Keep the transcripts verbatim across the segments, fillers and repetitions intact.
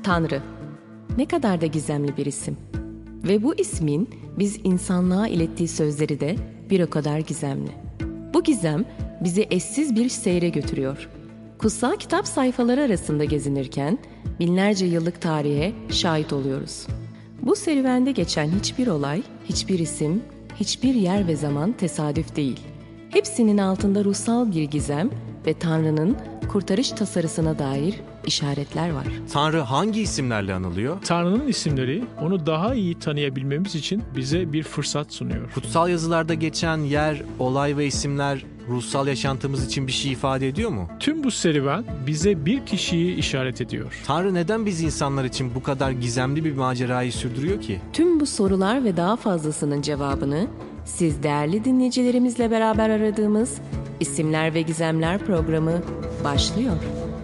Tanrı. Ne kadar da gizemli bir isim. Ve bu ismin biz insanlığa ilettiği sözleri de bir o kadar gizemli. Bu gizem bizi eşsiz bir seyre götürüyor. Kutsal kitap sayfaları arasında gezinirken binlerce yıllık tarihe şahit oluyoruz. Bu serüvende geçen hiçbir olay, hiçbir isim, hiçbir yer ve zaman tesadüf değil. Hepsinin altında ruhsal bir gizem ve Tanrı'nın kurtarış tasarısına dair işaretler var. Tanrı hangi isimlerle anılıyor? Tanrı'nın isimleri onu daha iyi tanıyabilmemiz için bize bir fırsat sunuyor. Kutsal yazılarda geçen yer, olay ve isimler ruhsal yaşantımız için bir şey ifade ediyor mu? Tüm bu serüven bize bir kişiyi işaret ediyor. Tanrı neden biz insanlar için bu kadar gizemli bir macerayı sürdürüyor ki? Tüm bu sorular ve daha fazlasının cevabını siz değerli dinleyicilerimizle beraber aradığımız İsimler ve Gizemler programı başlıyor.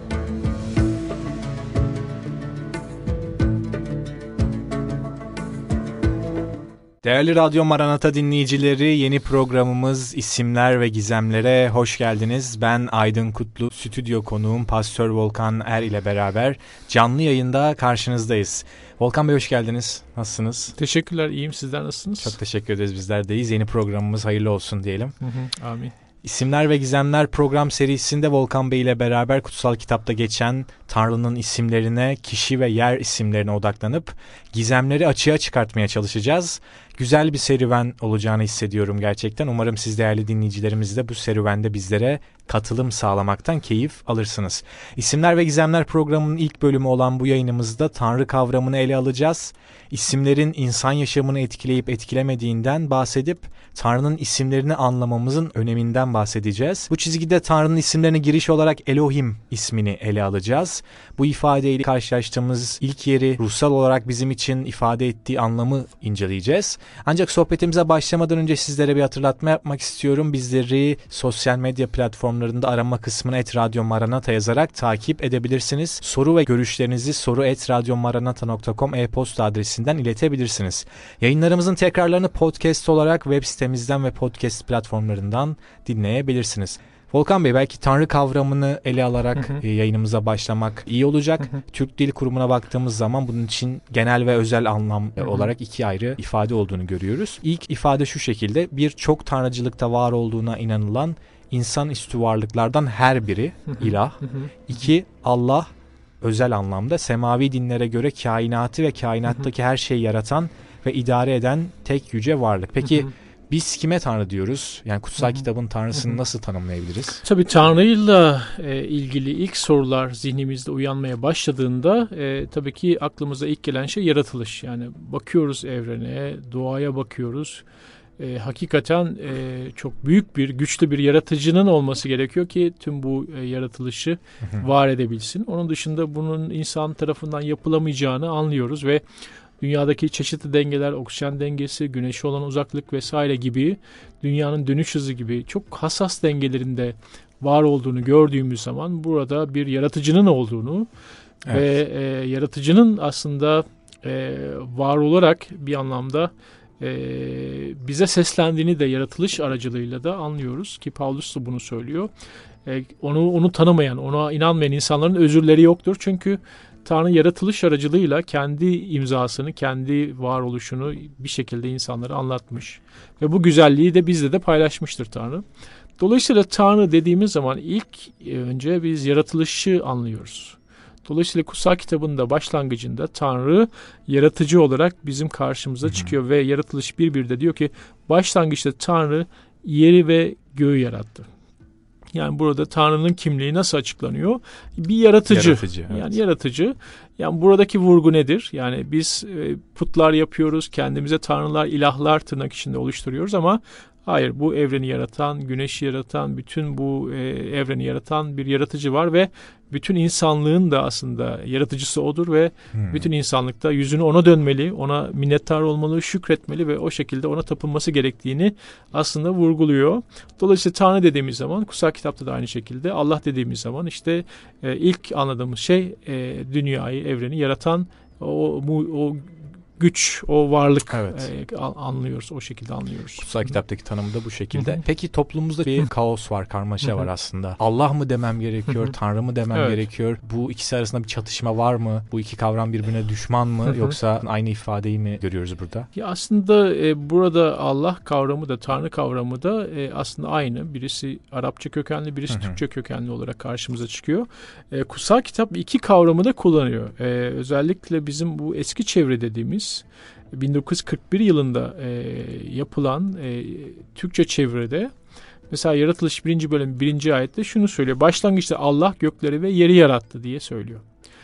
Değerli Radyo Maranata dinleyicileri, yeni programımız İsimler ve Gizemler'e hoş geldiniz. Ben Aydın Kutlu, stüdyo konuğum Pastör Volkan Er ile beraber canlı yayında karşınızdayız. Volkan Bey hoş geldiniz. Nasılsınız? Teşekkürler, iyiyim. Sizler nasılsınız? Çok teşekkür ederiz, bizler deyiz. Yeni programımız hayırlı olsun diyelim. Hı hı, amin. İsimler ve Gizemler program serisinde Volkan Bey ile beraber kutsal kitapta geçen Tanrı'nın isimlerine, kişi ve yer isimlerine odaklanıp gizemleri açığa çıkartmaya çalışacağız. Güzel bir serüven olacağını hissediyorum gerçekten. Umarım siz değerli dinleyicilerimiz de bu serüvende bizlere katılım sağlamaktan keyif alırsınız. İsimler ve Gizemler programının ilk bölümü olan bu yayınımızda Tanrı kavramını ele alacağız. İsimlerin insan yaşamını etkileyip etkilemediğinden bahsedip Tanrı'nın isimlerini anlamamızın öneminden bahsedeceğiz. Bu çizgide Tanrı'nın isimlerine giriş olarak Elohim ismini ele alacağız. Bu ifadeyle karşılaştığımız ilk yeri, ruhsal olarak bizim için ifade ettiği anlamı inceleyeceğiz. Ancak sohbetimize başlamadan önce sizlere bir hatırlatma yapmak istiyorum. Bizleri sosyal medya platformlarında arama kısmına et radyo maranata yazarak takip edebilirsiniz. Soru ve görüşlerinizi soru et radyo maranata nokta com e-posta adresinden iletebilirsiniz. Yayınlarımızın tekrarlarını podcast olarak web sitemizden ve podcast platformlarından dinleyebilirsiniz. Volkan Bey, belki Tanrı kavramını ele alarak hı hı. yayınımıza başlamak iyi olacak. Hı hı. Türk Dil Kurumu'na baktığımız zaman bunun için genel ve özel anlam hı hı. olarak iki ayrı ifade olduğunu görüyoruz. İlk ifade şu şekilde: bir, çok tanrıcılıkta var olduğuna inanılan insanüstü varlıklardan her biri hı hı. ilah. Hı hı. İki, Allah özel anlamda semavi dinlere göre kainatı ve kainattaki hı hı. her şeyi yaratan ve idare eden tek yüce varlık. Peki hı hı. biz kime Tanrı diyoruz? Yani kutsal Hı-hı. kitabın Tanrısını Hı-hı. nasıl tanımlayabiliriz? Tabii Tanrı'yla e, ilgili ilk sorular zihnimizde uyanmaya başladığında e, tabii ki aklımıza ilk gelen şey yaratılış. Yani bakıyoruz evrene, doğaya bakıyoruz. E, hakikaten e, çok büyük bir, güçlü bir yaratıcının olması gerekiyor ki tüm bu e, yaratılışı Hı-hı. var edebilsin. Onun dışında bunun insan tarafından yapılamayacağını anlıyoruz ve dünyadaki çeşitli dengeler, oksijen dengesi, güneşe olan uzaklık vesaire gibi, dünyanın dönüş hızı gibi çok hassas dengelerinde var olduğunu gördüğümüz zaman burada bir yaratıcının olduğunu evet. ve e, yaratıcının aslında e, var olarak bir anlamda e, bize seslendiğini de yaratılış aracılığıyla da anlıyoruz ki Paulus da bunu söylüyor. E, onu onu tanımayan, ona inanmayan insanların özürleri yoktur. Çünkü Tanrı yaratılış aracılığıyla kendi imzasını, kendi varoluşunu bir şekilde insanlara anlatmış. Ve bu güzelliği de bizle de paylaşmıştır Tanrı. Dolayısıyla Tanrı dediğimiz zaman ilk önce biz yaratılışı anlıyoruz. Dolayısıyla kutsal kitabın da başlangıcında Tanrı yaratıcı olarak bizim karşımıza Hı-hı. çıkıyor. Ve yaratılış bir bir de diyor ki başlangıçta Tanrı yeri ve göğü yarattı. Yani burada Tanrı'nın kimliği nasıl açıklanıyor? Bir yaratıcı. yaratıcı evet. Yani yaratıcı. Yani buradaki vurgu nedir? Yani biz e, putlar yapıyoruz, kendimize tanrılar, ilahlar tırnak içinde oluşturuyoruz ama hayır, bu evreni yaratan, güneşi yaratan, bütün bu e, evreni yaratan bir yaratıcı var ve bütün insanlığın da aslında yaratıcısı odur ve hmm. bütün insanlık da yüzünü ona dönmeli, ona minnettar olmalı, şükretmeli ve o şekilde ona tapınması gerektiğini aslında vurguluyor. Dolayısıyla Tanrı dediğimiz zaman, kutsal kitapta da aynı şekilde Allah dediğimiz zaman işte e, ilk anladığımız şey e, dünyayı, evreni yaratan o, o güç, o varlık evet. e, anlıyoruz. O şekilde anlıyoruz. Kutsal kitaptaki tanımı da bu şekilde. Hı-hı. Peki toplumumuzda bir kaos var, karmaşa Hı-hı. var aslında. Allah mı demem gerekiyor, Hı-hı. Tanrı mı demem evet. gerekiyor? Bu ikisi arasında bir çatışma var mı? Bu iki kavram birbirine düşman mı? Hı-hı. Yoksa aynı ifadeyi mi görüyoruz burada? Ya aslında e, burada Allah kavramı da Tanrı kavramı da e, aslında aynı. Birisi Arapça kökenli, birisi Hı-hı. Türkçe kökenli olarak karşımıza çıkıyor. E, kutsal kitap iki kavramı da kullanıyor. E, özellikle bizim bu eski çevre dediğimiz bin dokuz yüz kırk bir yılında e, yapılan e, Türkçe çeviride mesela Yaratılış birinci bölüm birinci ayette şunu söylüyor. Başlangıçta Allah gökleri ve yeri yarattı diye söylüyor.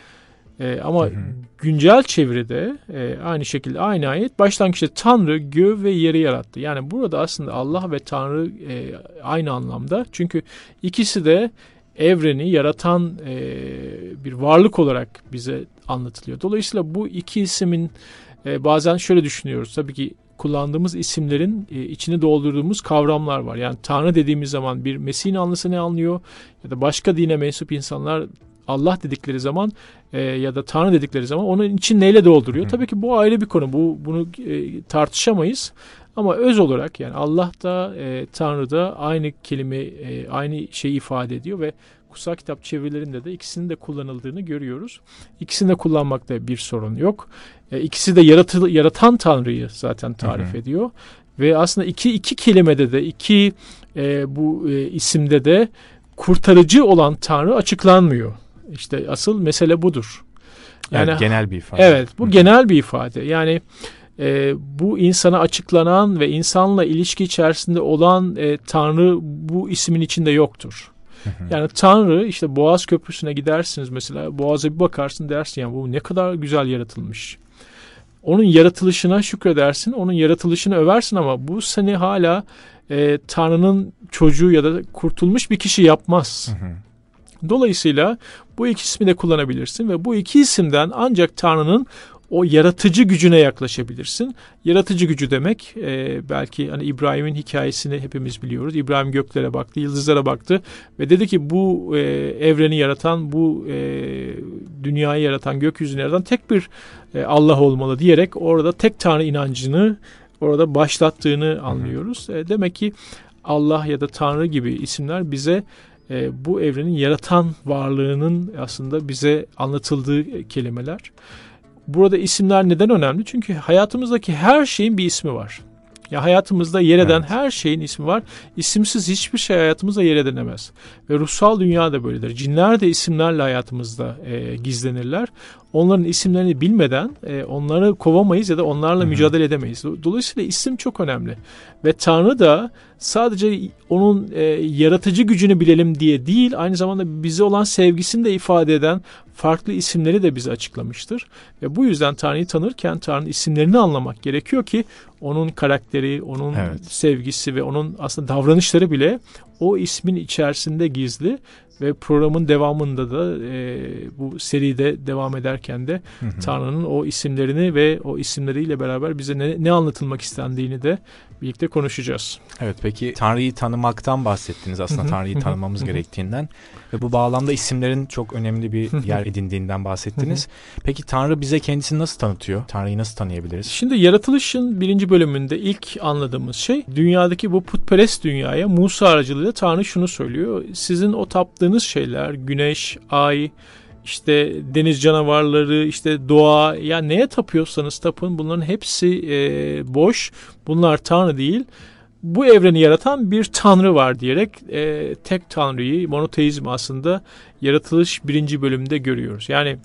E, ama hı hı. güncel çeviride e, aynı şekilde aynı ayet başlangıçta Tanrı göğü ve yeri yarattı. Yani burada aslında Allah ve Tanrı e, aynı anlamda. Çünkü ikisi de evreni yaratan e, bir varlık olarak bize anlatılıyor. Dolayısıyla bu iki ismin e, bazen şöyle düşünüyoruz. Tabii ki kullandığımız isimlerin e, içine doldurduğumuz kavramlar var. Yani Tanrı dediğimiz zaman bir Mesih'in anlısı ne anlıyor? Ya da başka dine mensup insanlar Allah dedikleri zaman e, ya da Tanrı dedikleri zaman onun için neyle dolduruyor? Hı. Tabii ki bu ayrı bir konu. Bu bunu e, tartışamayız. Ama öz olarak yani Allah da e, Tanrı da aynı kelime, e, aynı şeyi ifade ediyor ve kutsal kitap çevirilerinde de ikisinin de kullanıldığını görüyoruz. İkisini de kullanmakta bir sorun yok. E, ikisi de yaratı, yaratan Tanrı'yı zaten tarif hı hı. ediyor. Ve aslında iki iki kelimede de iki e, bu e, isimde de kurtarıcı olan Tanrı açıklanmıyor. İşte asıl mesele budur. Yani evet, genel bir ifade. Evet, bu Hı. genel bir ifade. Yani e, bu insana açıklanan ve insanla ilişki içerisinde olan e, Tanrı bu ismin içinde yoktur. Hı hı. Yani Tanrı işte Boğaz Köprüsü'ne gidersiniz mesela. Boğaz'a bir bakarsın dersin yani bu ne kadar güzel yaratılmış. Onun yaratılışına şükredersin, onun yaratılışını översin ama bu seni hala e, Tanrı'nın çocuğu ya da kurtulmuş bir kişi yapmaz. Hı hı. Dolayısıyla bu iki ismi de kullanabilirsin ve bu iki isimden ancak Tanrı'nın o yaratıcı gücüne yaklaşabilirsin. Yaratıcı gücü demek e, belki hani İbrahim'in hikayesini hepimiz biliyoruz. İbrahim göklere baktı, yıldızlara baktı ve dedi ki bu e, evreni yaratan, bu e, dünyayı yaratan, gökyüzünü yaratan tek bir e, Allah olmalı diyerek orada tek Tanrı inancını orada başlattığını anlıyoruz. E, demek ki Allah ya da Tanrı gibi isimler bize e, bu evrenin yaratan varlığının aslında bize anlatıldığı kelimeler. Burada isimler neden önemli? Çünkü hayatımızdaki her şeyin bir ismi var. Ya hayatımızda yer eden evet. her şeyin ismi var. İsimsiz hiçbir şey hayatımızda yer edinemez. Ve ruhsal dünya da böyledir. Cinler de isimlerle hayatımızda e, gizlenirler. Onların isimlerini bilmeden e, onları kovamayız ya da onlarla Hı-hı. mücadele edemeyiz. Dolayısıyla isim çok önemli. Ve Tanrı da sadece onun e, yaratıcı gücünü bilelim diye değil, aynı zamanda bize olan sevgisini de ifade eden farklı isimleri de bize açıklamıştır. Ve bu yüzden Tanrı'yı tanırken Tanrı'nın isimlerini anlamak gerekiyor ki onun karakteri, onun evet. sevgisi ve onun aslında davranışları bile o ismin içerisinde gizli. Ve programın devamında da e, bu seride devam ederken de hı hı. Tanrı'nın o isimlerini ve o isimleriyle beraber bize ne, ne anlatılmak istendiğini de birlikte konuşacağız. Evet, peki Tanrı'yı tanımaktan bahsettiniz aslında. Hı hı. Tanrı'yı tanımamız hı hı. gerektiğinden ve bu bağlamda isimlerin çok önemli bir hı hı. yer edindiğinden bahsettiniz. Hı hı. Peki Tanrı bize kendisini nasıl tanıtıyor? Tanrı'yı nasıl tanıyabiliriz? Şimdi Yaratılış'ın birinci bölümünde ilk anladığımız şey dünyadaki bu putperest dünyaya Musa aracılığıyla Tanrı şunu söylüyor. Sizin o taptığınız şeyler, güneş, ay, işte deniz canavarları, işte doğa, yani neye tapıyorsanız tapın, bunların hepsi e, boş. Bunlar Tanrı değil. Bu evreni yaratan bir Tanrı var diyerek e, tek Tanrı'yı, monoteizm aslında Yaratılış birinci bölümde görüyoruz. Yani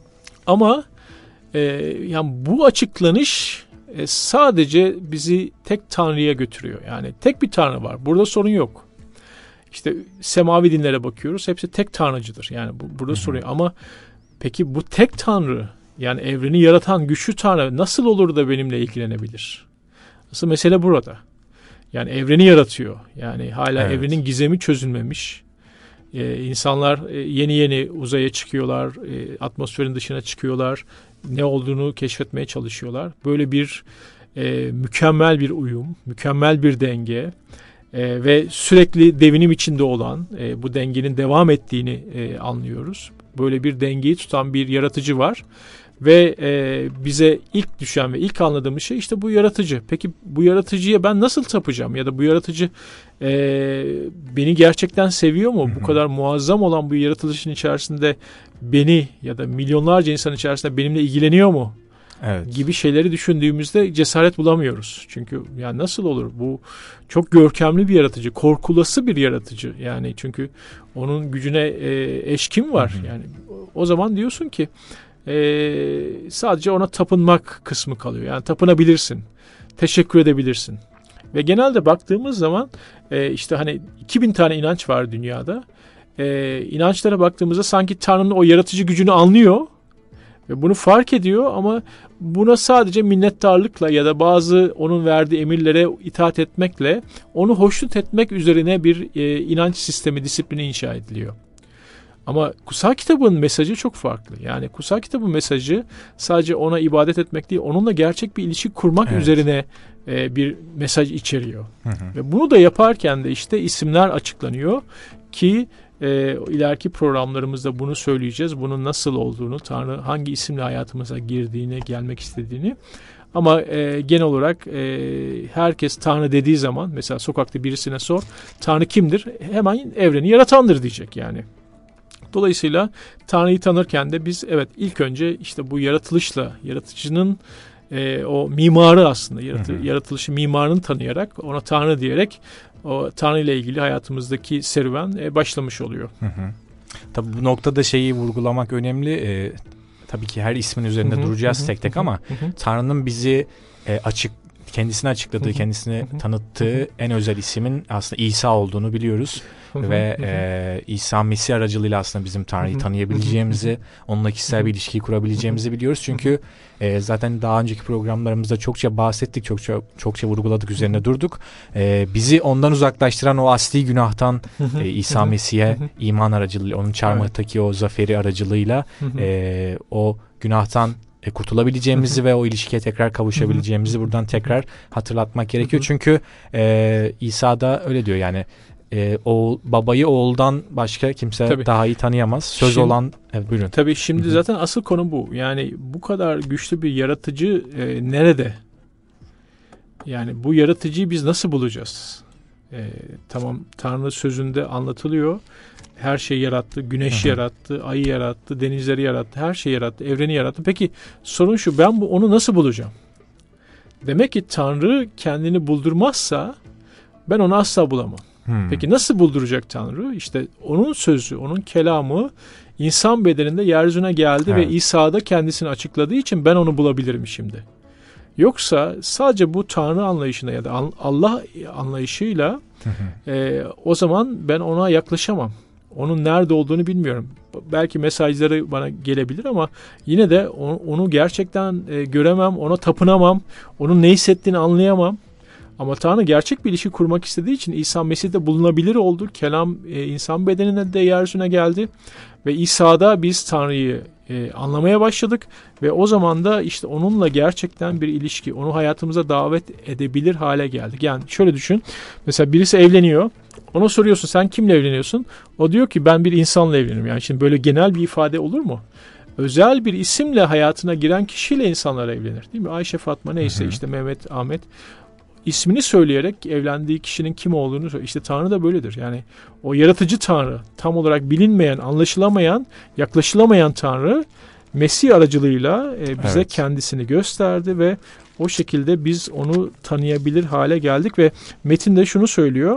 ama e, yani bu açıklanış e, sadece bizi tek Tanrı'ya götürüyor. Yani tek bir Tanrı var. Burada sorun yok. İşte semavi dinlere bakıyoruz. Hepsi tek tanrıcıdır. Yani bu, burada soruyor. Ama peki bu tek tanrı, yani evreni yaratan güçlü tanrı nasıl olur da benimle ilgilenebilir? Asıl mesele burada. Yani evreni yaratıyor. Yani hala evet. evrenin gizemi çözülmemiş. Ee, insanlar e, yeni yeni uzaya çıkıyorlar. E, atmosferin dışına çıkıyorlar. Ne olduğunu keşfetmeye çalışıyorlar. Böyle bir e, mükemmel bir uyum, mükemmel bir denge. Ee, ve sürekli devinim içinde olan e, bu dengenin devam ettiğini e, anlıyoruz. Böyle bir dengeyi tutan bir yaratıcı var. Ve e, bize ilk düşen ve ilk anladığımız şey işte bu yaratıcı. Peki bu yaratıcıya ben nasıl tapacağım? Ya da bu yaratıcı e, beni gerçekten seviyor mu? Hı hı. Bu kadar muazzam olan bu yaratılışın içerisinde beni ya da milyonlarca insan içerisinde benimle ilgileniyor mu? Evet. Gibi şeyleri düşündüğümüzde cesaret bulamıyoruz. Çünkü yani nasıl olur? Bu çok görkemli bir yaratıcı, korkulası bir yaratıcı. Yani çünkü onun gücüne e, eş kim var? Hı hı. Yani o zaman diyorsun ki e, sadece ona tapınmak kısmı kalıyor. Yani tapınabilirsin, teşekkür edebilirsin. Ve genelde baktığımız zaman e, işte hani iki bin tane inanç var dünyada. E, inançlara baktığımızda sanki Tanrı'nın o yaratıcı gücünü anlıyor. Ve bunu fark ediyor ama buna sadece minnettarlıkla ya da bazı onun verdiği emirlere itaat etmekle onu hoşnut etmek üzerine bir e, inanç sistemi, disiplini inşa ediliyor. Ama kutsal kitabın mesajı çok farklı. Yani kutsal kitabın mesajı sadece ona ibadet etmek değil, onunla gerçek bir ilişki kurmak evet. üzerine e, bir mesaj içeriyor. Hı hı. Ve bunu da yaparken de işte isimler açıklanıyor ki E, ileriki programlarımızda bunu söyleyeceğiz. Bunun nasıl olduğunu, Tanrı hangi isimle hayatımıza girdiğini, gelmek istediğini. Ama e, genel olarak e, herkes Tanrı dediği zaman, mesela sokakta birisine sor, Tanrı kimdir? Hemen evreni yaratandır diyecek yani. Dolayısıyla Tanrı'yı tanırken de biz evet ilk önce işte bu yaratılışla, yaratıcının e, o mimarı aslında, yaratı, hı hı. yaratılışı mimarını tanıyarak, ona Tanrı diyerek o Tanrı ile ilgili hayatımızdaki serüven e, başlamış oluyor. Hı hı. Tabii bu noktada şeyi vurgulamak önemli. E, tabii ki her ismin üzerinde hı hı, duracağız hı hı, tek tek hı hı, ama hı hı. Tanrı'nın bizi e, açık kendisini açıkladığı, hı hı, kendisini hı hı, tanıttığı hı hı. en özel ismin aslında İsa olduğunu biliyoruz. Hı hı, ve hı hı. E, İsa Mesih aracılığıyla aslında bizim Tanrı'yı hı hı. tanıyabileceğimizi, hı hı. onunla kişisel hı hı. bir ilişkiyi kurabileceğimizi hı hı. biliyoruz. Çünkü e, zaten daha önceki programlarımızda çokça bahsettik, çokça çokça vurguladık, üzerine hı hı. durduk. E, bizi ondan uzaklaştıran o asli günahtan hı hı. E, İsa Mesih'e hı hı. iman aracılığıyla, onun çarmıhtaki evet. o zaferi aracılığıyla hı hı. E, o günahtan E, kurtulabileceğimizi hı hı. ve o ilişkiye tekrar kavuşabileceğimizi hı hı. buradan tekrar hatırlatmak gerekiyor. Hı hı. Çünkü e, İsa da öyle diyor yani e, oğul, babayı oğuldan başka kimse tabii. daha iyi tanıyamaz. Söz şimdi, olan evet, buyurun. Tabii şimdi hı hı. zaten asıl konu bu. Yani bu kadar güçlü bir yaratıcı e, nerede? Yani bu yaratıcıyı biz nasıl bulacağız? E, tamam Tanrı sözünde anlatılıyor. Her şeyi yarattı. Güneşi hı hı. yarattı, ayı yarattı, denizleri yarattı, her şeyi yarattı, evreni yarattı. Peki sorun şu, ben bu onu nasıl bulacağım? Demek ki Tanrı kendini buldurmazsa ben onu asla bulamam. Hmm. Peki nasıl bulduracak Tanrı? İşte onun sözü, onun kelamı insan bedeninde yeryüzüne geldi evet. ve İsa'da kendisini açıkladığı için ben onu bulabilirim şimdi. Yoksa sadece bu Tanrı anlayışına ya da Allah anlayışıyla hı hı. E, o zaman ben ona yaklaşamam. Onun nerede olduğunu bilmiyorum. Belki mesajları bana gelebilir ama yine de onu, onu gerçekten e, göremem, ona tapınamam, onun ne hissettiğini anlayamam. Ama Tanrı gerçek bir ilişki kurmak istediği için İsa Mesih'te bulunabilir oldu. Kelam e, insan bedenine de yeryüzüne geldi. Ve İsa'da biz Tanrı'yı e, anlamaya başladık. Ve o zaman da işte onunla gerçekten bir ilişki, onu hayatımıza davet edebilir hale geldik. Yani şöyle düşün. Mesela birisi evleniyor. Ona soruyorsun sen kimle evleniyorsun? O diyor ki ben bir insanla evleniyorum. Yani şimdi böyle genel bir ifade olur mu? Özel bir isimle hayatına giren kişiyle insanlar evlenir. Değil mi? Ayşe, Fatma neyse hı hı. işte Mehmet, Ahmet. İsmini söyleyerek evlendiği kişinin kim olduğunu söylüyor. İşte Tanrı da böyledir. Yani o yaratıcı Tanrı, tam olarak bilinmeyen, anlaşılamayan, yaklaşılamayan Tanrı Mesih aracılığıyla e, bize evet. kendisini gösterdi ve o şekilde biz onu tanıyabilir hale geldik ve metinde şunu söylüyor.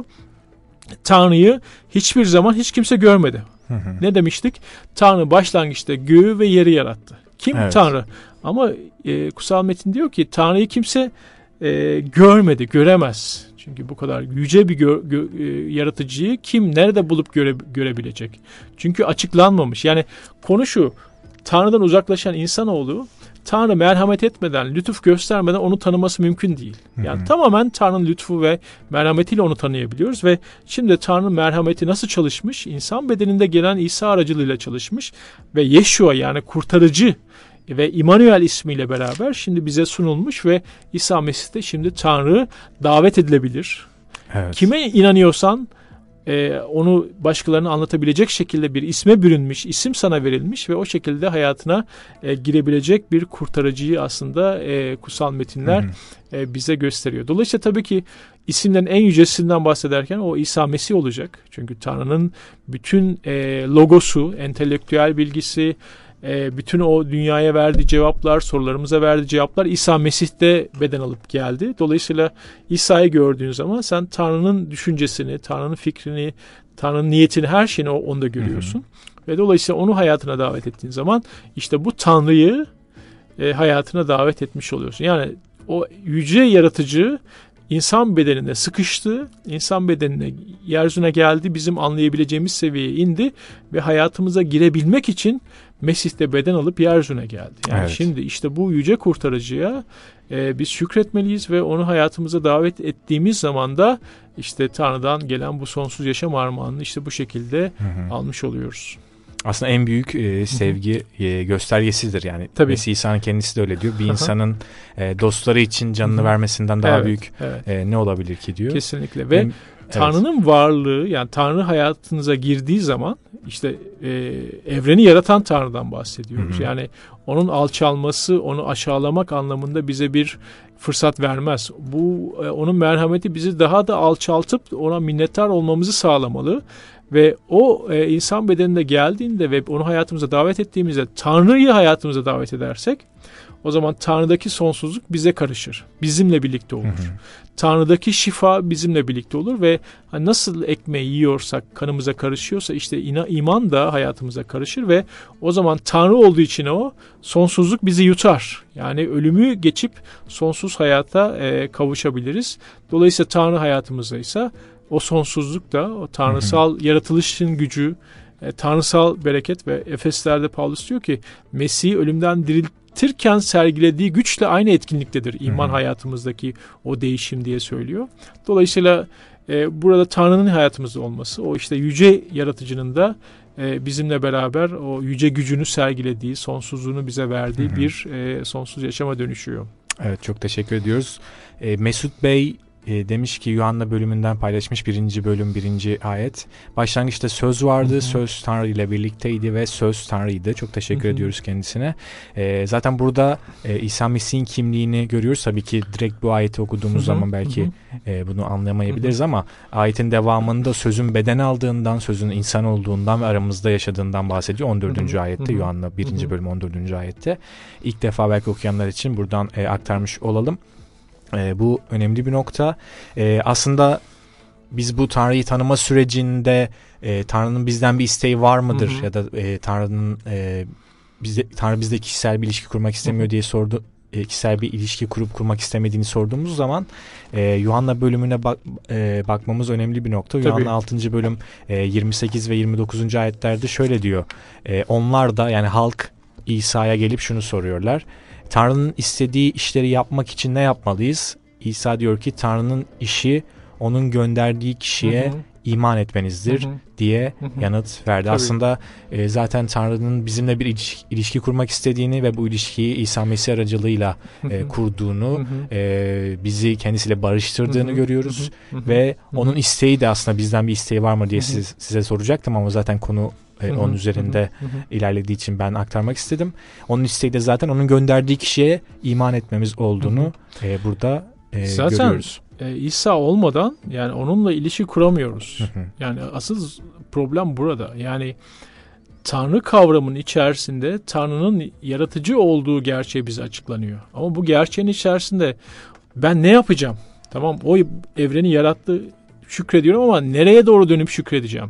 Tanrı'yı hiçbir zaman hiç kimse görmedi. Hı hı. Ne demiştik? Tanrı başlangıçta göğü ve yeri yarattı. Kim? Evet. Tanrı. Ama e, kutsal metin diyor ki Tanrı'yı kimse e, görmedi, göremez. Çünkü bu kadar yüce bir gö- gö- e, yaratıcıyı kim nerede bulup göre- görebilecek? Çünkü açıklanmamış. Yani konu şu, Tanrı'dan uzaklaşan insanoğlu Tanrı merhamet etmeden, lütuf göstermeden onu tanıması mümkün değil. Yani hı hı. tamamen Tanrı'nın lütfu ve merhametiyle onu tanıyabiliyoruz ve şimdi Tanrı'nın merhameti nasıl çalışmış? İnsan bedeninde gelen İsa aracılığıyla çalışmış ve Yeşua yani kurtarıcı ve İmmanuel ismiyle beraber şimdi bize sunulmuş ve İsa Mesih'te şimdi Tanrı davet edilebilir. Evet. Kime inanıyorsan e, onu başkalarına anlatabilecek şekilde bir isme bürünmüş, isim sana verilmiş ve o şekilde hayatına e, girebilecek bir kurtarıcıyı aslında e, kutsal metinler hı hı. E, bize gösteriyor. Dolayısıyla tabii ki isimlerin en yücesinden bahsederken o İsa Mesih olacak. Çünkü Tanrı'nın bütün e, logosu, entelektüel bilgisi, e, bütün o dünyaya verdiği cevaplar, sorularımıza verdiği cevaplar İsa Mesih'te beden alıp geldi. Dolayısıyla İsa'yı gördüğün zaman sen Tanrı'nın düşüncesini, Tanrı'nın fikrini, Tanrı'nın niyetini, her şeyini onda görüyorsun. Hı hı. Ve dolayısıyla onu hayatına davet ettiğin zaman işte bu Tanrı'yı e, hayatına davet etmiş oluyorsun. Yani o yüce yaratıcı İnsan bedenine sıkıştı, insan bedenine, yeryüzüne geldi, bizim anlayabileceğimiz seviyeye indi ve hayatımıza girebilmek için Mesih'te beden alıp yeryüzüne geldi. Yani evet. Şimdi işte bu yüce kurtarıcıya e, biz şükretmeliyiz ve onu hayatımıza davet ettiğimiz zaman da işte Tanrı'dan gelen bu sonsuz yaşam armağanını işte bu şekilde hı hı. almış oluyoruz. Aslında en büyük e, sevgi e, göstergesidir yani. Tabii. Mesih İsa'nın kendisi de öyle diyor. Bir insanın e, dostları için canını Hı-hı. vermesinden daha evet, büyük evet. E, ne olabilir ki diyor. Kesinlikle ve Hem, Tanrı'nın evet. varlığı, yani Tanrı hayatınıza girdiği zaman işte e, evreni yaratan Tanrı'dan bahsediyoruz. Hı-hı. Yani onun alçalması, onu aşağılamak anlamında bize bir fırsat vermez. Bu e, onun merhameti bizi daha da alçaltıp ona minnettar olmamızı sağlamalı. Ve o e, insan bedeninde geldiğinde ve onu hayatımıza davet ettiğimizde Tanrı'yı hayatımıza davet edersek o zaman Tanrı'daki sonsuzluk bize karışır. Bizimle birlikte olur. Hı hı. Tanrı'daki şifa bizimle birlikte olur ve hani nasıl ekmeği yiyorsak kanımıza karışıyorsa işte ina, iman da hayatımıza karışır ve o zaman Tanrı olduğu için o sonsuzluk bizi yutar. Yani ölümü geçip sonsuz hayata e, kavuşabiliriz. Dolayısıyla Tanrı hayatımızda ise o sonsuzluk da, o tanrısal hı hı. yaratılışın gücü, e, tanrısal bereket ve Efeslerde Pavlus diyor ki Mesih'i ölümden diriltirken sergilediği güçle aynı etkinliktedir iman hı hı. hayatımızdaki o değişim diye söylüyor. Dolayısıyla e, burada Tanrı'nın hayatımızda olması, o işte yüce yaratıcının da e, bizimle beraber o yüce gücünü sergilediği, sonsuzluğunu bize verdiği hı hı. bir e, sonsuz yaşama dönüşüyor. Evet, çok teşekkür ediyoruz. E, Mesut Bey E, demiş ki Yuhanna bölümünden paylaşmış birinci bölüm birinci ayet. Başlangıçta söz vardı, hı hı. söz Tanrı ile birlikteydi ve söz Tanrı'ydı. Çok teşekkür hı hı. ediyoruz kendisine. E, zaten burada e, İsa Mesih'in kimliğini görüyoruz. Tabii ki direkt bu ayeti okuduğumuz hı hı. zaman belki hı hı. E, bunu anlayamayabiliriz hı hı. ama ayetin devamında sözün beden aldığından, sözün insan olduğundan ve aramızda yaşadığından bahsediyor. on dördüncü Hı hı. ayette hı hı. Yuhanna birinci bölüm on dördüncü ayette. İlk defa belki okuyanlar için buradan e, aktarmış olalım. E, bu önemli bir nokta. E, aslında biz bu Tanrı'yı tanıma sürecinde e, Tanrı'nın bizden bir isteği var mıdır? Hı hı. Ya da e, Tanrı'nın e, bizde, Tanrı bizde kişisel bir ilişki kurmak istemiyor hı hı. diye sordu. E, kişisel bir ilişki kurup kurmak istemediğini sorduğumuz zaman e, Yuhanna bölümüne bak, e, bakmamız önemli bir nokta. Tabii. Yuhanna altıncı bölüm e, yirmi sekiz ve yirmi dokuzuncu ayetlerde şöyle diyor. E, onlar da yani halk İsa'ya gelip şunu soruyorlar. Tanrı'nın istediği işleri yapmak için ne yapmalıyız? İsa diyor ki Tanrı'nın işi onun gönderdiği kişiye hı hı. iman etmenizdir hı hı. diye hı hı. yanıt verdi. Tabii. Aslında e, zaten Tanrı'nın bizimle bir ilişki, ilişki kurmak istediğini ve bu ilişkiyi İsa Mesih aracılığıyla hı hı. E, kurduğunu, hı hı. E, bizi kendisiyle barıştırdığını hı hı. görüyoruz. Hı hı. Ve hı hı. onun isteği de aslında bizden bir isteği var mı diye hı hı. siz, size soracaktım ama zaten konu Hı hı, onun üzerinde hı hı. ilerlediği için ben aktarmak istedim. Onun isteği de zaten onun gönderdiği kişiye iman etmemiz olduğunu hı hı. E, burada e, zaten, görüyoruz. Zaten e, İsa olmadan yani onunla ilişki kuramıyoruz. Hı hı. Yani asıl problem burada. Yani Tanrı kavramının içerisinde Tanrı'nın yaratıcı olduğu gerçeği bize açıklanıyor. Ama bu gerçeğin içerisinde ben ne yapacağım? Tamam, o evreni yarattı, şükrediyorum ama nereye doğru dönüp şükredeceğim?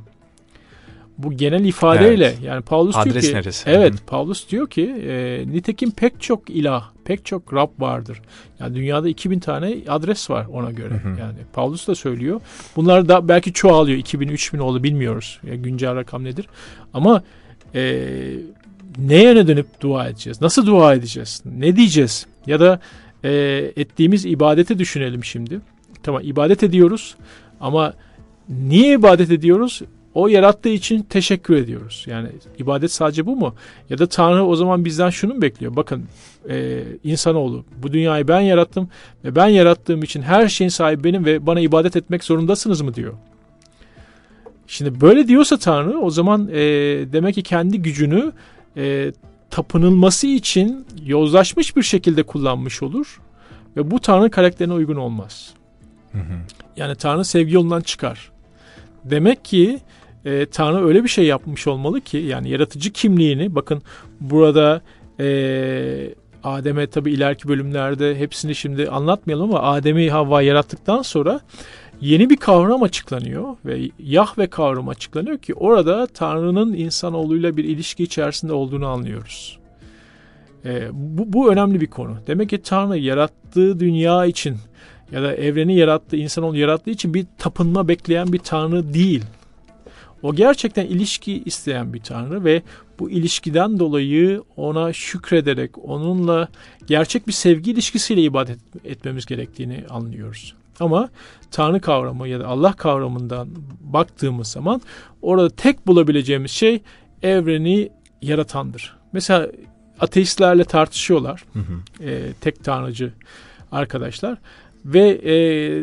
Bu genel ifadeyle evet. yani Pavlus Adres diyor ki neresi? evet Hı-hı. Pavlus diyor ki e, nitekim pek çok ilah, pek çok Rab vardır. Yani dünyada iki bin tane adres var ona göre. Hı-hı. Yani Pavlus da söylüyor. Bunlar da belki çoğalıyor. iki bin üç bin oldu bilmiyoruz. Yani güncel rakam nedir? Ama e, neye yöne dönüp dua edeceğiz? Nasıl dua edeceğiz? Ne diyeceğiz? Ya da e, ettiğimiz ibadeti düşünelim şimdi. Tamam, ibadet ediyoruz ama niye ibadet ediyoruz? O yarattığı için teşekkür ediyoruz. Yani ibadet sadece bu mu? Ya da Tanrı o zaman bizden şunu mu bekliyor? Bakın e, insanoğlu bu dünyayı ben yarattım ve ben yarattığım için her şeyin sahibi benim ve bana ibadet etmek zorundasınız mı diyor. Şimdi böyle diyorsa Tanrı, o zaman e, demek ki kendi gücünü e, tapınılması için yozlaşmış bir şekilde kullanmış olur. Ve bu Tanrı karakterine uygun olmaz. Hı hı. Yani Tanrı sevgi yolundan çıkar. Demek ki e, Tanrı öyle bir şey yapmış olmalı ki, yani yaratıcı kimliğini, bakın burada e, Adem'e, tabii ileriki bölümlerde hepsini şimdi anlatmayalım ama Adem'i Havva yarattıktan sonra yeni bir kavram açıklanıyor ve Yahve kavramı açıklanıyor ki orada Tanrı'nın insanoğluyla bir ilişki içerisinde olduğunu anlıyoruz. E, bu, bu önemli bir konu. Demek ki Tanrı yarattığı dünya için ya da evreni yarattığı, insanoğlu yarattığı için bir tapınma bekleyen bir Tanrı değil. O gerçekten ilişki isteyen bir Tanrı ve bu ilişkiden dolayı ona şükrederek, onunla gerçek bir sevgi ilişkisiyle ibadet etmemiz gerektiğini anlıyoruz. Ama Tanrı kavramı ya da Allah kavramından baktığımız zaman orada tek bulabileceğimiz şey evreni yaratandır. Mesela ateistlerle tartışıyorlar. Hı hı. E, tek tanrıcı arkadaşlar. Ve e,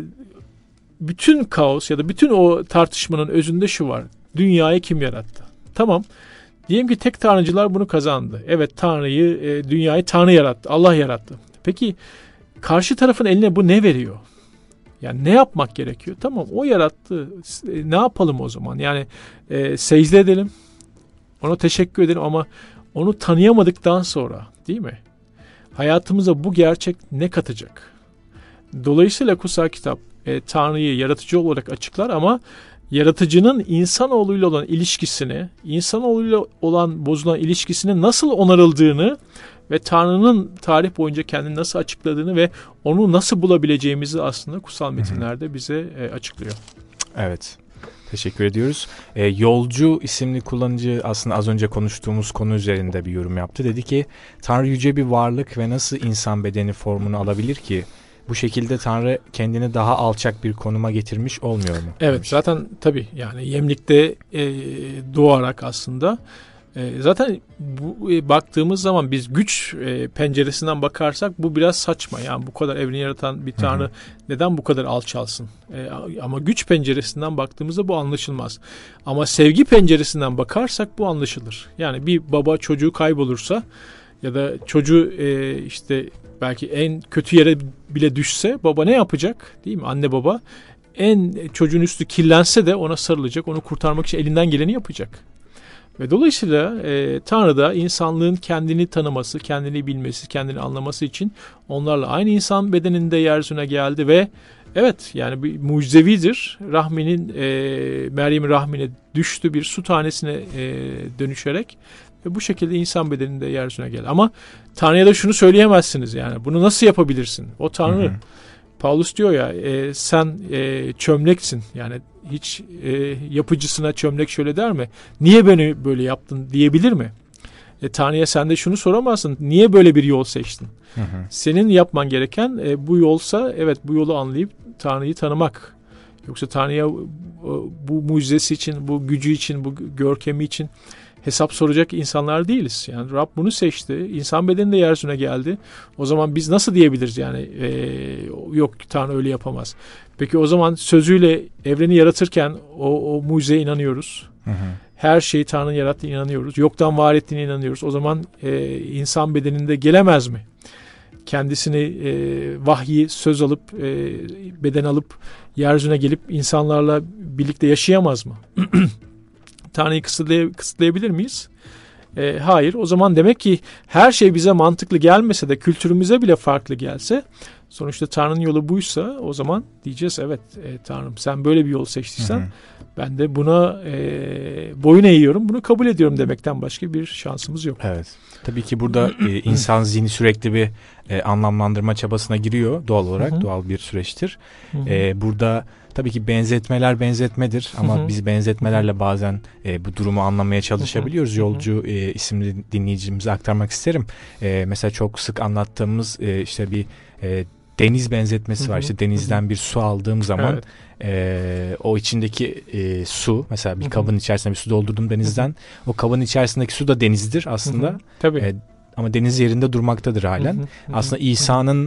bütün kaos ya da bütün o tartışmanın özünde şu var. Dünyayı kim yarattı? Tamam. Diyelim ki tek tanrıcılar bunu kazandı. Evet, Tanrı'yı, e, dünyayı Tanrı yarattı. Allah yarattı. Peki karşı tarafın eline bu ne veriyor? Yani ne yapmak gerekiyor? Tamam, o yarattı. E, ne yapalım o zaman? Yani e, secde edelim. Ona teşekkür edelim ama onu tanıyamadıktan sonra, değil mi? Hayatımıza bu gerçek ne katacak? Dolayısıyla kutsal kitap e, Tanrı'yı yaratıcı olarak açıklar ama yaratıcının insanoğluyla olan ilişkisini, insanoğluyla olan bozulan ilişkisinin nasıl onarıldığını ve Tanrı'nın tarih boyunca kendini nasıl açıkladığını ve onu nasıl bulabileceğimizi aslında kutsal metinlerde bize e, açıklıyor. Evet. Teşekkür ediyoruz. E, Yolcu isimli kullanıcı aslında az önce konuştuğumuz konu üzerinde bir yorum yaptı. Dedi ki Tanrı yüce bir varlık ve nasıl insan bedeni formunu alabilir ki? Bu şekilde Tanrı kendini daha alçak bir konuma getirmiş olmuyor mu? Evet, demiş. zaten tabii yani yemlikte e, doğarak aslında e, zaten bu e, baktığımız zaman biz güç e, penceresinden bakarsak bu biraz saçma. Yani bu kadar evreni yaratan bir Tanrı, hı hı, neden bu kadar alçalsın? E, ama güç penceresinden baktığımızda bu anlaşılmaz. Ama sevgi penceresinden bakarsak bu anlaşılır. Yani bir baba çocuğu kaybolursa ya da çocuğu e, işte belki en kötü yere bile düşse baba ne yapacak? Değil mi? Anne baba en çocuğun üstü kirlense de ona sarılacak, onu kurtarmak için elinden geleni yapacak. Ve dolayısıyla e, Tanrı da insanlığın kendini tanıması, kendini bilmesi, kendini anlaması için onlarla aynı insan bedeninde yeryüzüne geldi ve evet, yani bir mucizevidir. Rahminin e, Meryem'in rahmine düştü, bir su tanesine e, dönüşerek ve bu şekilde insan bedeninde yeryüzüne geldi. Ama Tanrı'ya da şunu söyleyemezsiniz, yani bunu nasıl yapabilirsin? O Tanrı. Hı hı. Paulus diyor ya e, sen e, çömleksin, yani hiç e, yapıcısına çömlek şöyle der mi? Niye beni böyle yaptın diyebilir mi? E, Tanrı'ya sen de şunu soramazsın. Niye böyle bir yol seçtin? Hı hı. Senin yapman gereken e, bu yolsa, evet, bu yolu anlayıp Tanrı'yı tanımak. Yoksa Tanrı'ya bu mucizesi için, bu gücü için, bu görkemi için hesap soracak insanlar değiliz. Yani Rab bunu seçti. İnsan bedeninde yeryüzüne geldi. O zaman biz nasıl diyebiliriz yani e, yok Tanrı öyle yapamaz. Peki o zaman sözüyle evreni yaratırken o, o mucizeye inanıyoruz. Hı hı. Her şeyi Tanrı'nın yarattığına inanıyoruz. Yoktan var ettiğine inanıyoruz. O zaman e, insan bedeninde gelemez mi? Kendisini e, vahyi söz alıp e, beden alıp yeryüzüne gelip insanlarla birlikte yaşayamaz mı? Tanrı'yı kısıtlay- kısıtlayabilir miyiz? E, hayır. O zaman demek ki her şey bize mantıklı gelmese de, kültürümüze bile farklı gelse, sonuçta Tanrı'nın yolu buysa o zaman diyeceğiz evet e, Tanrım sen böyle bir yol seçtiysen, hı hı, ben de buna e, boyun eğiyorum, bunu kabul ediyorum demekten başka bir şansımız yok. Evet. Tabii ki burada e, insan zihni sürekli bir e, anlamlandırma çabasına giriyor doğal olarak. Hı hı. Doğal bir süreçtir. Hı hı. E, burada tabii ki benzetmeler benzetmedir ama hı hı, biz benzetmelerle bazen e, bu durumu anlamaya çalışabiliyoruz. Hı hı. Yolcu e, isimli dinleyicimize aktarmak isterim. E, mesela çok sık anlattığımız e, işte bir e, deniz benzetmesi, hı hı, var. İşte denizden, hı hı, bir su aldığım zaman, evet, e, o içindeki e, su, mesela bir, hı hı, kabın içerisine bir su doldurdum denizden. Hı hı. O kabın içerisindeki su da denizdir aslında. Hı hı. Tabii. E, ama deniz yerinde durmaktadır halen. Hı hı. Aslında İsa'nın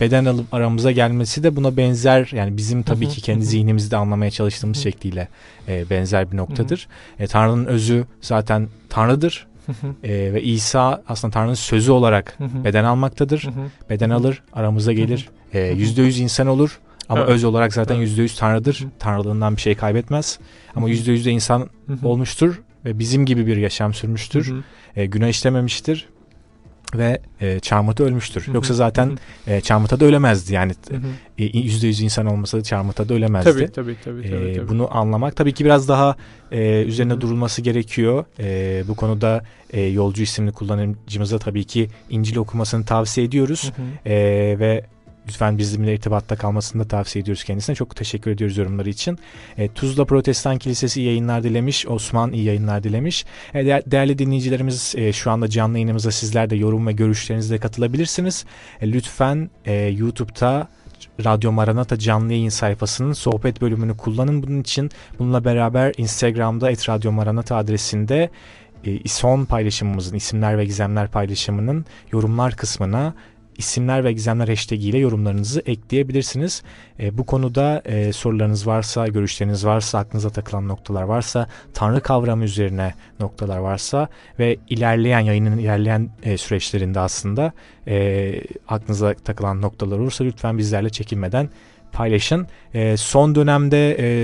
beden alıp aramıza gelmesi de buna benzer, yani bizim tabii Hı hı, ki kendi hı hı. zihnimizde anlamaya çalıştığımız Hı. şekliyle e, benzer bir noktadır. E, Tanrı'nın özü zaten Tanrı'dır. Hı hı. E, ve İsa aslında Tanrı'nın sözü olarak Hı hı. beden almaktadır. Hı hı. Beden Hı hı. alır, aramıza gelir. E, yüzde yüz insan olur ama Evet. öz olarak zaten Evet. yüzde yüz Tanrı'dır. Hı hı. Tanrılığından bir şey kaybetmez. Ama Hı hı. yüzde yüz de insan Hı hı. olmuştur ve bizim gibi bir yaşam sürmüştür. Hı hı. E, günah işlememiştir ve e, çarmıhta ölmüştür. Hı hı. Yoksa zaten Hı e, çarmıhta da ölemezdi. Yani Hı hı. e, yüzde yüz insan olmasa da çarmıhta da ölemezdi. Tabii tabii tabii. tabii, E, tabii. bunu anlamak tabii ki biraz daha e, üzerine Hı hı. durulması gerekiyor. E, bu konuda e, Yolcu isimli kullanıcımıza tabii ki İncil okumasını tavsiye ediyoruz. Hı hı. E, ve lütfen bizimle irtibatta kalmasını da tavsiye ediyoruz kendisine. Çok teşekkür ediyoruz yorumları için. E, Tuzla Protestan Kilisesi iyi yayınlar dilemiş. Osman iyi yayınlar dilemiş. E, de- değerli dinleyicilerimiz, e, şu anda canlı yayınımıza sizler de yorum ve görüşlerinizle katılabilirsiniz. E, lütfen e, YouTube'da Radyo Maranata canlı yayın sayfasının sohbet bölümünü kullanın bunun için. Bununla beraber Instagram'da et Radyo Maranata adresinde e, son paylaşımımızın, isimler ve gizemler paylaşımının yorumlar kısmına isimler ve gizemler hashtag ile yorumlarınızı ekleyebilirsiniz. E, bu konuda e, sorularınız varsa, görüşleriniz varsa, aklınıza takılan noktalar varsa, Tanrı kavramı üzerine noktalar varsa ve ilerleyen yayının ilerleyen e, süreçlerinde aslında e, aklınıza takılan noktalar olursa lütfen bizlerle çekinmeden paylaşın. E, son dönemde e,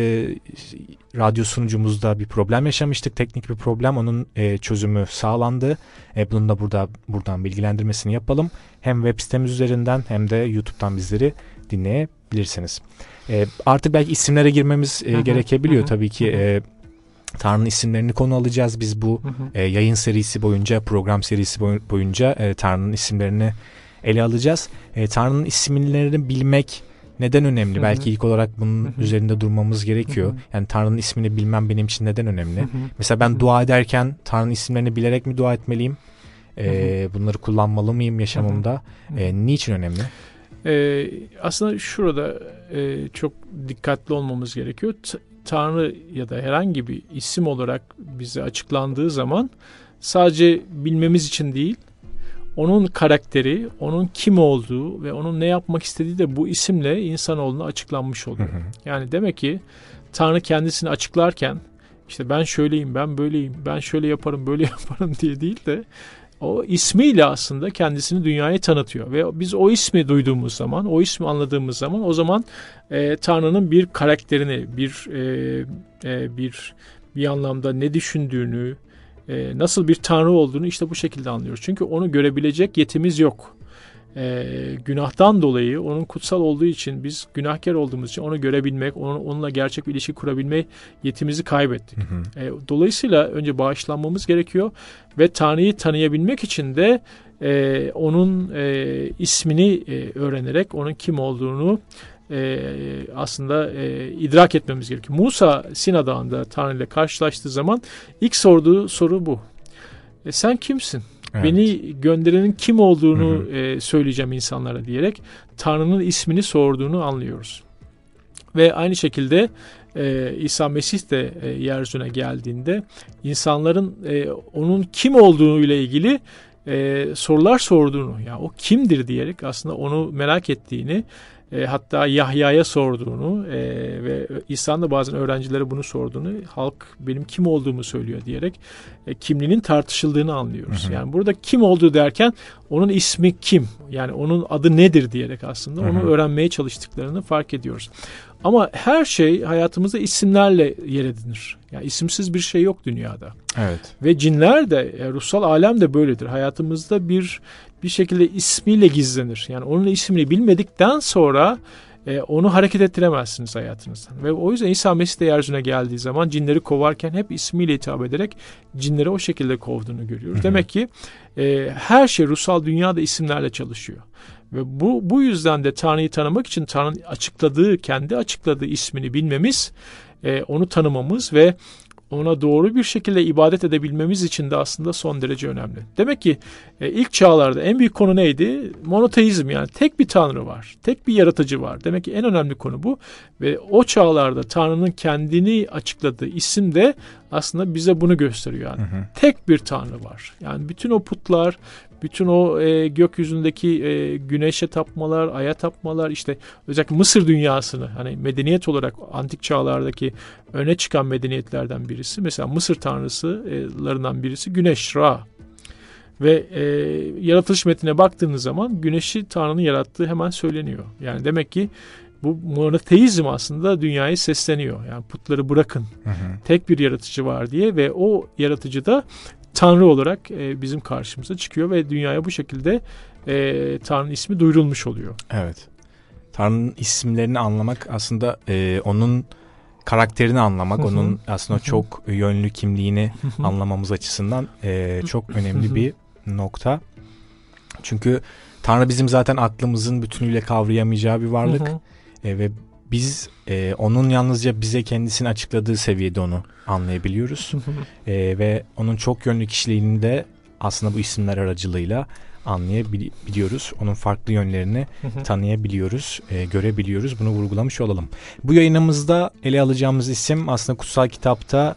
radyo sunucumuzda bir problem yaşamıştık. Teknik bir problem. Onun e, çözümü sağlandı. E, bunun da burada buradan bilgilendirmesini yapalım. Hem web sitemiz üzerinden hem de YouTube'dan bizleri dinleyebilirsiniz. E, artık belki isimlere girmemiz e, Hı hı, gerekebiliyor. hı hı, Tabii ki hı hı. e, Tanrı'nın isimlerini konu alacağız. Biz bu Hı hı. e, yayın serisi boyunca, program serisi boy- boyunca e, Tanrı'nın isimlerini ele alacağız. E, Tanrı'nın isimlerini bilmek neden önemli? Hı hı. Belki ilk olarak bunun Hı hı. üzerinde durmamız gerekiyor. Hı hı. Yani Tanrı'nın ismini bilmem benim için neden önemli? Hı hı. Mesela ben Hı hı. dua ederken Tanrı'nın isimlerini bilerek mi dua etmeliyim? E, bunları kullanmalı mıyım yaşamımda? Hı hı. E, niçin önemli? Ee, aslında şurada e, çok dikkatli olmamız gerekiyor. T- Tanrı ya da herhangi bir isim olarak bize açıklandığı zaman sadece bilmemiz için değil, onun karakteri, onun kim olduğu ve onun ne yapmak istediği de bu isimle insanoğluna açıklanmış oluyor. Hı hı. Yani demek ki Tanrı kendisini açıklarken işte ben şöyleyim, ben böyleyim, ben şöyle yaparım, böyle yaparım diye değil de o ismiyle aslında kendisini dünyaya tanıtıyor. Ve biz o ismi duyduğumuz zaman, o ismi anladığımız zaman o zaman e, Tanrı'nın bir karakterini, bir e, e, bir bir anlamda ne düşündüğünü, e, nasıl bir Tanrı olduğunu işte bu şekilde anlıyoruz. Çünkü onu görebilecek yetimiz yok. E, günahtan dolayı, onun kutsal olduğu için, biz günahkar olduğumuz için onu görebilmek, onu, onunla gerçek bir ilişki kurabilme yetimizi kaybettik. Hı hı. E, dolayısıyla önce bağışlanmamız gerekiyor ve Tanrı'yı tanıyabilmek için de e, onun e, ismini e, öğrenerek onun kim olduğunu e, aslında e, idrak etmemiz gerekiyor. Musa Sina Dağı'nda Tanrı ile karşılaştığı zaman ilk sorduğu soru bu. E, sen kimsin? Evet. Beni gönderenin kim olduğunu Hı hı. e, söyleyeceğim insanlara diyerek Tanrı'nın ismini sorduğunu anlıyoruz. Ve aynı şekilde e, İsa Mesih de e, yeryüzüne geldiğinde insanların e, onun kim olduğu ile ilgili e, sorular sorduğunu, yani o kimdir diyerek aslında onu merak ettiğini, e, hatta Yahya'ya sorduğunu e, ve İsa'nın da bazen öğrencilere bunu sorduğunu, halk benim kim olduğumu söylüyor diyerek e, kimliğinin tartışıldığını anlıyoruz. Hı hı. Yani burada kim olduğu derken onun ismi kim? Yani onun adı nedir diyerek aslında onu Hı hı. öğrenmeye çalıştıklarını fark ediyoruz. Ama her şey hayatımızda isimlerle yer edinir. Yani isimsiz bir şey yok dünyada. Evet. Ve cinler de, e, ruhsal alem de böyledir. Hayatımızda bir bir şekilde ismiyle gizlenir. Yani onun ismini bilmedikten sonra e, onu hareket ettiremezsiniz hayatınızdan. Ve o yüzden İsa Mesih de yeryüzüne geldiği zaman cinleri kovarken hep ismiyle hitap ederek cinleri o şekilde kovduğunu görüyoruz. Hı hı. Demek ki e, her şey ruhsal dünyada isimlerle çalışıyor. Ve bu bu yüzden de Tanrı'yı tanımak için Tanrı'nın açıkladığı, kendi açıkladığı ismini bilmemiz, e, onu tanımamız ve ona doğru bir şekilde ibadet edebilmemiz için de aslında son derece önemli. Demek ki e, ilk çağlarda en büyük konu neydi? Monoteizm, yani tek bir Tanrı var, tek bir yaratıcı var. Demek ki en önemli konu bu. Ve o çağlarda Tanrı'nın kendini açıkladığı isim de aslında bize bunu gösteriyor. Yani Hı hı. tek bir Tanrı var. Yani bütün o putlar, Bütün o e, gökyüzündeki e, güneşe tapmalar, aya tapmalar, işte özellikle Mısır dünyasını, hani medeniyet olarak antik çağlardaki öne çıkan medeniyetlerden birisi. Mesela Mısır tanrısılarından birisi Güneş, Ra. Ve e, yaratılış metnine baktığınız zaman güneşi Tanrı'nın yarattığı hemen söyleniyor. Yani demek ki bu monoteizm aslında dünyaya sesleniyor. Yani putları bırakın, hı hı. tek bir yaratıcı var diye ve o yaratıcı da Tanrı olarak e, bizim karşımıza çıkıyor ve dünyaya bu şekilde e, Tanrı'nın ismi duyurulmuş oluyor. Evet. Tanrı'nın isimlerini anlamak aslında e, onun karakterini anlamak, onun aslında çok yönlü kimliğini anlamamız açısından e, çok önemli bir nokta. Çünkü Tanrı bizim zaten aklımızın bütünüyle kavrayamayacağı bir varlık e, ve biz e, onun yalnızca bize kendisini açıkladığı seviyede onu anlayabiliyoruz e, ve onun çok yönlü kişiliğini de aslında bu isimler aracılığıyla anlayabiliyoruz. Onun farklı yönlerini tanıyabiliyoruz, e, görebiliyoruz. Bunu vurgulamış olalım. Bu yayınımızda ele alacağımız isim aslında kutsal kitapta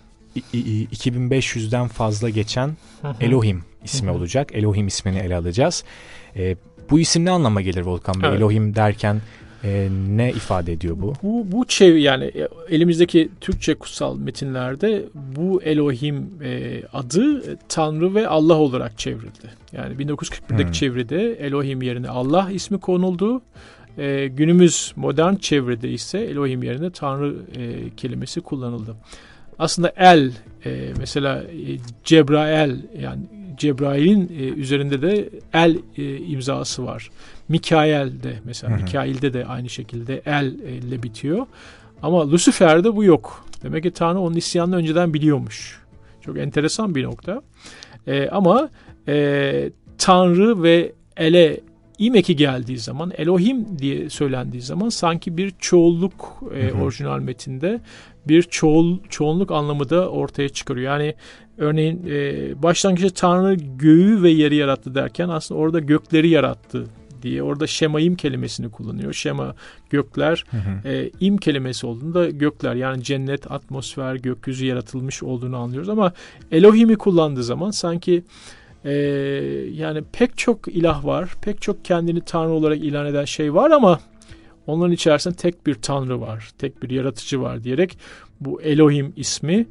iki bin beş yüzden fazla geçen Elohim ismi olacak. Elohim ismini ele alacağız. E, bu isim ne anlama gelir Volkan Bey? Evet. Elohim derken e, ne ifade ediyor bu? Bu, bu çev yani elimizdeki Türkçe kutsal metinlerde bu Elohim e, adı Tanrı ve Allah olarak çevrildi. Yani bin dokuz yüz kırk birdeki hmm. çeviride Elohim yerine Allah ismi konuldu. E, günümüz modern çeviride ise Elohim yerine Tanrı e, kelimesi kullanıldı. Aslında El e, mesela e, Cebrail yani Cebrail'in e, üzerinde de El e, imzası var. Mikail'de mesela, hı hı. Mikail'de de aynı şekilde El ile bitiyor. Ama Lucifer'de bu yok. Demek ki Tanrı onun isyanını önceden biliyormuş. Çok enteresan bir nokta. E, ama e, Tanrı ve El'e İmeki geldiği zaman, Elohim diye söylendiği zaman sanki bir çoğulluk e, hı hı. orijinal metinde bir çoğul, çoğunluk anlamı da ortaya çıkarıyor. Yani örneğin e, başlangıçta Tanrı göğü ve yeri yarattı derken aslında orada gökleri yarattı diye orada şemayim kelimesini kullanıyor. Şema gökler, hı hı. E, im kelimesi olduğunda gökler yani cennet, atmosfer, gökyüzü yaratılmış olduğunu anlıyoruz. Ama Elohim'i kullandığı zaman sanki Ee, yani pek çok ilah var, pek çok kendini Tanrı olarak ilan eden şey var ama onların içerisinde tek bir Tanrı var, tek bir yaratıcı var diyerek bu Elohim ismi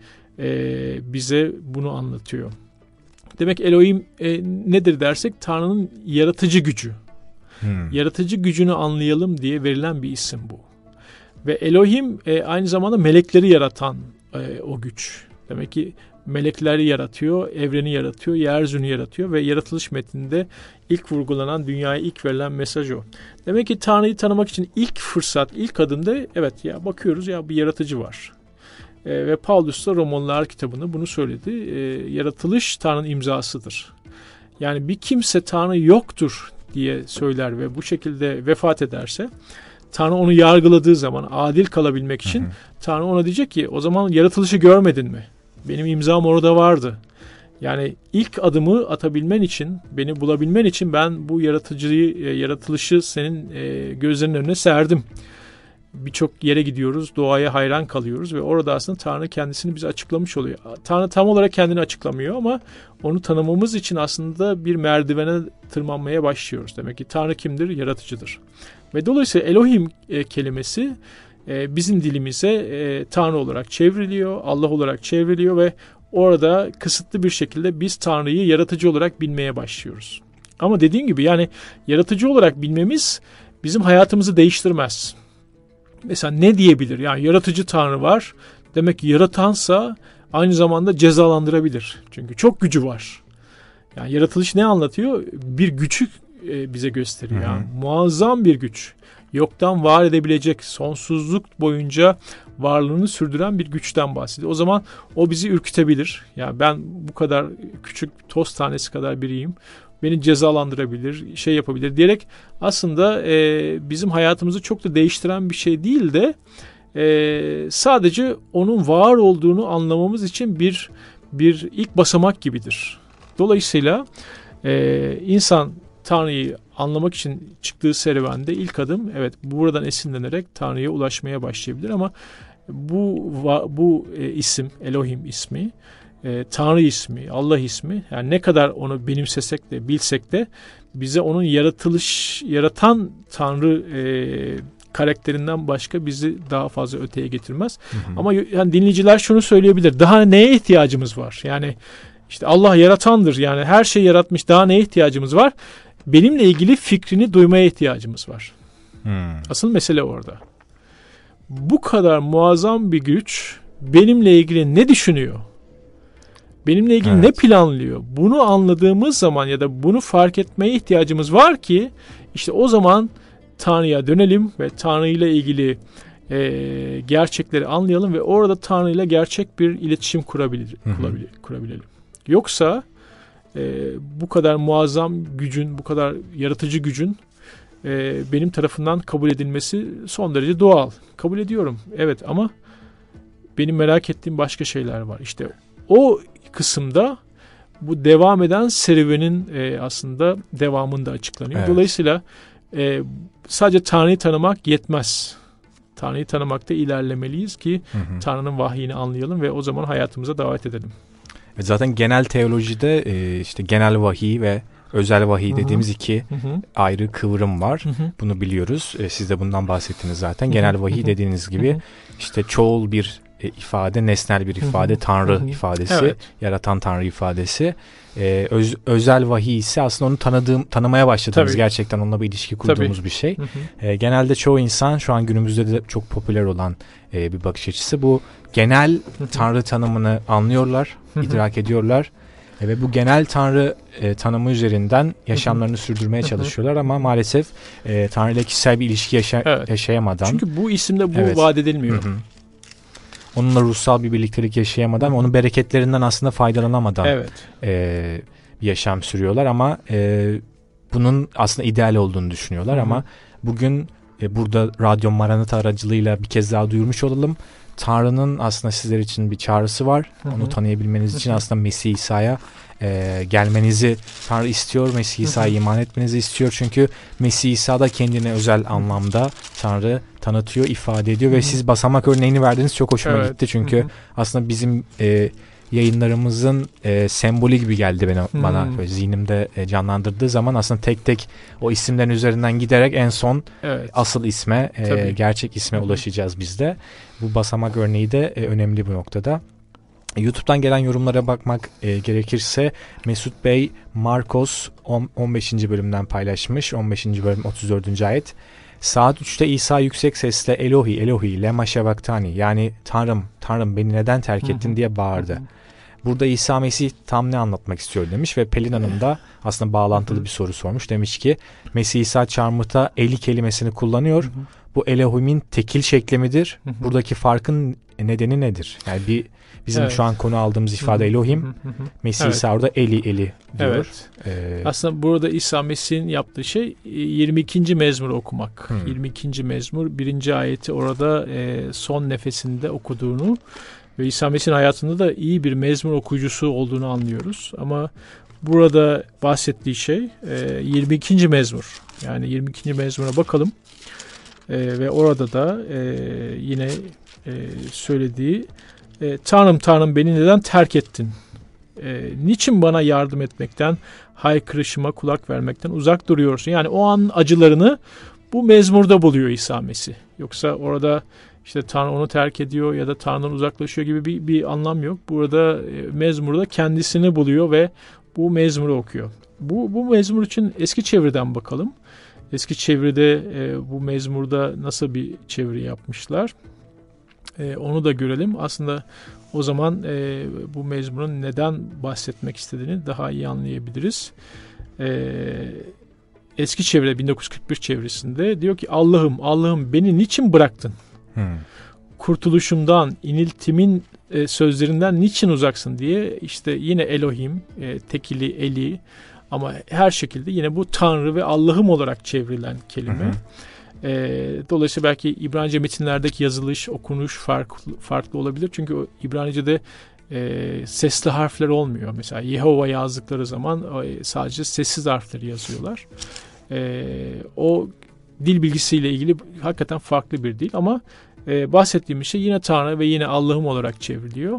e, bize bunu anlatıyor. Demek Elohim e, nedir dersek Tanrı'nın yaratıcı gücü. Hmm. Yaratıcı gücünü anlayalım diye verilen bir isim bu. Ve Elohim e, aynı zamanda melekleri yaratan e, o güç. Demek ki melekleri yaratıyor, evreni yaratıyor, yeryüzünü yaratıyor ve yaratılış metninde ilk vurgulanan, dünyaya ilk verilen mesaj o. Demek ki Tanrı'yı tanımak için ilk fırsat, ilk adımda evet ya bakıyoruz ya bir yaratıcı var. E, ve Paulus da Romalılar kitabında bunu söyledi. E, yaratılış Tanrı'nın imzasıdır. Yani bir kimse Tanrı yoktur diye söyler ve bu şekilde vefat ederse Tanrı onu yargıladığı zaman adil kalabilmek için hı hı. Tanrı ona diyecek ki o zaman yaratılışı görmedin mi? Benim imzam orada vardı. Yani ilk adımı atabilmen için, beni bulabilmen için ben bu yaratıcıyı, yaratılışı senin gözlerinin önüne serdim. Birçok yere gidiyoruz, doğaya hayran kalıyoruz ve orada aslında Tanrı kendisini bize açıklamış oluyor. Tanrı tam olarak kendini açıklamıyor ama onu tanımamız için aslında bir merdivene tırmanmaya başlıyoruz. Demek ki Tanrı kimdir? Yaratıcıdır. Ve dolayısıyla Elohim kelimesi bizim dilimize Tanrı olarak çevriliyor, Allah olarak çevriliyor ve orada kısıtlı bir şekilde biz Tanrı'yı yaratıcı olarak bilmeye başlıyoruz. Ama dediğim gibi yani yaratıcı olarak bilmemiz bizim hayatımızı değiştirmez. Mesela ne diyebilir? Yani yaratıcı Tanrı var. Demek ki yaratansa aynı zamanda cezalandırabilir. Çünkü çok gücü var. Yani yaratılış ne anlatıyor? Bir gücü bize gösteriyor. Yani muazzam bir güç. Yoktan var edebilecek, sonsuzluk boyunca varlığını sürdüren bir güçten bahsediyor. O zaman o bizi ürkütebilir. Yani ben bu kadar küçük toz tanesi kadar biriyim. Beni cezalandırabilir, şey yapabilir diyerek aslında e, bizim hayatımızı çok da değiştiren bir şey değil de e, sadece onun var olduğunu anlamamız için bir bir ilk basamak gibidir. Dolayısıyla e, insan Tanrı'yı anlamak için çıktığı serüvende ilk adım evet buradan esinlenerek Tanrı'ya ulaşmaya başlayabilir ama bu bu e, isim Elohim ismi e, Tanrı ismi, Allah ismi, yani ne kadar onu benimsesek de bilsek de bize onun yaratılış, yaratan Tanrı e, karakterinden başka bizi daha fazla öteye getirmez. Hı hı. Ama yani dinleyiciler şunu söyleyebilir. Daha neye ihtiyacımız var? Yani işte Allah yaratandır. Yani her şeyi yaratmış. Daha neye ihtiyacımız var? Benimle ilgili fikrini duymaya ihtiyacımız var. Hmm. Asıl mesele orada. Bu kadar muazzam bir güç benimle ilgili ne düşünüyor? Benimle ilgili evet. ne planlıyor? Bunu anladığımız zaman ya da bunu fark etmeye ihtiyacımız var ki işte o zaman Tanrı'ya dönelim ve Tanrı ile ilgili e, gerçekleri anlayalım ve orada Tanrı ile gerçek bir iletişim kurabilir, kurabilir, kurabilelim. Yoksa e, bu kadar muazzam gücün, bu kadar yaratıcı gücün e, benim tarafından kabul edilmesi son derece doğal. Kabul ediyorum, evet, ama benim merak ettiğim başka şeyler var. İşte o kısımda bu devam eden serüvenin e, aslında devamında açıklanıyor. Evet. Dolayısıyla e, sadece Tanrı'yı tanımak yetmez. Tanrı'yı tanımakta ilerlemeliyiz ki hı hı. Tanrı'nın vahyini anlayalım ve o zaman hayatımıza davet edelim. Zaten genel teolojide e, işte genel vahiy ve özel vahiy dediğimiz hı hı. iki hı hı. ayrı kıvrım var. Hı hı. Bunu biliyoruz. E, siz de bundan bahsettiniz zaten. Hı hı. Genel vahiy dediğiniz gibi hı hı. işte çoğul bir e, ifade, nesnel bir ifade, hı hı. Tanrı hı hı. ifadesi, evet. yaratan Tanrı ifadesi. Ee, öz, özel vahiy ise aslında onu tanıdığım, tanımaya başladığımız, tabii. gerçekten onunla bir ilişki kurduğumuz tabii. bir şey. Hı hı. Ee, genelde çoğu insan, şu an günümüzde de çok popüler olan e, bir bakış açısı bu. Genel hı hı. Tanrı tanımını anlıyorlar, hı hı. idrak ediyorlar e, ve bu genel Tanrı e, tanımı üzerinden yaşamlarını hı hı. sürdürmeye çalışıyorlar ama maalesef e, Tanrı ile kişisel bir ilişki yaşa- evet. yaşayamadan. Çünkü bu isimde bu evet. vaat edilmiyor. Hı hı. Onunla ruhsal bir birliktelik yaşayamadan, onun bereketlerinden aslında faydalanamadan evet. e, bir yaşam sürüyorlar ama e, bunun aslında ideal olduğunu düşünüyorlar. Hı-hı. Ama bugün e, burada Radyo Maranata aracılığıyla bir kez daha duyurmuş olalım. Tanrı'nın aslında sizler için bir çağrısı var. Hı-hı. Onu tanıyabilmeniz için Hı-hı. aslında Mesih İsa'ya e, gelmenizi Tanrı istiyor. Mesih İsa'ya iman etmenizi istiyor. Çünkü Mesih İsa da kendine özel anlamda Tanrı tanıtıyor, ifade ediyor. Hı-hı. Ve siz basamak örneğini verdiniz. Çok hoşuma evet. gitti. Çünkü Hı-hı. aslında bizim e, yayınlarımızın e, sembolü gibi geldi bana, hmm. bana böyle zihnimde e, canlandırdığı zaman aslında tek tek o isimlerin üzerinden giderek en son evet. asıl isme, e, gerçek isme hmm. ulaşacağız biz de. Bu basamak örneği de e, önemli bu noktada. YouTube'dan gelen yorumlara bakmak e, gerekirse Mesut Bey Markos on beşinci bölümden paylaşmış. on beşinci bölüm otuz dördüncü ayet. Saat üçte İsa yüksek sesle Elohi Elohi lema şevaktani, yani Tanrım Tanrım beni neden terk ettin diye bağırdı. Hı hı. Burada İsa Mesih tam ne anlatmak istiyor demiş ve Pelin Hanım da aslında bağlantılı hı hı. bir soru sormuş. Demiş ki Mesih İsa çarmıhta Eli kelimesini kullanıyor. Hı hı. Bu Elohim'in tekil şekli midir? Hı hı. Buradaki farkın nedeni nedir? Yani bir bizim evet. şu an konu aldığımız ifade Elohim. Hı hı hı. Mesih evet. İsa orada Eli Eli diyor. Evet. Ee, aslında burada İsa Mesih'in yaptığı şey yirmi ikinci mezmur okumak. Hı. yirmi ikinci mezmur birinci ayeti orada e, son nefesinde okuduğunu ve İsa Mesih'in hayatında da iyi bir mezmur okuyucusu olduğunu anlıyoruz. Ama burada bahsettiği şey e, yirmi ikinci mezmur. Yani yirmi ikinci mezmura bakalım. E, ve orada da e, yine e, söylediği e, Tanrım Tanrım beni neden terk ettin? E, niçin bana yardım etmekten, haykırışıma kulak vermekten uzak duruyorsun? Yani o an acılarını bu mezmurda buluyor İsa Mesih. Yoksa orada işte Tanrı onu terk ediyor ya da Tanrı'dan uzaklaşıyor gibi bir, bir anlam yok. Burada e, mezmurda kendisini buluyor ve bu mezmuru okuyor. Bu, bu mezmur için eski çeviriden bakalım. Eski çeviride e, bu mezmurda nasıl bir çeviri yapmışlar? E, onu da görelim. Aslında o zaman e, bu mezmurun neden bahsetmek istediğini daha iyi anlayabiliriz. E, eski çeviri bin dokuz yüz kırk bir çevirisinde diyor ki Allah'ım Allah'ım beni niçin bıraktın? Hmm. Kurtuluşumdan, iniltimin e, sözlerinden niçin uzaksın diye işte yine Elohim, e, tekili Eli ama her şekilde yine bu Tanrı ve Allah'ım olarak çevrilen kelime. Hı hı. E, dolayısıyla belki İbranice metinlerdeki yazılış, okunuş farklı, farklı olabilir. Çünkü o İbranice'de e, sesli harfler olmuyor. Mesela Yehova yazdıkları zaman e, sadece sessiz harfleri yazıyorlar. E, o dil bilgisiyle ilgili hakikaten farklı bir dil ama e, bahsettiğimiz şey yine Tanrı ve yine Allah'ım olarak çevriliyor.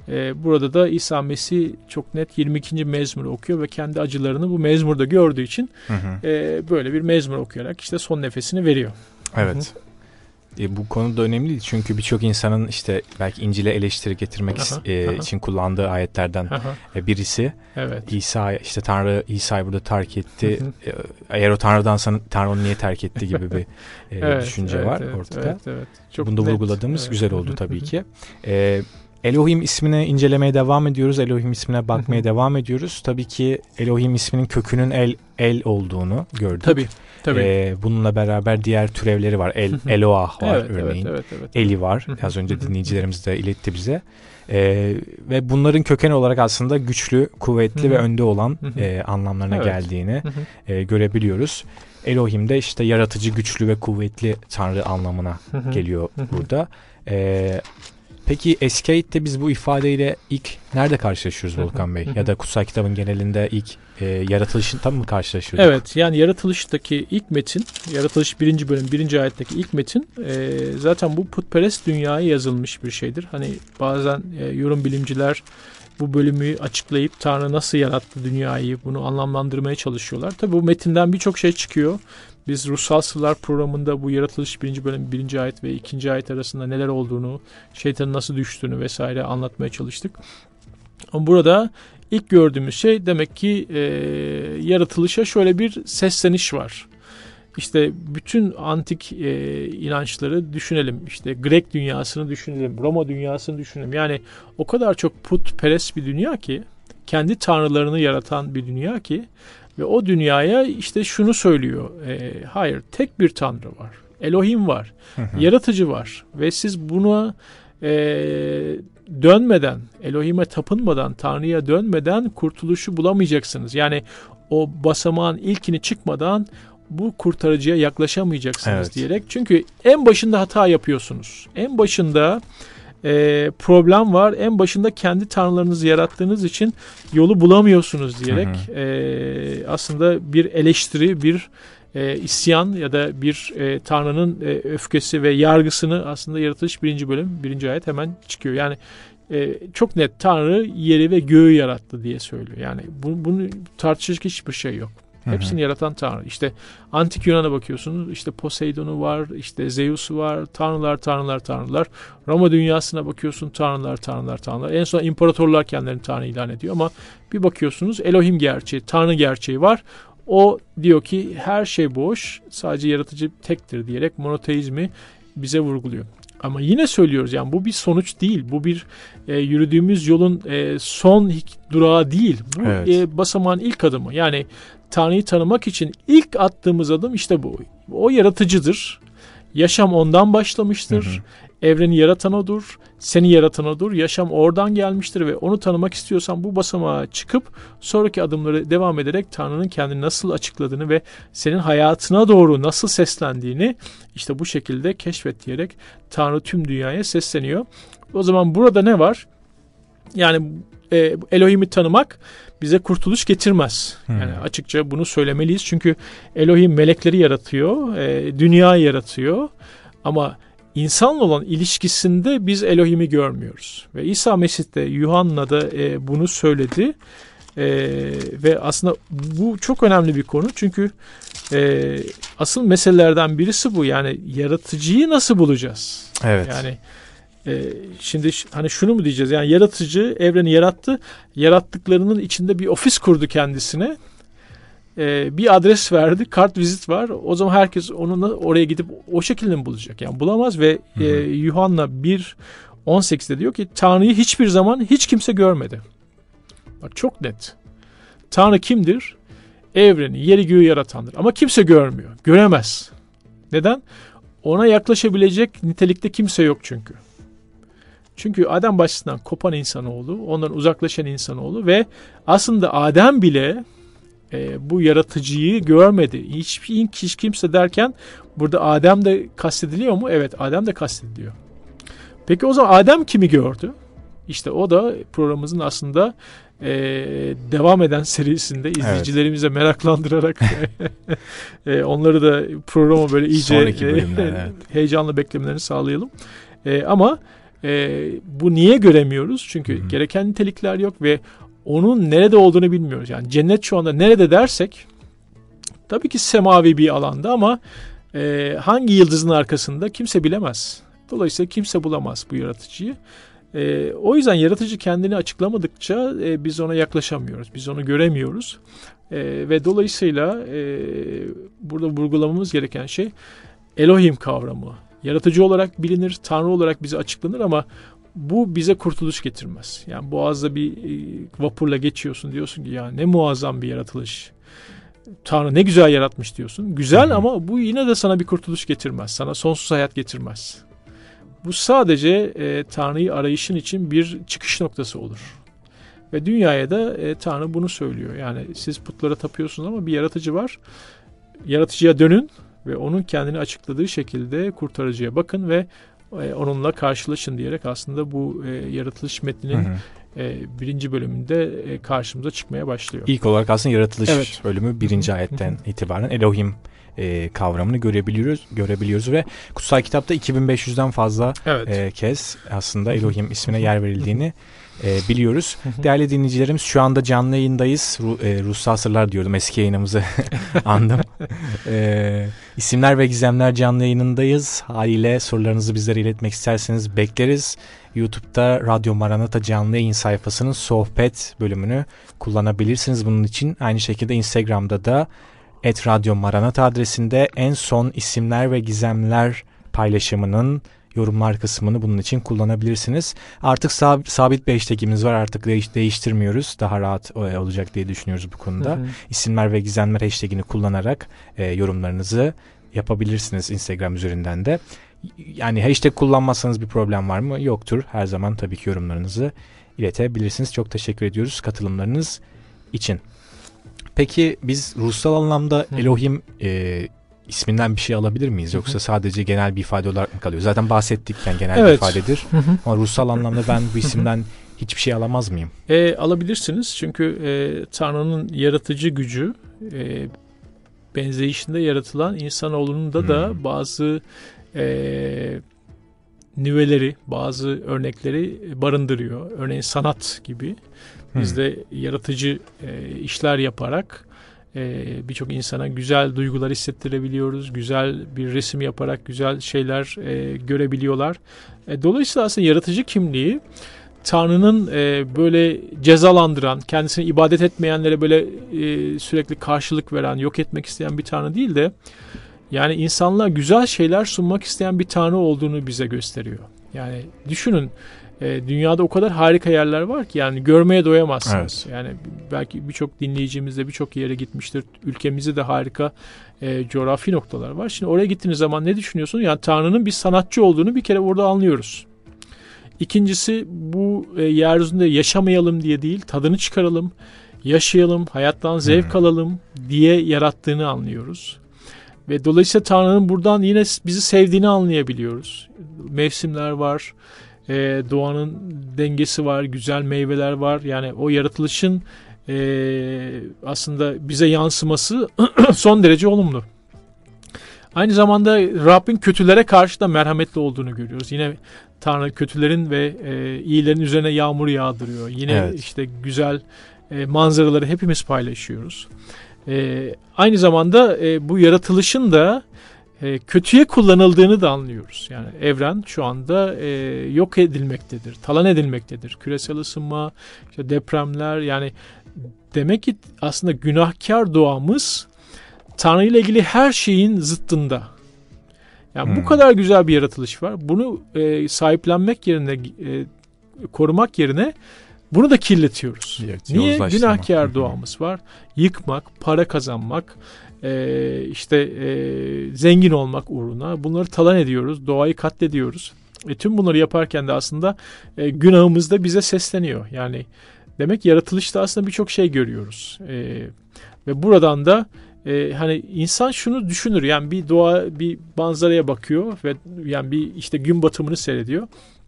E, burada da İsa Mesih çok net yirmi ikinci mezmuru okuyor ve kendi acılarını bu mezmurda gördüğü için hı hı. E, böyle bir mezmur okuyarak işte son nefesini veriyor. Evet. E, bu konu da önemli değil çünkü birçok insanın işte belki İncil'e eleştiri getirmek aha, e, aha. için kullandığı ayetlerden e, birisi. Evet. İsa işte Tanrı İsa'yı burada terk etti. e, eğer o Tanrı'dansa Tanrı onu niye terk etti gibi bir e, evet, düşünce evet, var evet, ortada. Evet, evet. Çok Bunu da net. vurguladığımız evet. güzel oldu tabii ki. E, Elohim ismini incelemeye devam ediyoruz. Elohim ismine bakmaya devam ediyoruz. Tabii ki Elohim isminin kökünün el el olduğunu gördük. Tabii. Tabii. Ee, bununla beraber diğer türevleri var. El, Eloah var evet, örneğin. Evet, evet, evet. Eli var. Az önce dinleyicilerimiz de iletti bize. Ee, ve bunların köken olarak aslında güçlü, kuvvetli ve önde olan e, anlamlarına evet. geldiğini e, görebiliyoruz. Elohim de işte yaratıcı, güçlü ve kuvvetli Tanrı anlamına geliyor burada. Evet. Peki eski ayette biz bu ifadeyle ilk nerede karşılaşıyoruz Volkan Bey? Ya da kutsal kitabın genelinde ilk e, yaratılışında mı karşılaşıyorduk? Evet, yani yaratılıştaki ilk metin, yaratılış birinci bölüm birinci ayetteki ilk metin e, zaten bu putperest dünyaya yazılmış bir şeydir. Hani bazen e, yorum bilimciler bu bölümü açıklayıp Tanrı nasıl yarattı dünyayı bunu anlamlandırmaya çalışıyorlar. Tabii bu metinden birçok şey çıkıyor. Biz Ruhsal Sırlar programında bu yaratılış birinci bölüm birinci ayet ve ikinci ayet arasında neler olduğunu, şeytanın nasıl düştüğünü vesaire anlatmaya çalıştık. Ama burada ilk gördüğümüz şey demek ki e, yaratılışa şöyle bir sesleniş var. İşte bütün antik e, inançları düşünelim. İşte Grek dünyasını düşünelim, Roma dünyasını düşünelim. Yani o kadar çok putperest bir dünya ki, kendi tanrılarını yaratan bir dünya ki ve o dünyaya işte şunu söylüyor. E, hayır, tek bir tanrı var. Elohim var. Hı hı. Yaratıcı var. Ve siz buna e, dönmeden, Elohim'e tapınmadan, Tanrı'ya dönmeden kurtuluşu bulamayacaksınız. Yani o basamağın ilkini çıkmadan bu kurtarıcıya yaklaşamayacaksınız evet. diyerek. Çünkü en başında hata yapıyorsunuz. En başında e, problem var. En başında kendi tanrılarınızı yarattığınız için yolu bulamıyorsunuz diyerek hı hı. E, aslında bir eleştiri, bir e, isyan ya da bir e, Tanrı'nın e, öfkesi ve yargısını aslında yaratılış birinci bölüm, birinci ayet hemen çıkıyor. Yani e, çok net Tanrı yeri ve göğü yarattı diye söylüyor. Yani bu, bunu tartışacak hiçbir şey yok. Hepsini Hı-hı. yaratan Tanrı. İşte antik Yunan'a bakıyorsunuz. İşte Poseidon'u var, işte Zeus'u var. Tanrılar, tanrılar, tanrılar. Roma dünyasına bakıyorsun. Tanrılar, tanrılar, tanrılar. En son imparatorlar kendilerini Tanrı ilan ediyor ama bir bakıyorsunuz Elohim gerçeği, Tanrı gerçeği var. O diyor ki her şey boş, sadece yaratıcı tektir diyerek monoteizmi bize vurguluyor. Ama yine söylüyoruz yani bu bir sonuç değil. Bu bir e, yürüdüğümüz yolun e, son durağı değil. Bu evet. e, basamağın ilk adımı. Yani Tanrı'yı tanımak için ilk attığımız adım işte bu. O yaratıcıdır. Yaşam ondan başlamıştır. Hı hı. Evreni yaratan odur. Seni yaratan odur. Yaşam oradan gelmiştir ve onu tanımak istiyorsan bu basamağa çıkıp sonraki adımları devam ederek Tanrı'nın kendini nasıl açıkladığını ve senin hayatına doğru nasıl seslendiğini işte bu şekilde keşfet diyerek Tanrı tüm dünyaya sesleniyor. O zaman burada ne var? Yani e, Elohim'i tanımak bize kurtuluş getirmez. Hmm. Yani açıkça bunu söylemeliyiz. Çünkü Elohim melekleri yaratıyor, e, dünyayı yaratıyor. Ama İnsanla olan ilişkisinde biz Elohim'i görmüyoruz. Ve İsa Mesih de Yuhanna da e, bunu söyledi. E, ve aslında bu çok önemli bir konu. Çünkü e, asıl meselelerden birisi bu. Yani yaratıcıyı nasıl bulacağız? Evet. Yani e, şimdi hani şunu mu diyeceğiz? Yani yaratıcı evreni yarattı. Yarattıklarının içinde bir ofis kurdu kendisine. Bir adres verdi, kart vizit var. O zaman herkes onunla oraya gidip o şekilde mi bulacak? Yani bulamaz ve e, Yuhanna bir on sekizde diyor ki Tanrı'yı hiçbir zaman hiç kimse görmedi. Bak çok net. Tanrı kimdir? Evreni, yeri göğü yaratandır. Ama kimse görmüyor. Göremez. Neden? Ona yaklaşabilecek nitelikte kimse yok çünkü. Çünkü Adem başından kopan insanoğlu, ondan uzaklaşan insanoğlu ve aslında Adem bile E, bu yaratıcıyı görmedi. Hiç, hiç kimse derken burada Adem de kastediliyor mu? Evet, Adem de kastediliyor. Peki o zaman Adem kimi gördü? İşte o da programımızın aslında e, devam eden serisinde izleyicilerimize evet. meraklandırarak e, onları da programa böyle iyice e, evet. heyecanla beklemelerini sağlayalım. E, ama E, bu niye göremiyoruz? Çünkü Hı-hı. gereken nitelikler yok ve onun nerede olduğunu bilmiyoruz. Yani cennet şu anda nerede dersek, tabii ki semavi bir alanda ama e, hangi yıldızın arkasında kimse bilemez. Dolayısıyla kimse bulamaz bu yaratıcıyı. E, o yüzden yaratıcı kendini açıklamadıkça e, biz ona yaklaşamıyoruz. Biz onu göremiyoruz. E, ve dolayısıyla e, burada vurgulamamız gereken şey Elohim kavramı. Yaratıcı olarak bilinir, Tanrı olarak bize açıklanır ama bu bize kurtuluş getirmez. Yani boğazda bir e, vapurla geçiyorsun, diyorsun ki ya ne muazzam bir yaratılış. Tanrı ne güzel yaratmış diyorsun. Güzel Hı-hı. ama bu yine de sana bir kurtuluş getirmez. Sana sonsuz hayat getirmez. Bu sadece e, Tanrı'yı arayışın için bir çıkış noktası olur. Ve dünyaya da e, Tanrı bunu söylüyor. Yani siz putlara tapıyorsunuz ama bir yaratıcı var. Yaratıcıya dönün ve onun kendini açıkladığı şekilde kurtarıcıya bakın ve e, onunla karşılaşın diyerek aslında bu e, yaratılış metninin hı hı. E, birinci bölümünde e, karşımıza çıkmaya başlıyor. İlk olarak aslında yaratılış evet. bölümü birinci ayetten itibaren Elohim e, kavramını görebiliyoruz görebiliyoruz ve kutsal kitapta iki bin beş yüzden fazla evet. e, kez aslında Elohim ismine yer verildiğini e, biliyoruz. Değerli dinleyicilerimiz, şu anda canlı yayındayız. Ru, e, Ruhsal Sırlar diyordum, eski yayınımızı andım. E, İsimler ve Gizemler canlı yayınındayız. Haliyle sorularınızı bizlere iletmek isterseniz bekleriz. YouTube'da Radyo Maranata canlı yayın sayfasının sohbet bölümünü kullanabilirsiniz bunun için. Aynı şekilde Instagram'da da et radyo maranata adresinde en son isimler ve gizemler paylaşımının yorumlar kısmını bunun için kullanabilirsiniz. Artık sab- sabit bir hashtagimiz var. Artık değiş- değiştirmiyoruz. Daha rahat e, olacak diye düşünüyoruz bu konuda. Hı hı. İsimler ve gizemler hashtagini kullanarak e, yorumlarınızı yapabilirsiniz Instagram üzerinden de. Yani hashtag kullanmazsanız bir problem var mı? Yoktur. Her zaman tabii ki yorumlarınızı iletebilirsiniz. Çok teşekkür ediyoruz katılımlarınız için. Peki biz ruhsal anlamda Hı. Elohim e, isminden bir şey alabilir miyiz? Yoksa Hı. sadece genel bir ifade olarak mı kalıyor? Zaten bahsettik, yani genel evet. bir ifadedir. Hı hı. Ama ruhsal anlamda ben bu isimden hiçbir şey alamaz mıyım? E, alabilirsiniz. Çünkü e, Tanrı'nın yaratıcı gücü e, benzeyişinde yaratılan insanoğlunun da, da bazı e, nüveleri, bazı örnekleri barındırıyor. Örneğin sanat gibi. Biz de yaratıcı e, işler yaparak e, birçok insana güzel duygular hissettirebiliyoruz. Güzel bir resim yaparak güzel şeyler e, görebiliyorlar. E, dolayısıyla aslında yaratıcı kimliği Tanrı'nın e, böyle cezalandıran, kendisine ibadet etmeyenlere böyle e, sürekli karşılık veren, yok etmek isteyen bir Tanrı değil de yani insanlığa güzel şeyler sunmak isteyen bir Tanrı olduğunu bize gösteriyor. Yani düşünün, e, dünyada o kadar harika yerler var ki yani görmeye doyamazsınız. Evet. Yani belki birçok dinleyicimiz de birçok yere gitmiştir. Ülkemizde de harika e, coğrafi noktalar var. Şimdi oraya gittiğiniz zaman ne düşünüyorsunuz? Yani Tanrı'nın bir sanatçı olduğunu bir kere orada anlıyoruz. İkincisi, bu e, yeryüzünde yaşamayalım diye değil, tadını çıkaralım, yaşayalım, hayattan zevk hmm. alalım diye yarattığını anlıyoruz. Ve dolayısıyla Tanrı'nın buradan yine bizi sevdiğini anlayabiliyoruz. Mevsimler var, e, doğanın dengesi var, güzel meyveler var. Yani o yaratılışın e, aslında bize yansıması son derece olumlu. Aynı zamanda Rabbin kötülere karşı da merhametli olduğunu görüyoruz. Yine Tanrı kötülerin ve e, iyilerin üzerine yağmur yağdırıyor. Yine evet. işte güzel e, manzaraları hepimiz paylaşıyoruz. E, aynı zamanda e, bu yaratılışın da e, kötüye kullanıldığını da anlıyoruz. Yani evren şu anda e, yok edilmektedir, talan edilmektedir. Küresel ısınma, işte depremler, yani demek ki aslında günahkar doğamız Tanrı ile ilgili her şeyin zıttında. Yani hmm. bu kadar güzel bir yaratılış var. Bunu e, sahiplenmek yerine, e, korumak yerine bunu da kirletiyoruz. Evet, niye? Günahkar doğamız var. Yıkmak, para kazanmak, e, işte e, zengin olmak uğruna bunları talan ediyoruz. Doğayı katlediyoruz. E, tüm bunları yaparken de aslında e, günahımız da bize sesleniyor. Yani demek yaratılışta aslında birçok şey görüyoruz. E, ve buradan da Ee, hani insan şunu düşünür, yani bir doğa, bir manzaraya bakıyor ve yani bir işte gün batımını seyrediyor.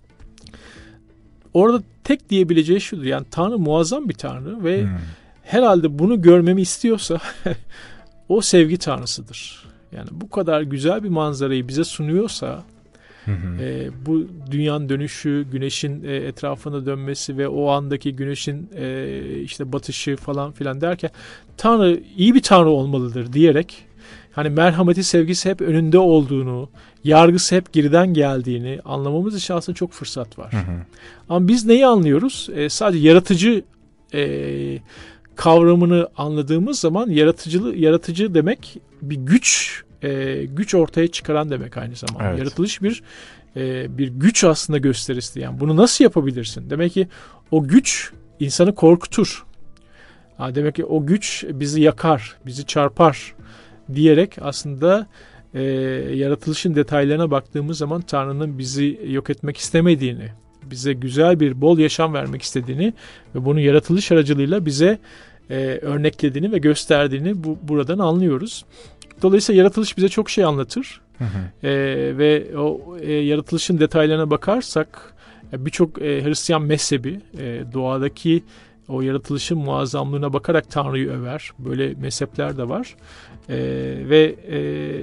Orada tek diyebileceği şudur: yani Tanrı muazzam bir Tanrı ve hmm. herhalde bunu görmemi istiyorsa o sevgi Tanrısıdır. Yani bu kadar güzel bir manzarayı bize sunuyorsa Hı hı. E, bu dünyanın dönüşü, güneşin e, etrafında dönmesi ve o andaki güneşin e, işte batışı falan filan derken Tanrı iyi bir Tanrı olmalıdır diyerek hani merhameti, sevgisi hep önünde olduğunu, yargısı hep geriden geldiğini anlamamız için aslında çok fırsat var. Hı hı. Ama biz neyi anlıyoruz? E, sadece yaratıcı e, kavramını anladığımız zaman yaratıcı yaratıcı demek bir güç e, güç ortaya çıkaran demek aynı zamanda. Evet. Yaratılış bir e, bir güç aslında gösterisi. Yani bunu nasıl yapabilirsin? Demek ki o güç insanı korkutur. Ha, demek ki o güç bizi yakar, bizi çarpar diyerek aslında e, yaratılışın detaylarına baktığımız zaman Tanrı'nın bizi yok etmek istemediğini, bize güzel bir bol yaşam vermek istediğini ve bunu yaratılış aracılığıyla bize e, örneklediğini ve gösterdiğini bu, buradan anlıyoruz. Dolayısıyla yaratılış bize çok şey anlatır. Hı hı. E, ve o e, yaratılışın detaylarına bakarsak e, birçok e, Hristiyan mezhebi e, doğadaki o yaratılışın muazzamlığına bakarak Tanrı'yı över. Böyle mezhepler de var. E, ve e,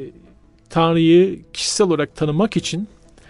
Tanrı'yı kişisel olarak tanımak için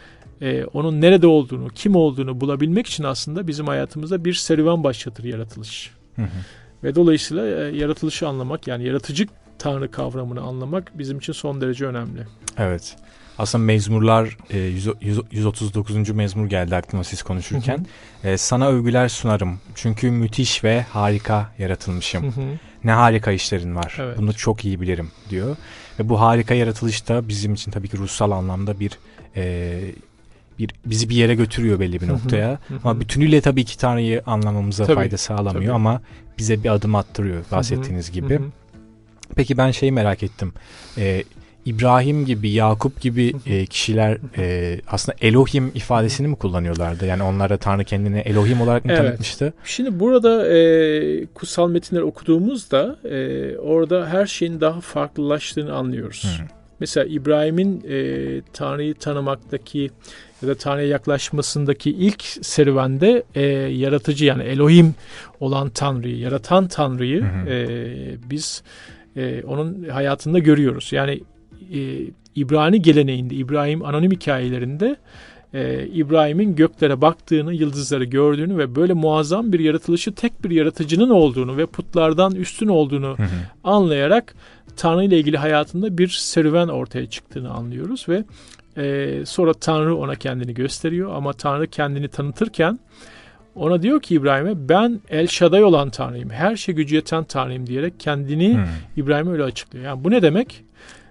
e, onun nerede olduğunu, kim olduğunu bulabilmek için aslında bizim hayatımızda bir serüven başlatır yaratılış. Hı hı. Ve dolayısıyla e, yaratılışı anlamak, yani yaratıcı Tanrı kavramını anlamak bizim için son derece önemli. Evet. Aslında mezmurlar e, yüz otuz dokuzuncu mezmur geldi aklıma siz konuşurken. E, sana övgüler sunarım. Çünkü müthiş ve harika yaratılmışım. Hı hı. Ne harika işlerin var. Evet. Bunu çok iyi bilirim diyor. Ve bu harika yaratılış da bizim için tabii ki ruhsal anlamda bir e, bir bizi bir yere götürüyor belli bir noktaya. Hı hı. Ama bütünüyle tabii ki Tanrı'yı anlamamıza tabii, fayda sağlamıyor tabii. Ama bize bir adım attırıyor bahsettiğiniz hı hı. gibi. Hı hı. Peki ben şeyi merak ettim. Ee, İbrahim gibi, Yakup gibi e, kişiler e, aslında Elohim ifadesini mi kullanıyorlardı? Yani onlara Tanrı kendini Elohim olarak mı evet. tanıtmıştı? Şimdi burada e, kutsal metinleri okuduğumuzda e, orada her şeyin daha farklılaştığını anlıyoruz. Hı. Mesela İbrahim'in e, Tanrı'yı tanımaktaki ya da Tanrı'ya yaklaşmasındaki ilk serüvende e, yaratıcı yani Elohim olan Tanrı'yı, yaratan Tanrı'yı hı hı. E, biz e, onun hayatında görüyoruz. Yani e, İbrani geleneğinde, İbrahim anonim hikayelerinde e, İbrahim'in göklere baktığını, yıldızları gördüğünü ve böyle muazzam bir yaratılışı tek bir yaratıcının olduğunu ve putlardan üstün olduğunu hı hı. anlayarak Tanrı ile ilgili hayatında bir serüven ortaya çıktığını anlıyoruz ve e, sonra Tanrı ona kendini gösteriyor ama Tanrı kendini tanıtırken ona diyor ki İbrahim'e ben El Shaddai olan Tanrıyım, her şey gücü yeten Tanrıyım diyerek kendini hmm. İbrahim'e öyle açıklıyor. Yani bu ne demek?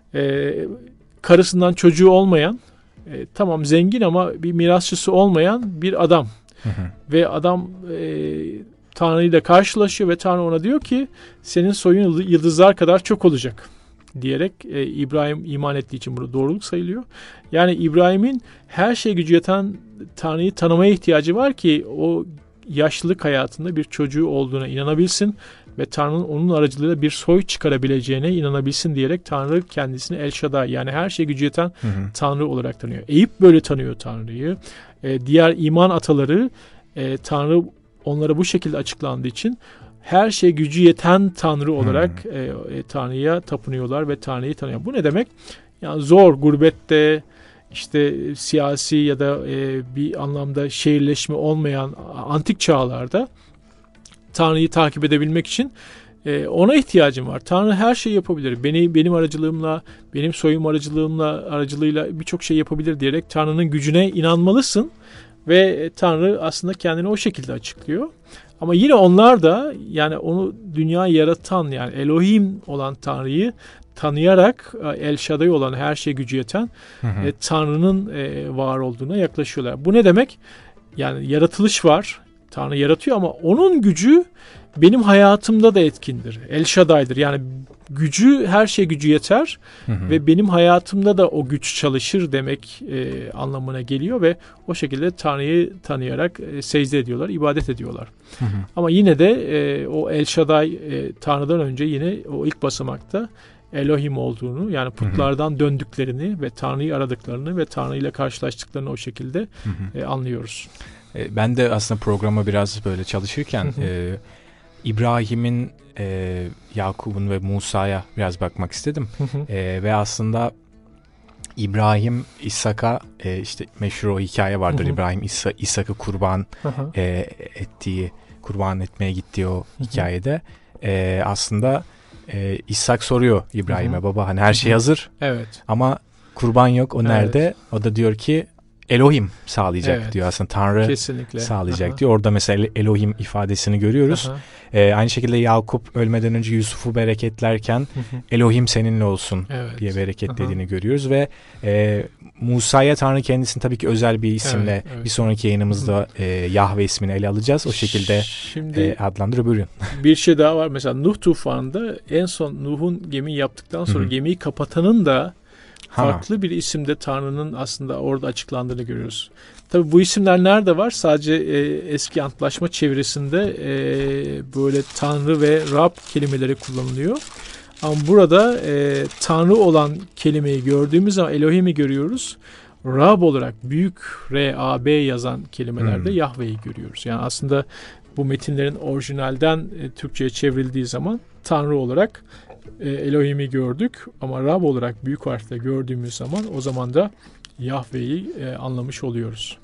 E, karısından çocuğu olmayan, e, tamam zengin ama bir mirasçısı olmayan bir adam. Hmm. Ve adam e, Tanrı ile karşılaşıyor ve Tanrı ona diyor ki senin soyun yıldızlar kadar çok olacak diyerek e, İbrahim iman ettiği için burada doğruluk sayılıyor. Yani İbrahim'in her şey gücü yeten Tanrı'yı tanımaya ihtiyacı var ki o yaşlılık hayatında bir çocuğu olduğuna inanabilsin ve Tanrı'nın onun aracılığıyla bir soy çıkarabileceğine inanabilsin diyerek Tanrı kendisini El Shaddai yani her şey gücü yeten hı hı. Tanrı olarak tanıyor. Eyüp böyle tanıyor Tanrı'yı. E, diğer iman ataları e, Tanrı onlara bu şekilde açıklandığı için her şey gücü yeten Tanrı olarak hmm. e, e, Tanrı'ya tapınıyorlar ve Tanrı'yı tanıyor. Bu ne demek? Yani zor, gurbette, işte siyasi ya da e, bir anlamda şehirleşme olmayan antik çağlarda Tanrı'yı takip edebilmek için e, ona ihtiyacım var. Tanrı her şeyi yapabilir. Beni benim aracılığımla, benim soyum aracılığımla aracılığıyla birçok şey yapabilir diyerek Tanrı'nın gücüne inanmalısın ve Tanrı aslında kendini o şekilde açıklıyor. Ama yine onlar da yani onu dünyayı yaratan yani Elohim olan Tanrı'yı tanıyarak El Shaddai olan her şey gücü yeten hı hı. E, Tanrı'nın e, var olduğuna yaklaşıyorlar. Bu ne demek? Yani yaratılış var. Tanrı yaratıyor ama onun gücü benim hayatımda da etkindir. El Shaddai'dir. Yani gücü her şey gücü yeter hı hı. ve benim hayatımda da o güç çalışır demek e, anlamına geliyor ve o şekilde Tanrı'yı tanıyarak e, secde ediyorlar, ibadet ediyorlar. Hı hı. Ama yine de e, o El Shaddai e, Tanrı'dan önce yine o ilk basamakta Elohim olduğunu yani putlardan hı hı. döndüklerini ve Tanrı'yı aradıklarını ve Tanrı ile karşılaştıklarını o şekilde hı hı. E, anlıyoruz. E, ben de aslında programa biraz böyle çalışırken hı hı. E, İbrahim'in, e, Yakup'un ve Musa'ya biraz bakmak istedim. Hı hı. E, ve aslında İbrahim İshak'a e, işte meşhur o hikaye vardır. Hı hı. İbrahim İsa, İshak'ı kurban e, ettiği, kurban etmeye gittiği o hı hı. hikayede e, aslında e, İshak soruyor İbrahim'e, hı hı. baba hani her şey hazır evet. ama kurban yok, o nerede? Evet. O da diyor ki Elohim sağlayacak evet. diyor, aslında Tanrı Kesinlikle. sağlayacak Aha. diyor. Orada mesela Elohim ifadesini görüyoruz. Ee, aynı şekilde Yakup ölmeden önce Yusuf'u bereketlerken Elohim seninle olsun evet. diye bereketlediğini Aha. görüyoruz ve e, Musa'ya Tanrı kendisini tabii ki özel bir isimle evet, evet. bir sonraki yayınımızda e, Yahve ismini ele alacağız. O şekilde Şimdi, e, adlandırıyor. Buyurun. Bir şey daha var. Mesela Nuh tufanında en son Nuh'un gemiyi yaptıktan sonra Hı-hı. gemiyi kapatanın da farklı ha. bir isimde Tanrı'nın aslında orada açıklandığını görüyoruz. Tabii bu isimler nerede var? Sadece e, eski antlaşma çevresinde e, böyle Tanrı ve Rab kelimeleri kullanılıyor. Ama burada e, Tanrı olan kelimeyi gördüğümüz zaman Elohim'i görüyoruz. Rab olarak büyük R A B yazan kelimelerde hmm. Yahve'yi görüyoruz. Yani aslında bu metinlerin orijinalden e, Türkçe'ye çevrildiği zaman Tanrı olarak Elohim'i gördük ama Rab olarak büyük harfle gördüğümüz zaman o zaman da Yahve'yi e, anlamış oluyoruz.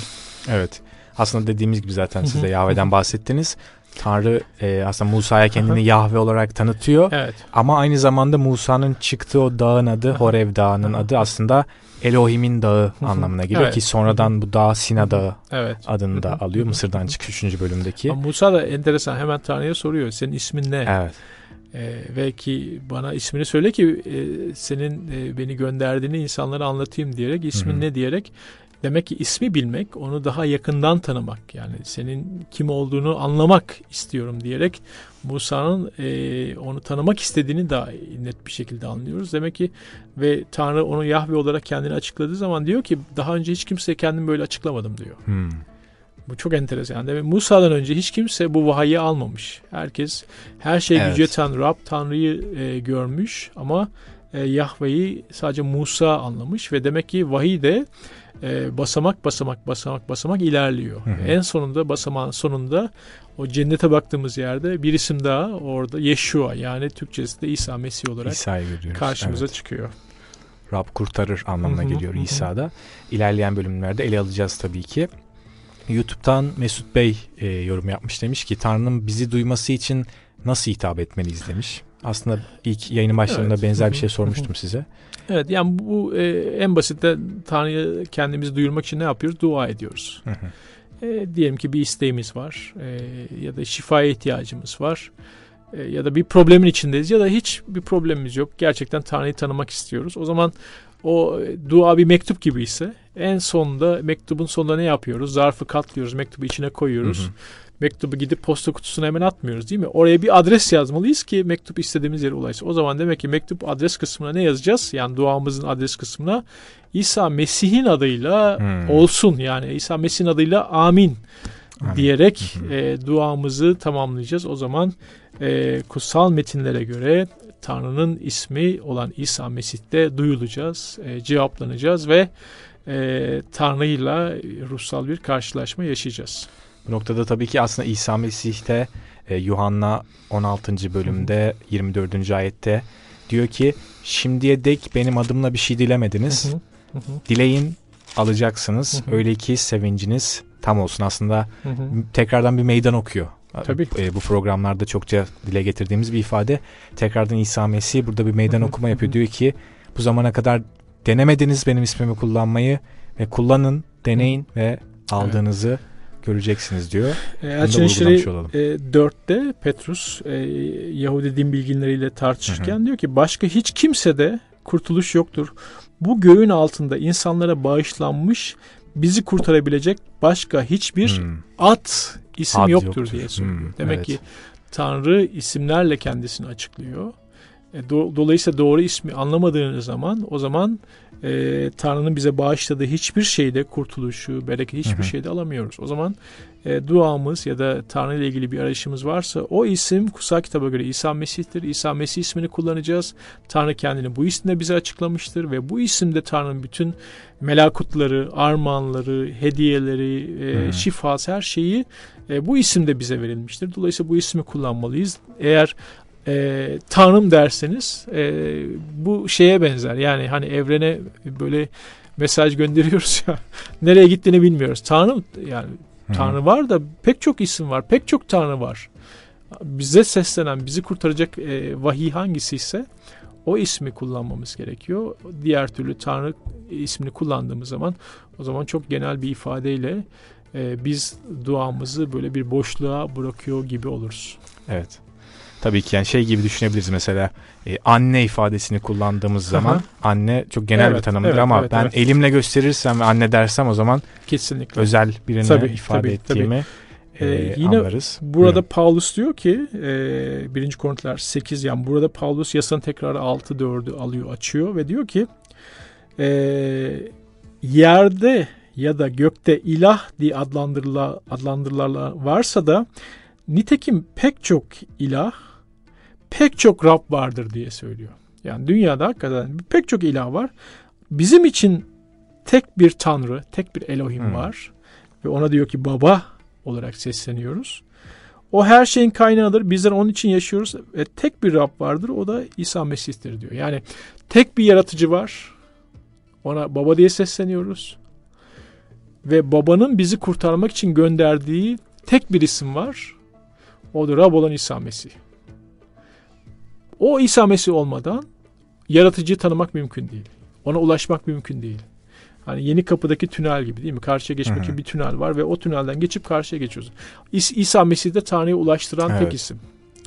Evet. Aslında dediğimiz gibi zaten siz de Yahve'den bahsettiniz. Tanrı e, aslında Musa'ya kendini Yahve olarak tanıtıyor. Evet. Ama aynı zamanda Musa'nın çıktığı o dağın adı, Horev Dağı'nın adı aslında Elohim'in dağı anlamına geliyor evet. ki sonradan bu dağ Sina Dağı evet. adını da alıyor. Mısır'dan çıkış üçüncü bölümdeki. Ama Musa da enteresan, hemen Tanrı'ya soruyor. Senin ismin ne? Evet. Ee, ve ki bana ismini söyle ki e, senin e, beni gönderdiğini insanlara anlatayım diyerek, ismin Hı-hı. ne diyerek, demek ki ismi bilmek, onu daha yakından tanımak, yani senin kim olduğunu anlamak istiyorum diyerek Musa'nın e, onu tanımak istediğini daha net bir şekilde anlıyoruz. Demek ki ve Tanrı onu Yahve olarak kendini açıkladığı zaman diyor ki daha önce hiç kimseye kendimi böyle açıklamadım diyor. Hmm. Bu çok enteresan. Yani demek Musa'dan önce hiç kimse bu vahiyi almamış. Herkes her şeyi evet. yüceten Rab Tanrı'yı e, görmüş ama e, Yahve'yi sadece Musa anlamış ve demek ki vahiy de e, basamak basamak basamak basamak ilerliyor. Hı hı. En sonunda basamağın sonunda o cennete baktığımız yerde bir isim daha orada Yeshua, yani Türkçesi de İsa Mesih olarak karşımıza evet. çıkıyor. Rab kurtarır anlamına hı hı, geliyor hı. İsa'da. İlerleyen bölümlerde ele alacağız tabii ki. YouTube'dan Mesut Bey e, yorum yapmış, demiş ki Tanrı'nın bizi duyması için nasıl hitap etmeliyiz demiş. Aslında ilk yayının başlarında evet. benzer bir şey sormuştum size. Evet, yani bu e, en basit de Tanrı'ya kendimizi duyurmak için ne yapıyoruz? Dua ediyoruz. Hı hı. E, diyelim ki bir isteğimiz var e, ya da şifaya ihtiyacımız var e, ya da bir problemin içindeyiz ya da hiç bir problemimiz yok. Gerçekten Tanrı'yı tanımak istiyoruz. O zaman o dua bir mektup gibi ise en sonunda, mektubun sonunda ne yapıyoruz? Zarfı katlıyoruz, mektubu içine koyuyoruz. Hı hı. Mektubu gidip posta kutusuna hemen atmıyoruz, değil mi? Oraya bir adres yazmalıyız ki mektup istediğimiz yere ulaşsın. O zaman demek ki mektup adres kısmına ne yazacağız? Yani duamızın adres kısmına İsa Mesih'in adıyla hmm. olsun. Yani İsa Mesih'in adıyla amin, amin. diyerek hı hı. E, duamızı tamamlayacağız. O zaman e, kutsal metinlere göre Tanrı'nın ismi olan İsa Mesih'te duyulacağız, e, cevaplanacağız ve e, Tanrı'yla ruhsal bir karşılaşma yaşayacağız. Bu noktada tabii ki aslında İsa Mesih'te e, Yuhanna on altıncı bölümde yirmi dördüncü ayette diyor ki şimdiye dek benim adımla bir şey dilemediniz. Hı hı. Hı hı. Dileyin alacaksınız. Hı hı. Öyle ki sevinciniz tam olsun. Aslında hı hı. tekrardan bir meydan okuyor. Tabii. E, bu programlarda çokça dile getirdiğimiz bir ifade. Tekrardan İsa Mesih burada bir meydan okuma yapıyor. Diyor ki bu zamana kadar denemediniz benim ismimi kullanmayı ve kullanın, deneyin ve aldığınızı evet. göreceksiniz diyor. Elçin İşleri dörtte Petrus e, Yahudi din bilginleriyle tartışırken hı hı. diyor ki başka hiç kimsede kurtuluş yoktur. Bu göğün altında insanlara bağışlanmış, bizi kurtarabilecek başka hiçbir hmm. ad isim ad yoktur, yoktur diye söylüyor. Hmm, Demek evet. ki Tanrı isimlerle kendisini açıklıyor. E, do- dolayısıyla doğru ismi anlamadığınız zaman o zaman e, Tanrı'nın bize bağışladığı hiçbir şeyde kurtuluşu, bereket hiçbir hı hı. şeyde alamıyoruz. O zaman e, duamız ya da Tanrı ile ilgili bir arayışımız varsa o isim kutsal kitaba göre İsa Mesih'tir. İsa Mesih ismini kullanacağız. Tanrı kendini bu isimde bize açıklamıştır ve bu isimde Tanrı'nın bütün melakutları, armağanları, hediyeleri, e, şifası, her şeyi e, bu isimde bize verilmiştir. Dolayısıyla bu ismi kullanmalıyız. Eğer e, Tanrım derseniz e, bu şeye benzer. Yani hani evrene böyle mesaj gönderiyoruz ya. Nereye gittiğini bilmiyoruz. Tanrım yani Hı-hı. Tanrı var da pek çok isim var. Pek çok Tanrı var. Bize seslenen, bizi kurtaracak e, vahiy hangisi ise o ismi kullanmamız gerekiyor. Diğer türlü Tanrı ismini kullandığımız zaman o zaman çok genel bir ifadeyle e, biz duamızı böyle bir boşluğa bırakıyor gibi oluruz. Evet. Tabii ki yani şey gibi düşünebiliriz mesela e, anne ifadesini kullandığımız zaman Aha. anne çok genel evet, bir tanımdır evet, ama evet, ben evet. elimle gösterirsem ve anne dersem o zaman kesinlikle özel birine tabii, ifade tabii, ettiğimi tabii. E, ee, yine anlarız. Burada Buyurun. Paulus diyor ki e, birinci Korintiler sekiz yani burada Paulus yasanın tekrarı altı dördü alıyor açıyor ve diyor ki e, yerde ya da gökte ilah diye adlandırılan adlandırılanlar varsa da nitekim pek çok ilah pek çok Rab vardır diye söylüyor. Yani dünyada hakikaten pek çok ilah var. Bizim için tek bir Tanrı, tek bir Elohim hmm. var ve ona diyor ki baba olarak sesleniyoruz. O her şeyin kaynağıdır. Bizler onun için yaşıyoruz. Ve tek bir Rab vardır. O da İsa Mesih'tir diyor. Yani tek bir yaratıcı var. Ona baba diye sesleniyoruz. Ve babanın bizi kurtarmak için gönderdiği tek bir isim var. O da Rab olan İsa Mesih. O İsa Mesih olmadan yaratıcıyı tanımak mümkün değil. Ona ulaşmak mümkün değil. Hani Yeni Kapı'daki tünel gibi değil mi? Karşıya geçmek Hı-hı. için bir tünel var ve o tünelden geçip karşıya geçiyoruz. İs- İsa Mesih de Tanrı'ya ulaştıran evet. tek isim.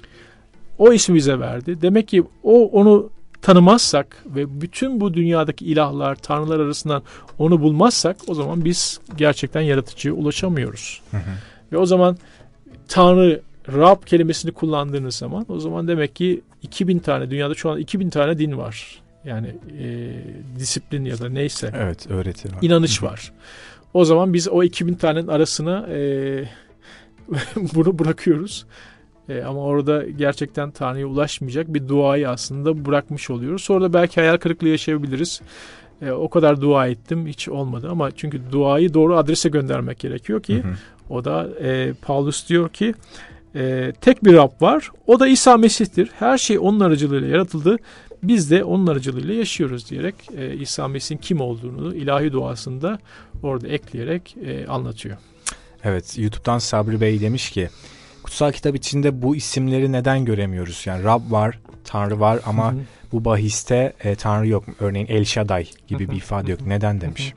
O ismi bize verdi. Demek ki o onu tanımazsak ve bütün bu dünyadaki ilahlar, tanrılar arasından onu bulmazsak o zaman biz gerçekten yaratıcıya ulaşamıyoruz. Hı-hı. Ve o zaman Tanrı, Rab kelimesini kullandığınız zaman o zaman demek ki iki bin tane, dünyada şu an iki bin tane din var. Yani e, disiplin ya da neyse. Evet, öğreti var. İnanış var. O zaman biz o iki bin tanenin arasına e, bunu bırakıyoruz. E, ama orada gerçekten Tanrı'ya ulaşmayacak bir duayı aslında bırakmış oluyoruz. Sonra da belki hayal kırıklığı yaşayabiliriz. E, o kadar dua ettim, hiç olmadı. Ama çünkü duayı doğru adrese göndermek gerekiyor ki hı hı. o da e, Paulus diyor ki e, tek bir Rab var. O da İsa Mesih'tir. Her şey onun aracılığıyla yaratıldı. Biz de onun aracılığıyla yaşıyoruz diyerek e, İsa Mesih'in kim olduğunu ilahi duasında orada ekleyerek e, anlatıyor. Evet, YouTube'dan Sabri Bey demiş ki kutsal kitap içinde bu isimleri neden göremiyoruz? Yani Rab var, Tanrı var ama Hı-hı. bu bahiste e, Tanrı yok. Örneğin El Shaddai gibi Hı-hı. bir ifade yok. Neden demiş?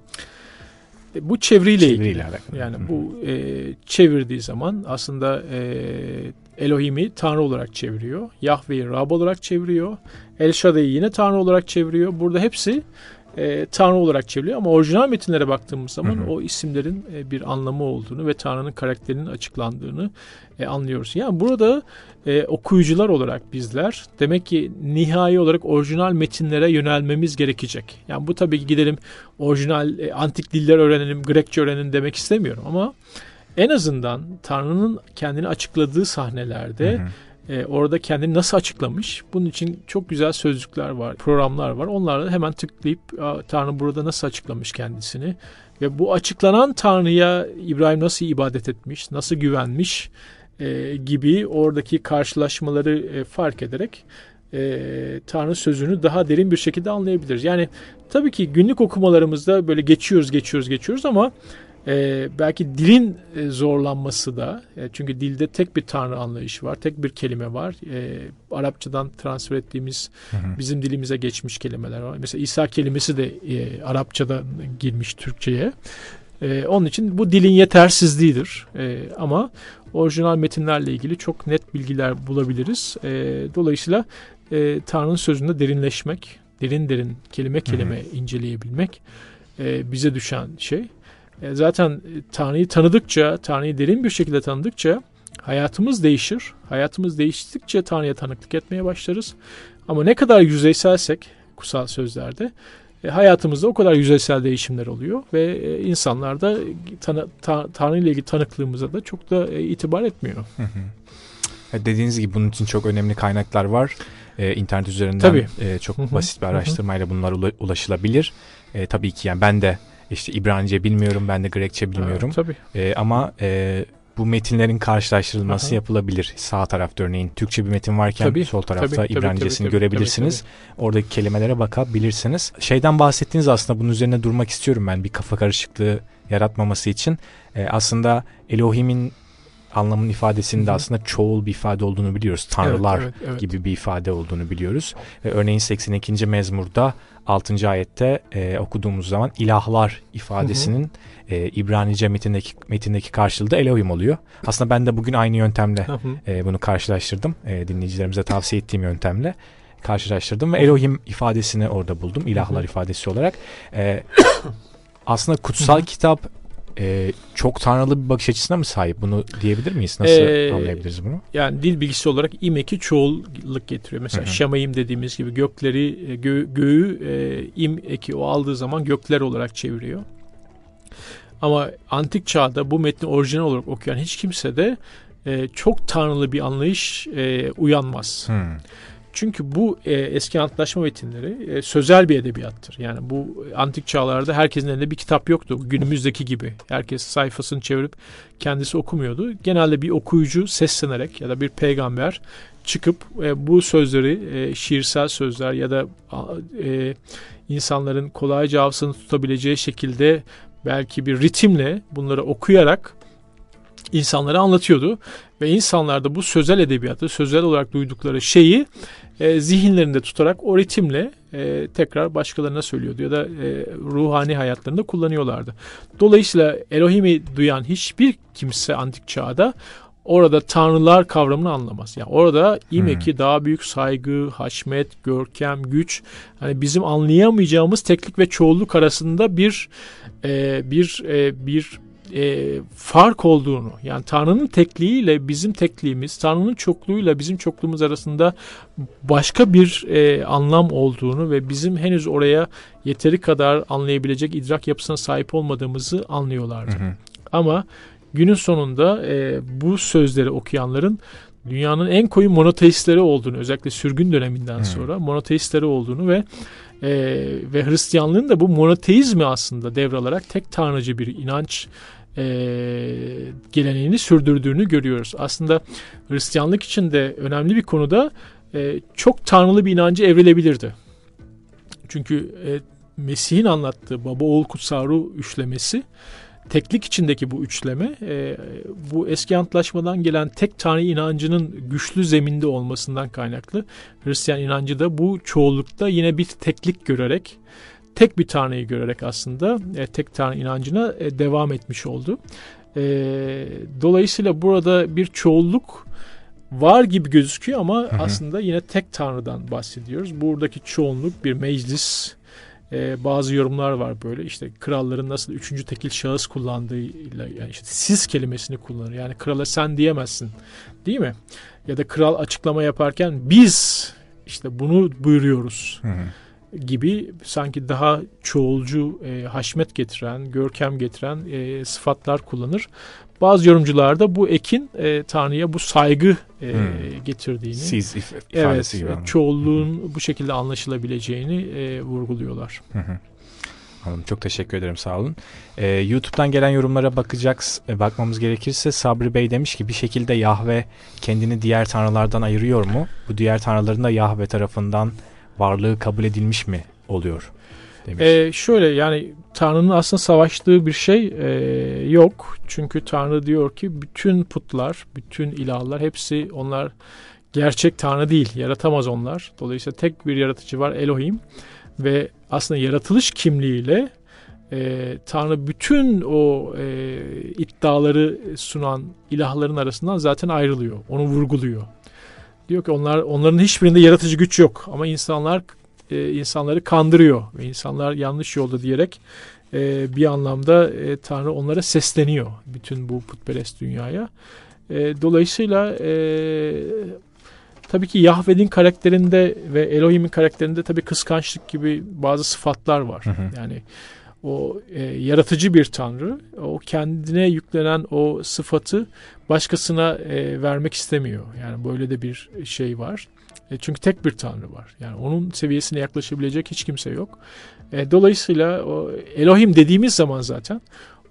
E, bu çeviriyle, çeviriyle ilgili. Alakalı. Yani Hı-hı. bu e, çevirdiği zaman aslında e, Elohim'i Tanrı olarak çeviriyor. Yahve'yi Rab olarak çeviriyor. El Shaddai'yi yine Tanrı olarak çeviriyor. Burada hepsi e, Tanrı olarak çevriliyor ama orijinal metinlere baktığımız zaman hı hı. o isimlerin e, bir anlamı olduğunu ve Tanrı'nın karakterinin açıklandığını e, anlıyoruz. Yani burada e, okuyucular olarak bizler demek ki nihai olarak orijinal metinlere yönelmemiz gerekecek. Yani bu tabii ki gidelim orijinal e, antik diller öğrenelim, Grekçe öğrenelim demek istemiyorum ama en azından Tanrı'nın kendini açıkladığı sahnelerde hı hı. E, orada kendini nasıl açıklamış? Bunun için çok güzel sözlükler var, programlar var. Onlarla hemen tıklayıp Tanrı burada nasıl açıklamış kendisini ve bu açıklanan Tanrı'ya İbrahim nasıl ibadet etmiş, nasıl güvenmiş e, gibi oradaki karşılaşmaları e, fark ederek e, Tanrı sözünü daha derin bir şekilde anlayabiliriz. Yani tabii ki günlük okumalarımızda böyle geçiyoruz, geçiyoruz, geçiyoruz ama Ee, belki dilin e, zorlanması da e, çünkü dilde tek bir tanrı anlayışı var, tek bir kelime var. E, Arapçadan transfer ettiğimiz hı hı. bizim dilimize geçmiş kelimeler var. Mesela İsa kelimesi de e, Arapçadan girmiş Türkçe'ye. E, onun için bu dilin yetersizliğidir. E, ama orijinal metinlerle ilgili çok net bilgiler bulabiliriz. E, dolayısıyla e, Tanrı'nın sözünde derinleşmek, derin derin kelime kelime hı hı. inceleyebilmek e, bize düşen şey. Zaten Tanrı'yı tanıdıkça, Tanrı'yı derin bir şekilde tanıdıkça hayatımız değişir. Hayatımız değiştikçe Tanrı'ya tanıklık etmeye başlarız. Ama ne kadar yüzeyselsek kutsal sözlerde hayatımızda o kadar yüzeysel değişimler oluyor ve insanlar da tanı, ta, Tanrı ile ilgili tanıklığımıza da çok da itibar etmiyor. Hı hı. Dediğiniz gibi bunun için çok önemli kaynaklar var. Ee, internet üzerinden Tabii. E, çok hı hı. basit bir araştırmayla bunlar ulaşılabilir. E, tabii ki yani ben de İşte İbranice bilmiyorum, ben de Grekçe bilmiyorum. Ha, tabii. Ee, ama e, bu metinlerin karşılaştırılması Aha. yapılabilir. Sağ tarafta örneğin Türkçe bir metin varken Tabii, sol tarafta tabii, tabii, İbranicesini tabii, görebilirsiniz. tabii, Oradaki kelimelere bakabilirsiniz. Şeyden bahsettiğiniz aslında bunun üzerine durmak istiyorum ben bir kafa karışıklığı yaratmaması için. Ee, aslında Elohim'in anlamın ifadesinin de aslında çoğul bir ifade olduğunu biliyoruz. Tanrılar evet, evet, evet. gibi bir ifade olduğunu biliyoruz. Ve örneğin seksen ikinci mezmurda altıncı ayette e, okuduğumuz zaman ilahlar ifadesinin hı hı. E, İbranice metindeki, metindeki karşılığı da Elohim oluyor. Aslında ben de bugün aynı yöntemle e, bunu karşılaştırdım. E, dinleyicilerimize tavsiye ettiğim yöntemle karşılaştırdım ve Elohim ifadesini orada buldum. İlahlar hı hı. ifadesi olarak. E, aslında kutsal hı hı. kitap Ee, çok tanrılı bir bakış açısına mı sahip? Bunu diyebilir miyiz? Nasıl ee, anlayabiliriz bunu? Yani dil bilgisi olarak imeki çoğulluk getiriyor. Mesela şemayim dediğimiz gibi gökleri, gö, göğü e, im eki o aldığı zaman gökler olarak çeviriyor. Ama antik çağda bu metni orijinal olarak okuyan hiç kimse de e, çok tanrılı bir anlayış e, uyanmaz. Hmm. Çünkü bu e, eski antlaşma metinleri e, sözel bir edebiyattır. Yani bu antik çağlarda herkesin elinde bir kitap yoktu. Günümüzdeki gibi. Herkes sayfasını çevirip kendisi okumuyordu. Genelde bir okuyucu seslenerek ya da bir peygamber çıkıp e, bu sözleri e, şiirsel sözler ya da e, insanların kolayca hafızasını tutabileceği şekilde belki bir ritimle bunları okuyarak insanlara anlatıyordu. Ve insanlar da bu sözel edebiyatı, sözel olarak duydukları şeyi e, zihinlerinde tutarak o ritimle e, tekrar başkalarına söylüyordu ya da e, ruhani hayatlarında kullanıyorlardı. Dolayısıyla Elohim'i duyan hiçbir kimse antik çağda orada tanrılar kavramını anlamaz. Yani orada imeki hmm. daha büyük saygı, haşmet, görkem, güç, hani bizim anlayamayacağımız teklik ve çoğulluk arasında bir e, bir e, bir E, fark olduğunu, yani Tanrı'nın tekliğiyle bizim tekliğimiz, Tanrı'nın çokluğuyla bizim çokluğumuz arasında başka bir e, anlam olduğunu ve bizim henüz oraya yeteri kadar anlayabilecek idrak yapısına sahip olmadığımızı anlıyorlardı. Hı hı. Ama günün sonunda e, bu sözleri okuyanların dünyanın en koyu monoteistleri olduğunu, özellikle sürgün döneminden hı. sonra monoteistleri olduğunu ve Ee, ve Hristiyanlığın da bu monoteizmi aslında devralarak tek tanrıcı bir inanç e, geleneğini sürdürdüğünü görüyoruz. Aslında Hristiyanlık için de önemli bir konuda e, çok tanrılı bir inancı evrilebilirdi. Çünkü e, Mesih'in anlattığı baba oğul kutsal ruh üçlemesi, teklik içindeki bu üçleme e, bu eski antlaşmadan gelen tek tanrı inancının güçlü zeminde olmasından kaynaklı. Hristiyan inancı da bu çoğullukta yine bir teklik görerek, tek bir tanrıyı görerek aslında e, tek tanrı inancına e, devam etmiş oldu. E, dolayısıyla burada bir çoğulluk var gibi gözüküyor ama hı hı. aslında yine tek tanrıdan bahsediyoruz. Buradaki çoğunluk bir meclis. Ee, bazı yorumlar var böyle, işte kralların nasıl üçüncü tekil şahıs kullandığıyla, yani işte siz kelimesini kullanır. Yani krala sen diyemezsin, değil mi? Ya da kral açıklama yaparken biz işte bunu buyuruyoruz hı hı. gibi sanki daha çoğulcu, e, haşmet getiren, görkem getiren e, sıfatlar kullanır. Bazı yorumcular da bu ekin e, Tanrı'ya bu saygı e, hmm. getirdiğini, siz if- evet, gibi çoğulluğun hı-hı. bu şekilde anlaşılabileceğini e, vurguluyorlar. Hı-hı. Anladım. Çok teşekkür ederim. Sağ olun. Ee, YouTube'dan gelen yorumlara bakacağız. E, bakmamız gerekirse Sabri Bey demiş ki bir şekilde Yahve kendini diğer tanrılardan ayırıyor mu? Bu diğer tanrıların da Yahve tarafından varlığı kabul edilmiş mi oluyor? Ee, şöyle, yani Tanrı'nın aslında savaştığı bir şey e, yok. Çünkü Tanrı diyor ki bütün putlar, bütün ilahlar, hepsi, onlar gerçek Tanrı değil. Yaratamaz onlar. Dolayısıyla tek bir yaratıcı var, Elohim. Ve aslında yaratılış kimliğiyle e, Tanrı bütün o e, iddiaları sunan ilahların arasından zaten ayrılıyor. Onu vurguluyor. Diyor ki onlar onların hiçbirinde yaratıcı güç yok. Ama insanlar e, insanları kandırıyor. Ve insanlar yanlış yolda diyerek e, bir anlamda e, Tanrı onlara sesleniyor. Bütün bu putperest dünyaya. E, dolayısıyla e, tabii ki Yahve'nin karakterinde ve Elohim'in karakterinde tabii kıskançlık gibi bazı sıfatlar var. Hı hı. Yani o e, yaratıcı bir Tanrı, o kendine yüklenen o sıfatı başkasına e, vermek istemiyor. Yani böyle de bir şey var. E, çünkü tek bir Tanrı var. Yani onun seviyesine yaklaşabilecek hiç kimse yok. E, dolayısıyla o Elohim dediğimiz zaman zaten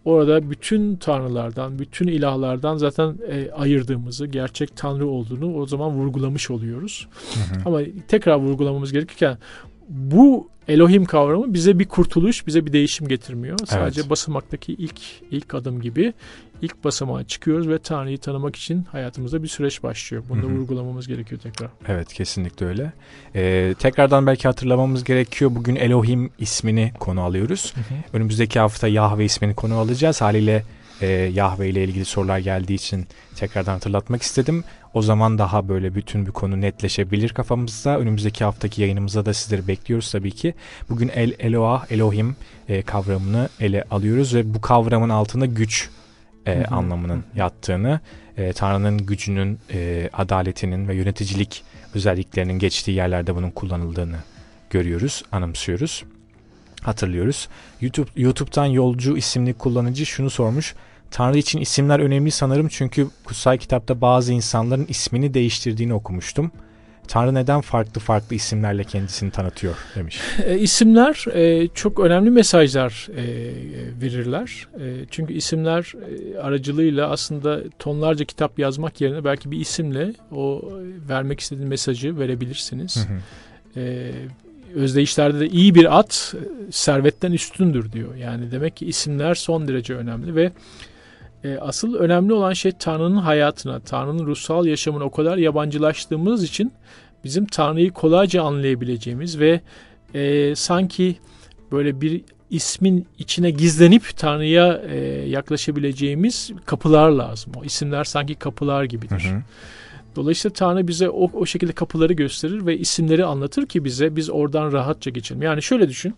orada bütün tanrılardan, bütün ilahlardan zaten e, ayırdığımızı, gerçek tanrı olduğunu o zaman vurgulamış oluyoruz. Hı hı. Ama tekrar vurgulamamız gerekirken bu Elohim kavramı bize bir kurtuluş, bize bir değişim getirmiyor. Sadece evet. basamaktaki ilk ilk adım gibi ilk basamağa çıkıyoruz ve Tanrı'yı tanımak için hayatımızda bir süreç başlıyor. Bunu da vurgulamamız gerekiyor tekrar. Evet, kesinlikle öyle. Ee, tekrardan belki hatırlamamız gerekiyor. Bugün Elohim ismini konu alıyoruz. Hı hı. Önümüzdeki hafta Yahve ismini konu alacağız. Haliyle e, Yahve ile ilgili sorular geldiği için tekrardan hatırlatmak istedim. O zaman daha böyle bütün bir konu netleşebilir kafamızda. Önümüzdeki haftaki yayınımızda da sizleri bekliyoruz tabii ki. Bugün El Eloah, Elohim e, kavramını ele alıyoruz ve bu kavramın altında güç e, hı hı. anlamının yattığını, e, Tanrı'nın gücünün, e, adaletinin ve yöneticilik özelliklerinin geçtiği yerlerde bunun kullanıldığını görüyoruz, anımsıyoruz, hatırlıyoruz. YouTube YouTube'dan Yolcu isimli kullanıcı şunu sormuş. Tanrı için isimler önemli sanırım çünkü kutsal kitapta bazı insanların ismini değiştirdiğini okumuştum. Tanrı neden farklı farklı isimlerle kendisini tanıtıyor demiş. E, isimler e, çok önemli mesajlar e, verirler. E, çünkü isimler e, aracılığıyla aslında tonlarca kitap yazmak yerine belki bir isimle o vermek istediğin mesajı verebilirsiniz. Hı hı. E, Özdeyişlerde de iyi bir at servetten üstündür diyor. Yani demek ki isimler son derece önemli ve e, asıl önemli olan şey Tanrı'nın hayatına, Tanrı'nın ruhsal yaşamına o kadar yabancılaştığımız için bizim Tanrı'yı kolayca anlayabileceğimiz ve e, sanki böyle bir ismin içine gizlenip Tanrı'ya e, yaklaşabileceğimiz kapılar lazım. O isimler sanki kapılar gibidir. Hı hı. Dolayısıyla Tanrı bize o, o şekilde kapıları gösterir ve isimleri anlatır ki bize biz oradan rahatça geçelim. Yani şöyle düşün.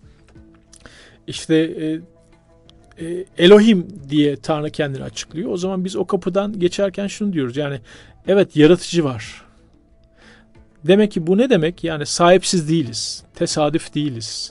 İşte e, e, Elohim diye Tanrı kendini açıklıyor. O zaman biz o kapıdan geçerken şunu diyoruz. Yani evet, yaratıcı var. Demek ki bu ne demek? Yani sahipsiz değiliz. Tesadüf değiliz.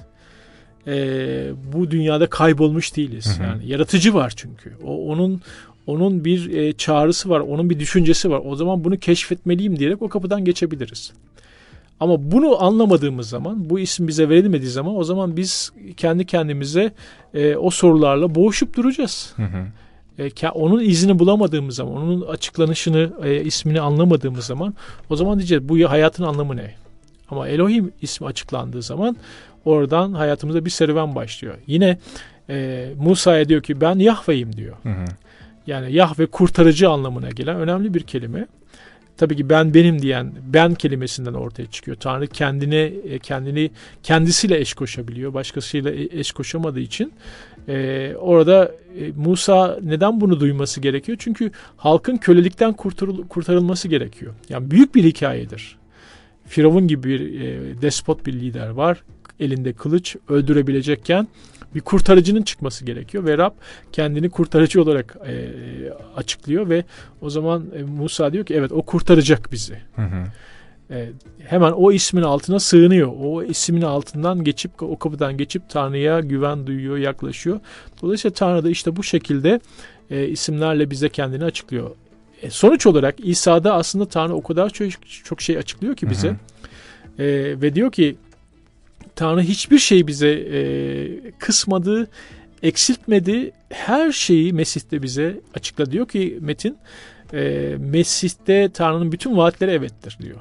E, bu dünyada kaybolmuş değiliz. Hı hı. Yani yaratıcı var çünkü. O onun Onun bir e, çağrısı var, onun bir düşüncesi var. O zaman bunu keşfetmeliyim diyerek o kapıdan geçebiliriz. Ama bunu anlamadığımız zaman, bu isim bize verilmediği zaman o zaman biz kendi kendimize e, o sorularla boğuşup duracağız. Hı hı. E, onun izini bulamadığımız zaman, onun açıklanışını, e, ismini anlamadığımız zaman o zaman diyeceğiz bu hayatın anlamı ne? Ama Elohim ismi açıklandığı zaman oradan hayatımızda bir serüven başlıyor. Yine e, Musa'ya diyor ki ben Yahve'yim diyor. Hı hı. Yani Yahve kurtarıcı anlamına gelen önemli bir kelime. Tabii ki ben benim diyen ben kelimesinden ortaya çıkıyor. Tanrı kendine kendini kendisiyle eş koşabiliyor. Başkasıyla eş koşamadığı için e, orada e, Musa neden bunu duyması gerekiyor? Çünkü halkın kölelikten kurtarıl, kurtarılması gerekiyor. Yani büyük bir hikayedir. Firavun gibi bir e, despot bir lider var. Elinde kılıç, öldürebilecekken bir kurtarıcının çıkması gerekiyor ve Rab kendini kurtarıcı olarak e, açıklıyor ve o zaman e, Musa diyor ki evet o kurtaracak bizi. Hı hı. E, hemen o ismin altına sığınıyor. O ismin altından geçip o kapıdan geçip Tanrı'ya güven duyuyor, yaklaşıyor. Dolayısıyla Tanrı da işte bu şekilde e, isimlerle bize kendini açıklıyor. E, sonuç olarak İsa'da aslında Tanrı o kadar çok, çok şey açıklıyor ki bize. Hı hı. E, ve diyor ki Tanrı hiçbir şey bize e, kısmadı, eksiltmedi. Her şeyi Mesih'te bize açıkladı. Diyor ki Metin, e, Mesih'te Tanrı'nın bütün vaatleri evettir diyor.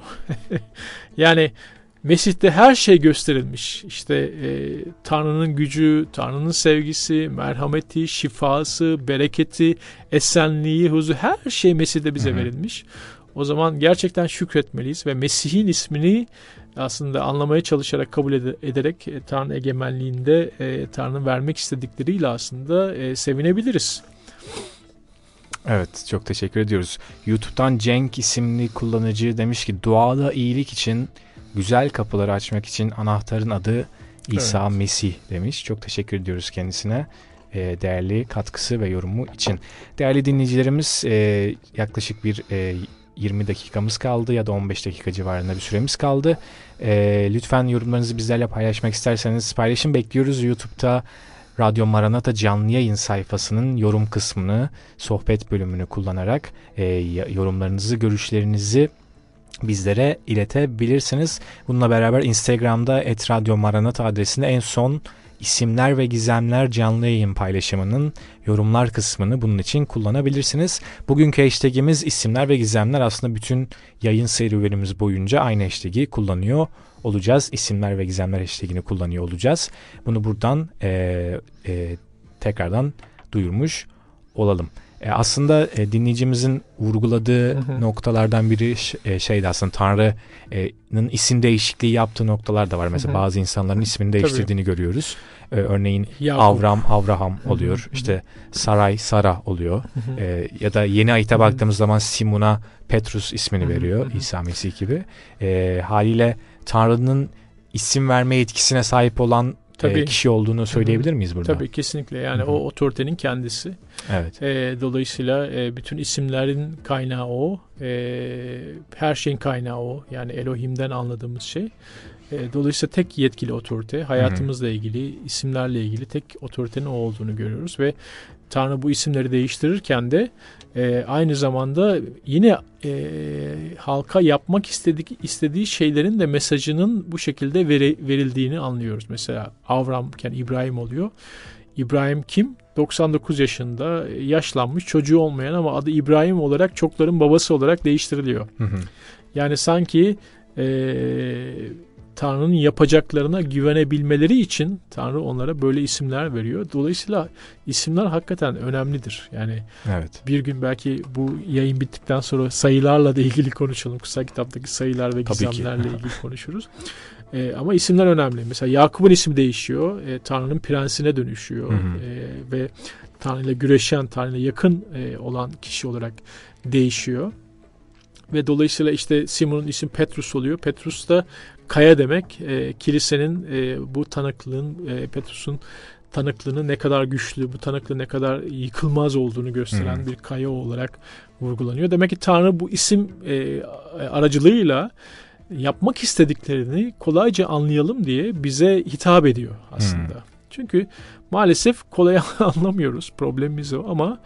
Yani Mesih'te her şey gösterilmiş. İşte e, Tanrı'nın gücü, Tanrı'nın sevgisi, merhameti, şifası, bereketi, esenliği, huzur, her şey Mesih'te bize Hı-hı. verilmiş. O zaman gerçekten şükretmeliyiz ve Mesih'in ismini aslında anlamaya çalışarak, kabul ederek e, Tanrı egemenliğinde e, Tanrı'nın vermek istedikleriyle aslında e, sevinebiliriz. Evet, çok teşekkür ediyoruz. YouTube'dan Cenk isimli kullanıcı demiş ki duada iyilik için, güzel kapıları açmak için anahtarın adı İsa evet. Mesih demiş. Çok teşekkür ediyoruz kendisine. E, değerli katkısı ve yorumu için. Değerli dinleyicilerimiz e, yaklaşık bir e, yirmi dakikamız kaldı ya da on beş dakika civarında bir süremiz kaldı. E, lütfen yorumlarınızı bizlerle paylaşmak isterseniz paylaşın bekliyoruz. YouTube'da Radyo Maranata canlı yayın sayfasının yorum kısmını, sohbet bölümünü kullanarak e, yorumlarınızı, görüşlerinizi bizlere iletebilirsiniz. Bununla beraber Instagram'da et radyo maranata adresinde en son İsimler ve Gizemler canlı yayın paylaşımının yorumlar kısmını bunun için kullanabilirsiniz. Bugünkü hashtagimiz isimler ve gizemler. Aslında bütün yayın serüvenimiz boyunca aynı hashtag'i kullanıyor olacağız. İsimler ve gizemler hashtag'ini kullanıyor olacağız. Bunu buradan e, e, tekrardan duyurmuş olalım. E, aslında e, dinleyicimizin vurguladığı hı hı. noktalardan biri e, şeydi aslında Tanrı'nın isim değişikliği yaptığı noktalar da var. Mesela hı hı. bazı insanların ismini değiştirdiğini Tabii. görüyoruz. E, örneğin Yakup. Avram, Avraham oluyor. Hı hı. İşte Saray, Sara oluyor. Hı hı. E, ya da yeni ayete baktığımız zaman Simon'a Petrus ismini hı hı. veriyor. Hı hı. İsa Mesih gibi. E, haliyle Tanrı'nın isim verme yetkisine sahip olan Tabii. kişi olduğunu söyleyebilir miyiz burada? Tabii kesinlikle yani Hı-hı. o otoritenin kendisi. Evet. E, dolayısıyla e, bütün isimlerin kaynağı o. E, her şeyin kaynağı o. Yani Elohim'den anladığımız şey. E, dolayısıyla tek yetkili otorite. Hayatımızla Hı-hı. ilgili, isimlerle ilgili tek otoritenin o olduğunu görüyoruz ve Tanrı bu isimleri değiştirirken de e, aynı zamanda yine e, halka yapmak istedik, istediği şeylerin de mesajının bu şekilde veri, verildiğini anlıyoruz. Mesela Avramken İbrahim oluyor. İbrahim kim? doksan dokuz yaşında yaşlanmış, çocuğu olmayan ama adı İbrahim olarak çokların babası olarak değiştiriliyor. Hı hı. Yani sanki e, Tanrı'nın yapacaklarına güvenebilmeleri için Tanrı onlara böyle isimler veriyor. Dolayısıyla isimler hakikaten önemlidir. Yani evet. bir gün belki bu yayın bittikten sonra sayılarla da ilgili konuşalım. Kutsal kitaptaki sayılar ve gizemlerle ilgili konuşuruz. Ee, ama isimler önemli. Mesela Yakup'un ismi değişiyor. Ee, Tanrı'nın prensine dönüşüyor. Hı hı. Ee, ve Tanrı'yla güreşen, Tanrı'yla yakın e, olan kişi olarak değişiyor. Ve dolayısıyla işte Simon'un ismi Petrus oluyor. Petrus da kaya demek. E, kilisenin e, bu tanıklığın, e, Petrus'un tanıklığını ne kadar güçlü, bu tanıklığın ne kadar yıkılmaz olduğunu gösteren hmm. bir kaya olarak vurgulanıyor. Demek ki Tanrı bu isim e, aracılığıyla yapmak istediklerini kolayca anlayalım diye bize hitap ediyor aslında. Hmm. Çünkü maalesef kolay anlamıyoruz. Problemimiz o ama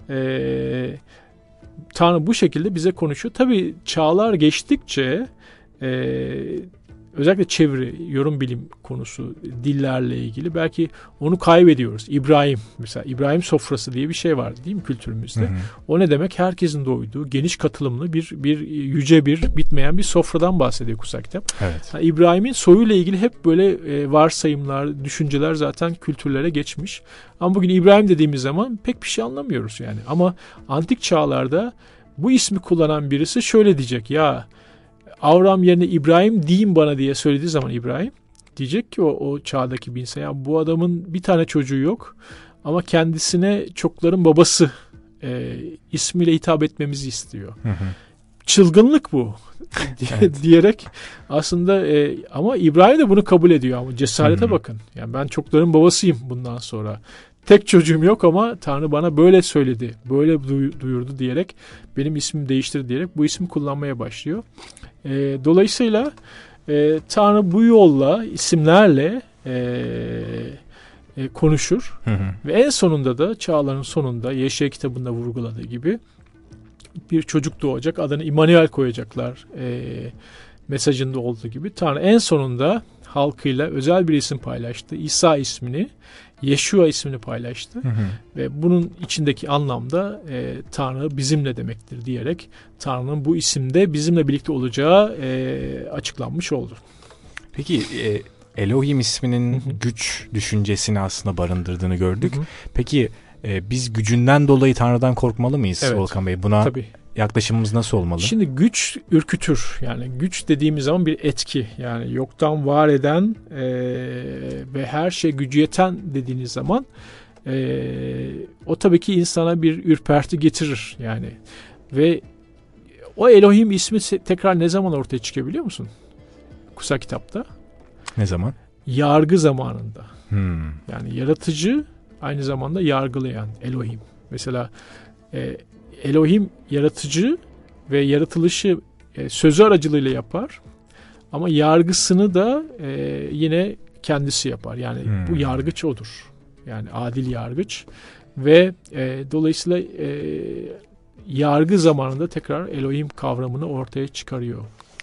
e, Tanrı bu şekilde bize konuşuyor. Tabii çağlar geçtikçe e, özellikle çeviri, yorum bilim konusu, dillerle ilgili belki onu kaybediyoruz. İbrahim mesela İbrahim sofrası diye bir şey var değil mi kültürümüzde? Hı hı. O ne demek? Herkesin doyduğu, geniş katılımlı bir bir yüce bir bitmeyen bir sofradan bahsediyor kutsal kitap. Evet. Yani İbrahim'in soyuyla ilgili hep böyle e, varsayımlar, düşünceler zaten kültürlere geçmiş. Ama bugün İbrahim dediğimiz zaman pek bir şey anlamıyoruz yani. Ama antik çağlarda bu ismi kullanan birisi şöyle diyecek: ya Avram yerine İbrahim deyin bana diye söylediği zaman İbrahim diyecek ki o, o çağdaki bir insan, ya bu adamın bir tane çocuğu yok ama kendisine çokların babası e, ismiyle hitap etmemizi istiyor. Hı hı. Çılgınlık bu evet. diyerek aslında e, ama İbrahim de bunu kabul ediyor ama cesarete hı hı. bakın. Yani ben çokların babasıyım bundan sonra. Tek çocuğum yok ama Tanrı bana böyle söyledi, böyle duyurdu diyerek benim ismimi değiştir diyerek bu ismi kullanmaya başlıyor. E, dolayısıyla e, Tanrı bu yolla isimlerle e, e, konuşur hı hı. ve en sonunda da çağların sonunda Yeşaya kitabında vurguladığı gibi bir çocuk doğacak, adını İmmanuel koyacaklar e, mesajında olduğu gibi Tanrı en sonunda halkıyla özel bir isim paylaştı. İsa ismini, Yeşua ismini paylaştı. Hı hı. Ve bunun içindeki anlamda e, Tanrı bizimle demektir diyerek Tanrı'nın bu isimde bizimle birlikte olacağı e, açıklanmış oldu. Peki e, Elohim isminin hı hı. güç düşüncesini aslında barındırdığını gördük. Hı hı. Peki e, biz gücünden dolayı Tanrı'dan korkmalı mıyız evet. Volkan Bey? Buna Tabii. yaklaşımımız nasıl olmalı? Şimdi güç ürkütür. Yani güç dediğimiz zaman bir etki. Yani yoktan var eden e, ve her şey gücü yeten dediğiniz zaman e, o tabii ki insana bir ürperti getirir. Yani ve o Elohim ismi tekrar ne zaman ortaya çıkıyor biliyor musun? Kutsal kitapta. Ne zaman? Yargı zamanında. Hmm. Yani yaratıcı aynı zamanda yargılayan Elohim. Mesela e, Elohim yaratıcı ve yaratılışı e, sözü aracılığıyla yapar. Ama yargısını da e, yine kendisi yapar. Yani hmm. bu yargıç odur. Yani adil yargıç. Ve e, dolayısıyla e, yargı zamanında tekrar Elohim kavramını ortaya çıkarıyor.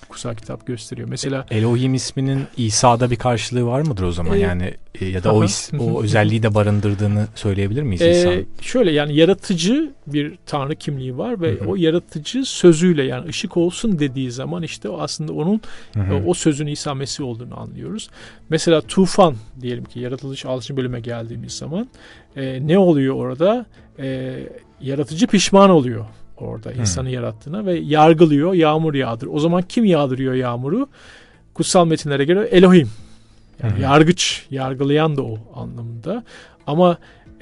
kutsal kitap gösteriyor. Mesela Elohim isminin İsa'da bir karşılığı var mıdır o zaman? E, yani e, ya da o is, o özelliği de barındırdığını söyleyebilir miyiz e, İsa'nın? Şöyle, yani yaratıcı bir tanrı kimliği var ve hı hı. o yaratıcı sözüyle, yani ışık olsun dediği zaman işte aslında onun hı hı. o sözün İsa Mesih olduğunu anlıyoruz. Mesela tufan diyelim ki, yaratılış altıncı bölüme geldiğimiz zaman e, ne oluyor orada? E, yaratıcı pişman oluyor orada hmm. insanı yarattığına ve yargılıyor, yağmur yağdır. O zaman kim yağdırıyor yağmuru? Kutsal metinlere göre Elohim. Yani hmm. yargıç, yargılayan da o anlamında. Ama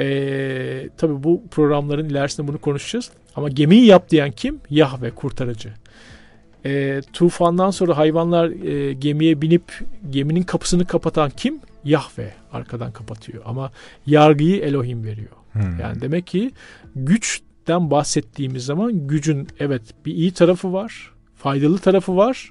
e, tabii bu programların ilerisinde bunu konuşacağız. Ama gemiyi yap diyen kim? Yahve, kurtarıcı. E, tufandan sonra hayvanlar e, gemiye binip geminin kapısını kapatan kim? Yahve arkadan kapatıyor. Ama yargıyı Elohim veriyor. Hmm. Yani demek ki güçten bahsettiğimiz zaman gücün evet bir iyi tarafı var, faydalı tarafı var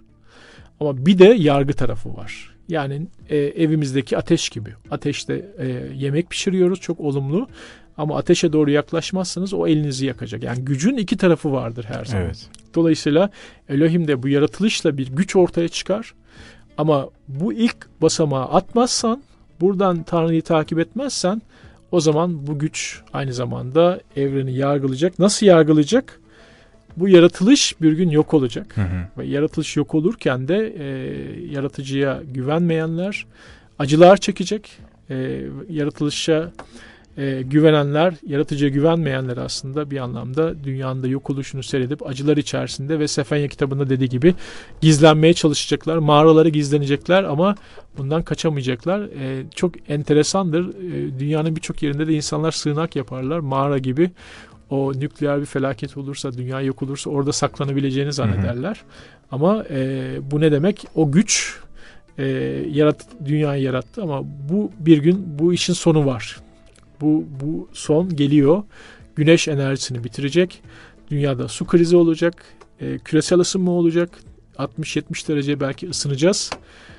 ama bir de yargı tarafı var. Yani e, evimizdeki ateş gibi. Ateşte e, yemek pişiriyoruz, çok olumlu, ama ateşe doğru yaklaşmazsanız o elinizi yakacak. Yani gücün iki tarafı vardır her zaman. Evet. Dolayısıyla Elohim de bu yaratılışla bir güç ortaya çıkar ama bu ilk basamağı atmazsan, buradan Tanrı'yı takip etmezsen, o zaman bu güç aynı zamanda evreni yargılayacak. Nasıl yargılayacak? Bu yaratılış bir gün yok olacak. Hı hı. Ve yaratılış yok olurken de e, yaratıcıya güvenmeyenler acılar çekecek. E, yaratılışa e, güvenenler, yaratıcıya güvenmeyenler aslında bir anlamda dünyanın da yok oluşunu seyredip acılar içerisinde ve Sefenya kitabında dediği gibi gizlenmeye çalışacaklar. Mağaralara gizlenecekler ama bundan kaçamayacaklar. E, çok enteresandır. E, dünyanın birçok yerinde de insanlar sığınak yaparlar. Mağara gibi. O nükleer bir felaket olursa, dünya yok olursa orada saklanabileceğini zannederler. Hı hı. Ama e, bu ne demek? O güç e, yarat, dünyayı yarattı ama bu bir gün bu işin sonu var. Bu, bu son geliyor. Güneş enerjisini bitirecek. Dünyada su krizi olacak. E, küresel ısınma olacak. altmış yetmiş derece belki ısınacağız.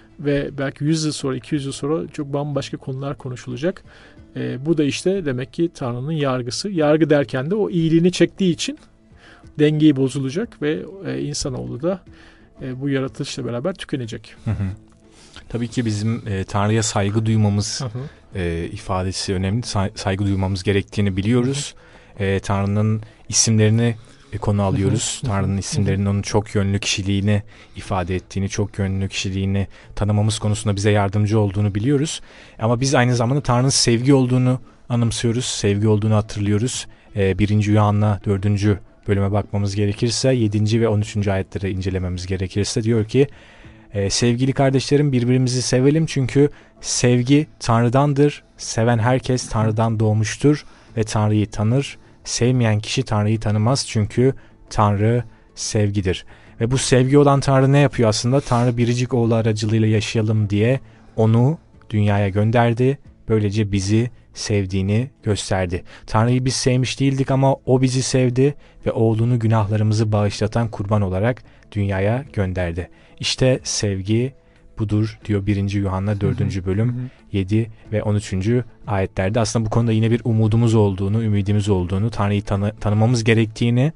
Ve belki yüz yıl sonra, iki yüz yıl sonra çok bambaşka konular konuşulacak. E, bu da işte demek ki Tanrı'nın yargısı. Yargı derken de o iyiliğini çektiği için dengeyi bozulacak ve e, insanoğlu da e, bu yaratılışla beraber tükenecek. Hı hı. Tabii ki bizim e, Tanrı'ya saygı duymamız hı hı. E, ifadesi önemli. Say- saygı duymamız gerektiğini biliyoruz. Hı hı. E, Tanrı'nın isimlerini e, konu alıyoruz. Hı hı. Tanrı'nın isimlerinin onun çok yönlü kişiliğini ifade ettiğini, çok yönlü kişiliğini tanımamız konusunda bize yardımcı olduğunu biliyoruz. Ama biz aynı zamanda Tanrı'nın sevgi olduğunu anımsıyoruz. Sevgi olduğunu hatırlıyoruz. E, birinci Yuhanna dördüncü bölüme bakmamız gerekirse, yedinci ve on üçüncü ayetleri incelememiz gerekirse diyor ki, Ee, sevgili kardeşlerim, birbirimizi sevelim çünkü sevgi Tanrı'dandır. Seven herkes Tanrı'dan doğmuştur ve Tanrı'yı tanır. Sevmeyen kişi Tanrı'yı tanımaz çünkü Tanrı sevgidir. Ve bu sevgi olan Tanrı ne yapıyor aslında? Tanrı biricik oğlu aracılığıyla yaşayalım diye onu dünyaya gönderdi. Böylece bizi sevdiğini gösterdi. Tanrı'yı biz sevmiş değildik ama o bizi sevdi ve oğlunu günahlarımızı bağışlatan kurban olarak dünyaya gönderdi. İşte sevgi budur diyor birinci Yuhanna dördüncü bölüm yedi ve on üçüncü ayetlerde. Aslında bu konuda yine bir umudumuz olduğunu, ümidimiz olduğunu, Tanrı'yı tanı- tanımamız gerektiğini,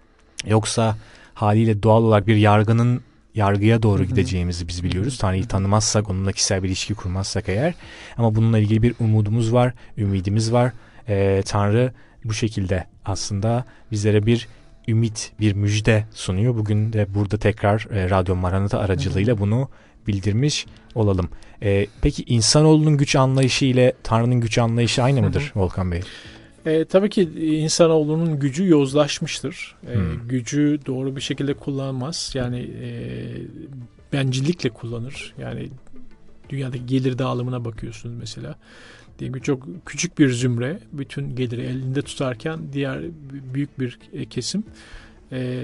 yoksa haliyle doğal olarak bir yargının yargıya doğru gideceğimizi biz biliyoruz. Tanrı'yı tanımazsak, onunla kişisel bir ilişki kurmazsak eğer. Ama bununla ilgili bir umudumuz var, ümidimiz var. Ee, Tanrı bu şekilde aslında bizlere bir ümit, bir müjde sunuyor. Bugün de burada tekrar e, Radyo Maranata aracılığıyla bunu bildirmiş olalım. E, peki insanoğlunun güç anlayışı ile Tanrı'nın güç anlayışı aynı mıdır Volkan Bey? E, tabii ki insanoğlunun gücü yozlaşmıştır. E, hmm. Gücü doğru bir şekilde kullanmaz. Yani e, bencillikle kullanır. Yani dünyadaki gelir dağılımına bakıyorsunuz mesela. Diyelim ki çok küçük bir zümre bütün geliri elinde tutarken diğer büyük bir kesim e,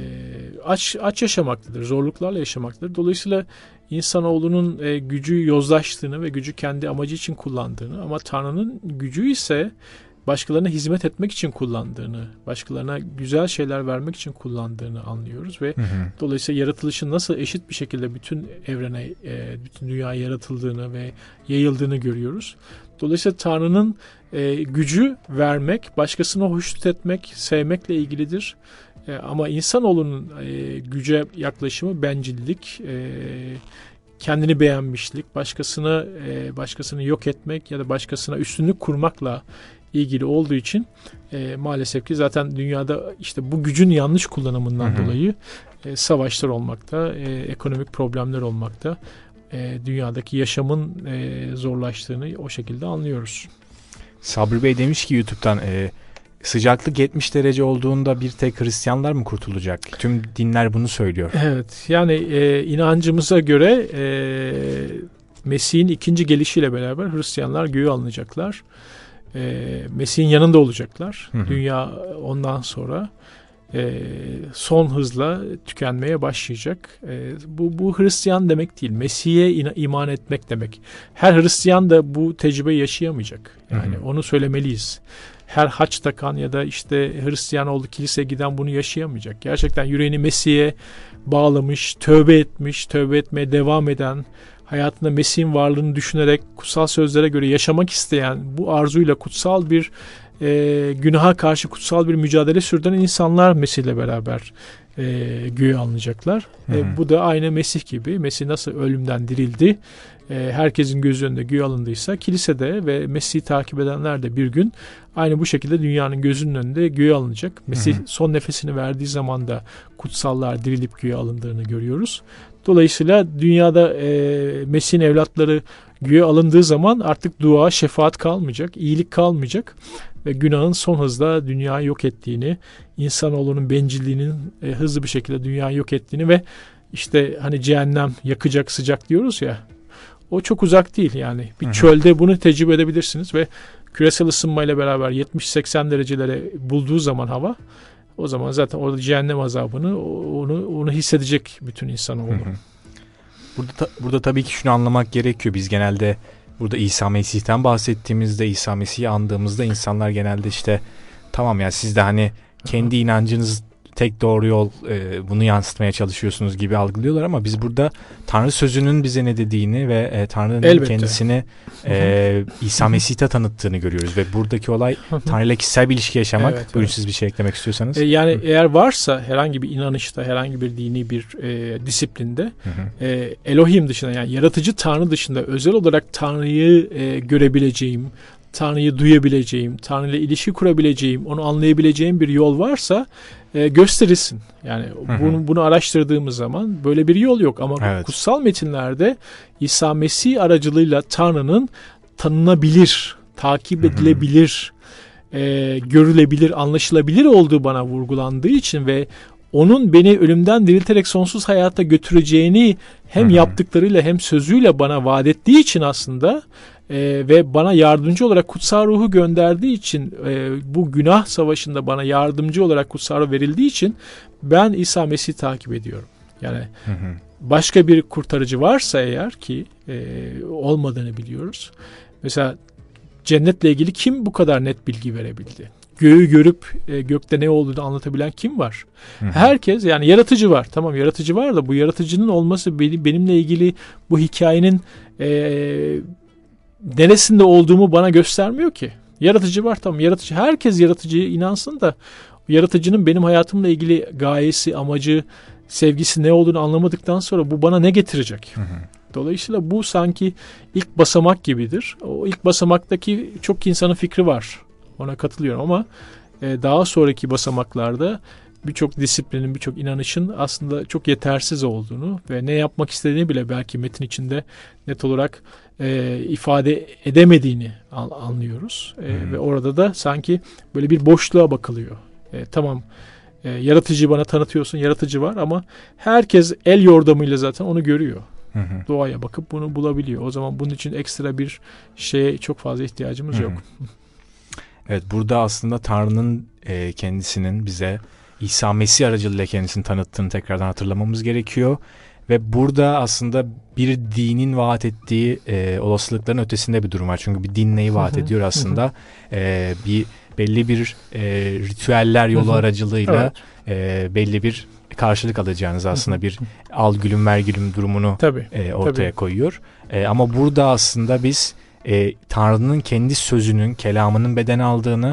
aç aç yaşamaktadır, zorluklarla yaşamaktadır. Dolayısıyla insanoğlunun e, gücü yozlaştığını ve gücü kendi amacı için kullandığını, ama Tanrı'nın gücü ise başkalarına hizmet etmek için kullandığını, başkalarına güzel şeyler vermek için kullandığını anlıyoruz ve hı hı. dolayısıyla yaratılışın nasıl eşit bir şekilde bütün evrene, e, bütün dünyaya yaratıldığını ve yayıldığını görüyoruz. Dolayısıyla Tanrı'nın e, gücü vermek, başkasını hoşnut etmek, sevmekle ilgilidir. E, ama insanoğlunun e, güce yaklaşımı bencillik, e, kendini beğenmişlik, başkasını e, başkasını yok etmek ya da başkasına üstünlük kurmakla ilgili olduğu için e, maalesef ki zaten dünyada işte bu gücün yanlış kullanımından hı hı. dolayı e, savaşlar olmakta, e, ekonomik problemler olmakta, e, dünyadaki yaşamın e, zorlaştığını o şekilde anlıyoruz. Sabri Bey demiş ki YouTube'dan e, sıcaklık yetmiş derece olduğunda bir tek Hristiyanlar mı kurtulacak? Tüm dinler bunu söylüyor. Evet, yani e, inancımıza göre e, Mesih'in ikinci gelişiyle beraber Hristiyanlar göğe alınacaklar. E, Mesih'in yanında olacaklar. Hı hı. Dünya ondan sonra e, son hızla tükenmeye başlayacak. E, bu, bu Hristiyan demek değil. Mesih'e in- iman etmek demek. Her Hristiyan da bu tecrübeyi yaşayamayacak. Yani hı hı. onu söylemeliyiz. Her haç takan ya da işte Hristiyan oldu kiliseye giden bunu yaşayamayacak. Gerçekten yüreğini Mesih'e bağlamış, tövbe etmiş, tövbe etmeye devam eden, hayatında Mesih'in varlığını düşünerek kutsal sözlere göre yaşamak isteyen, bu arzuyla kutsal bir e, günaha karşı kutsal bir mücadele sürdüren insanlar Mesih'le beraber e, göğe alınacaklar. E, bu da aynı Mesih gibi. Mesih nasıl ölümden dirildi, e, herkesin gözü önünde göğe alındıysa kilisede ve Mesih'i takip edenler de bir gün aynı bu şekilde dünyanın gözünün önünde göğe alınacak. Mesih hı hı. son nefesini verdiği zaman da kutsallar dirilip göğe alındığını görüyoruz. Dolayısıyla dünyada e, Mesih'in evlatları göğe alındığı zaman artık dua, şefaat kalmayacak, iyilik kalmayacak ve günahın son hızla dünyayı yok ettiğini, insanoğlunun bencilliğinin e, hızlı bir şekilde dünyayı yok ettiğini ve işte hani cehennem yakacak sıcak diyoruz ya, o çok uzak değil yani. Bir hı hı. çölde bunu tecrübe edebilirsiniz ve küresel ısınmayla beraber yetmiş seksen derecelere bulduğu zaman hava, o zaman zaten orada cehennem azabını onu onu hissedecek bütün insanoğlu. Hı hı. Burada ta, burada tabii ki şunu anlamak gerekiyor. Biz genelde burada İsa Mesih'ten bahsettiğimizde, İsa Mesih'i andığımızda insanlar genelde işte tamam ya siz de hani kendi inancınız tek doğru yol, e, bunu yansıtmaya çalışıyorsunuz gibi algılıyorlar ama biz burada Tanrı sözünün bize ne dediğini ve e, Tanrı'nın Elbette. kendisini e, İsa Mesih'te tanıttığını görüyoruz ve buradaki olay Tanrı'yla kişisel bir ilişki yaşamak. Evet, Buyurun evet. siz bir şey eklemek istiyorsanız. E, yani Hı. eğer varsa herhangi bir inanışta, herhangi bir dini bir e, disiplinde e, Elohim dışında, yani yaratıcı Tanrı dışında özel olarak Tanrı'yı e, görebileceğim, Tanrı'yı duyabileceğim, Tanrı ile ilişki kurabileceğim, onu anlayabileceğim bir yol varsa e, gösterilsin. Yani hı hı. bunu bunu araştırdığımız zaman böyle bir yol yok ama evet. kutsal metinlerde İsa Mesih aracılığıyla Tanrı'nın tanınabilir, takip edilebilir, hı hı. E, görülebilir, anlaşılabilir olduğu bana vurgulandığı için ve onun beni ölümden dirilterek sonsuz hayata götüreceğini hem hı hı. yaptıklarıyla hem sözüyle bana vaat ettiği için aslında e, ve bana yardımcı olarak kutsal ruhu gönderdiği için e, bu günah savaşında bana yardımcı olarak kutsal ruh verildiği için ben İsa Mesih'i takip ediyorum. Yani hı hı. başka bir kurtarıcı varsa eğer ki e, olmadığını biliyoruz. Mesela cennetle ilgili kim bu kadar net bilgi verebildi? Göğü görüp e, gökte ne olduğunu anlatabilen kim var? Hı hı. Herkes, yani yaratıcı var. Tamam, yaratıcı var da bu yaratıcının olması benim, benimle ilgili bu hikayenin e, neresinde olduğumu bana göstermiyor ki. Yaratıcı var, tamam, yaratıcı. Herkes yaratıcıya inansın da yaratıcının benim hayatımla ilgili gayesi, amacı, sevgisi ne olduğunu anlamadıktan sonra bu bana ne getirecek? Hı hı. Dolayısıyla bu sanki ilk basamak gibidir. O ilk basamaktaki çok insanın fikri var. Ona katılıyorum ama e, daha sonraki basamaklarda birçok disiplinin, birçok inanışın aslında çok yetersiz olduğunu ve ne yapmak istediğini bile belki metin içinde net olarak e, ifade edemediğini an, anlıyoruz. E, hmm. Ve orada da sanki böyle bir boşluğa bakılıyor. E, tamam, e, yaratıcıyı bana tanıtıyorsun, yaratıcı var ama herkes el yordamıyla zaten onu görüyor. Hı hı. Doğaya bakıp bunu bulabiliyor. O zaman bunun için ekstra bir şeye çok fazla ihtiyacımız hı hı. yok. Evet, burada aslında Tanrı'nın e, kendisinin bize İsa Mesih aracılığıyla kendisini tanıttığını tekrardan hatırlamamız gerekiyor. Ve burada aslında bir dinin vaat ettiği e, olasılıkların ötesinde bir durum var. Çünkü bir din neyi vaat ediyor aslında? e, bir belli bir e, ritüeller yolu aracılığıyla evet. e, belli bir karşılık alacağınız aslında bir al gülüm ver gülüm durumunu tabii, e, ortaya tabii. koyuyor. E, ama burada aslında biz e, Tanrı'nın kendi sözünün, kelamının beden aldığını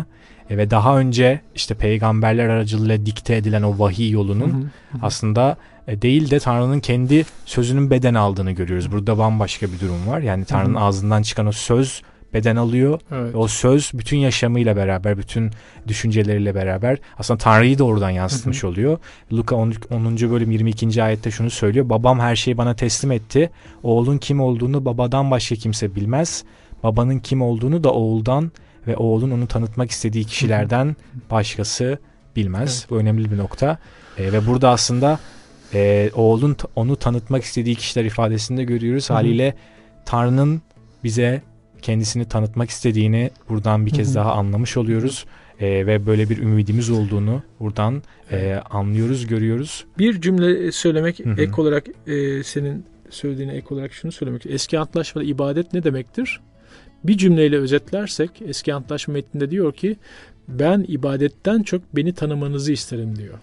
E, ve daha önce işte peygamberler aracılığıyla dikte edilen o vahiy yolunun hı hı, hı. aslında e, değil de Tanrı'nın kendi sözünün beden aldığını görüyoruz. Burada bambaşka bir durum var. Yani Tanrı'nın hı hı. ağzından çıkan o söz beden alıyor. Evet. Ve o söz bütün yaşamıyla beraber, bütün düşünceleriyle beraber aslında Tanrı'yı da oradan yansıtmış hı hı. oluyor. Luka onuncu bölüm yirmi ikinci ayette şunu söylüyor. Babam her şeyi bana teslim etti. Oğlun kim olduğunu babadan başka kimse bilmez. Babanın kim olduğunu da oğuldan ve oğlun onu tanıtmak istediği kişilerden başkası bilmez. Evet. Bu önemli bir nokta. E, ve burada aslında e, oğlun t- onu tanıtmak istediği kişiler ifadesinde görüyoruz. Hı hı. Haliyle Tanrı'nın bize kendisini tanıtmak istediğini buradan bir kez hı hı. daha anlamış oluyoruz. Ee, ve böyle bir ümidimiz olduğunu buradan e, anlıyoruz, görüyoruz. Bir cümle söylemek, hı hı. ek olarak e, senin söylediğine ek olarak şunu söylemek. Eski Antlaşma'da ibadet ne demektir? Bir cümleyle özetlersek Eski Antlaşma metninde diyor ki ben ibadetten çok beni tanımanızı isterim diyor.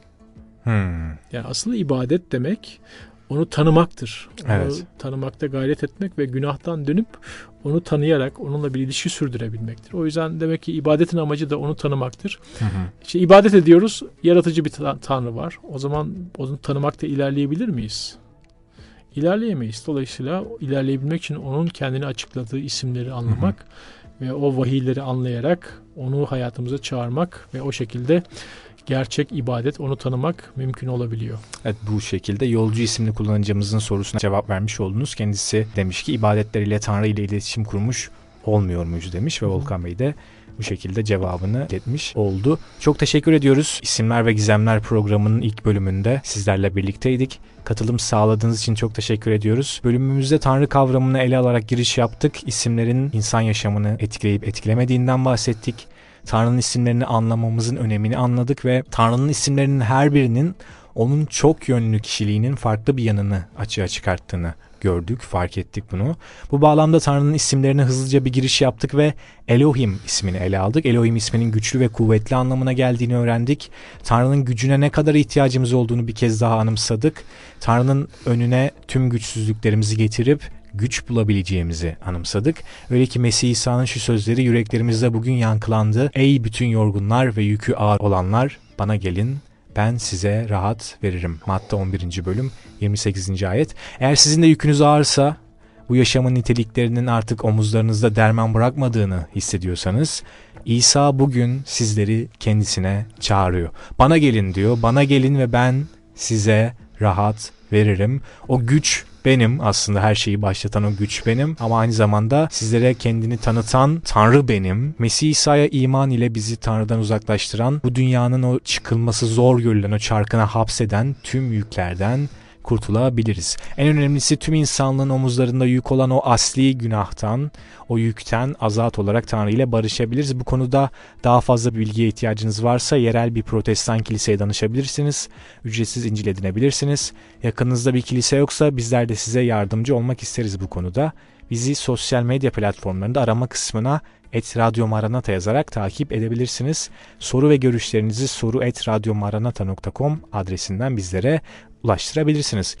Hmm. Yani asıl ibadet demek onu tanımaktır. Onu evet. tanımakta gayret etmek ve günahtan dönüp onu tanıyarak onunla bir ilişki sürdürebilmektir. O yüzden demek ki ibadetin amacı da onu tanımaktır. Hı hı. İşte ibadet ediyoruz, yaratıcı bir ta- Tanrı var. O zaman onu tanımakta ilerleyebilir miyiz? İlerleyemeyiz. Dolayısıyla ilerleyebilmek için onun kendini açıkladığı isimleri anlamak hı hı. ve o vahiyleri anlayarak onu hayatımıza çağırmak ve o şekilde gerçek ibadet, onu tanımak mümkün olabiliyor. Evet, bu şekilde Yolcu isimli kullanıcımızın sorusuna cevap vermiş oldunuz. Kendisi demiş ki ibadetleriyle Tanrı ile iletişim kurmuş olmuyor muyuz demiş ve Volkan Bey de bu şekilde cevabını iletmiş oldu. Çok teşekkür ediyoruz. İsimler ve Gizemler programının ilk bölümünde sizlerle birlikteydik. Katılım sağladığınız için çok teşekkür ediyoruz. Bölümümüzde Tanrı kavramını ele alarak giriş yaptık. İsimlerin insan yaşamını etkileyip etkilemediğinden bahsettik. Tanrı'nın isimlerini anlamamızın önemini anladık ve Tanrı'nın isimlerinin her birinin onun çok yönlü kişiliğinin farklı bir yanını açığa çıkarttığını gördük, fark ettik bunu. Bu bağlamda Tanrı'nın isimlerine hızlıca bir giriş yaptık ve Elohim ismini ele aldık. Elohim isminin güçlü ve kuvvetli anlamına geldiğini öğrendik. Tanrı'nın gücüne ne kadar ihtiyacımız olduğunu bir kez daha anımsadık. Tanrı'nın önüne tüm güçsüzlüklerimizi getirip güç bulabileceğimizi anımsadık. Öyle ki Mesih İsa'nın şu sözleri yüreklerimizde bugün yankılandı. Ey bütün yorgunlar ve yükü ağır olanlar, bana gelin, ben size rahat veririm. Matta on birinci bölüm yirmi sekizinci ayet. Eğer sizin de yükünüz ağırsa, bu yaşamın niteliklerinin artık omuzlarınızda derman bırakmadığını hissediyorsanız, İsa bugün sizleri kendisine çağırıyor. Bana gelin diyor, bana gelin ve ben size rahat veririm. O güç benim, aslında her şeyi başlatan o güç benim, ama aynı zamanda sizlere kendini tanıtan Tanrı benim. Mesih İsa'ya iman ile bizi Tanrı'dan uzaklaştıran, bu dünyanın o çıkılması zor görülen o çarkına hapseden tüm yüklerden kurtulabiliriz. En önemlisi tüm insanlığın omuzlarında yük olan o asli günahtan, o yükten azat olarak Tanrı ile barışabiliriz. Bu konuda daha fazla bilgiye ihtiyacınız varsa yerel bir protestan kiliseye danışabilirsiniz. Ücretsiz İncil edinebilirsiniz. Yakınınızda bir kilise yoksa bizler de size yardımcı olmak isteriz bu konuda. Bizi sosyal medya platformlarında arama kısmına et radyo maranata yazarak takip edebilirsiniz. Soru ve görüşlerinizi soru et radyo maranata nokta com adresinden bizlere ulaştırabilirsiniz.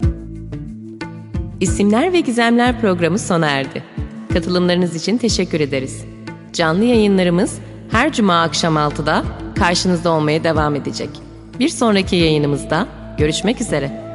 İsimler ve Gizemler programı sona erdi. Katılımlarınız için teşekkür ederiz. Canlı yayınlarımız her cuma akşam altıda karşınızda olmaya devam edecek. Bir sonraki yayınımızda görüşmek üzere.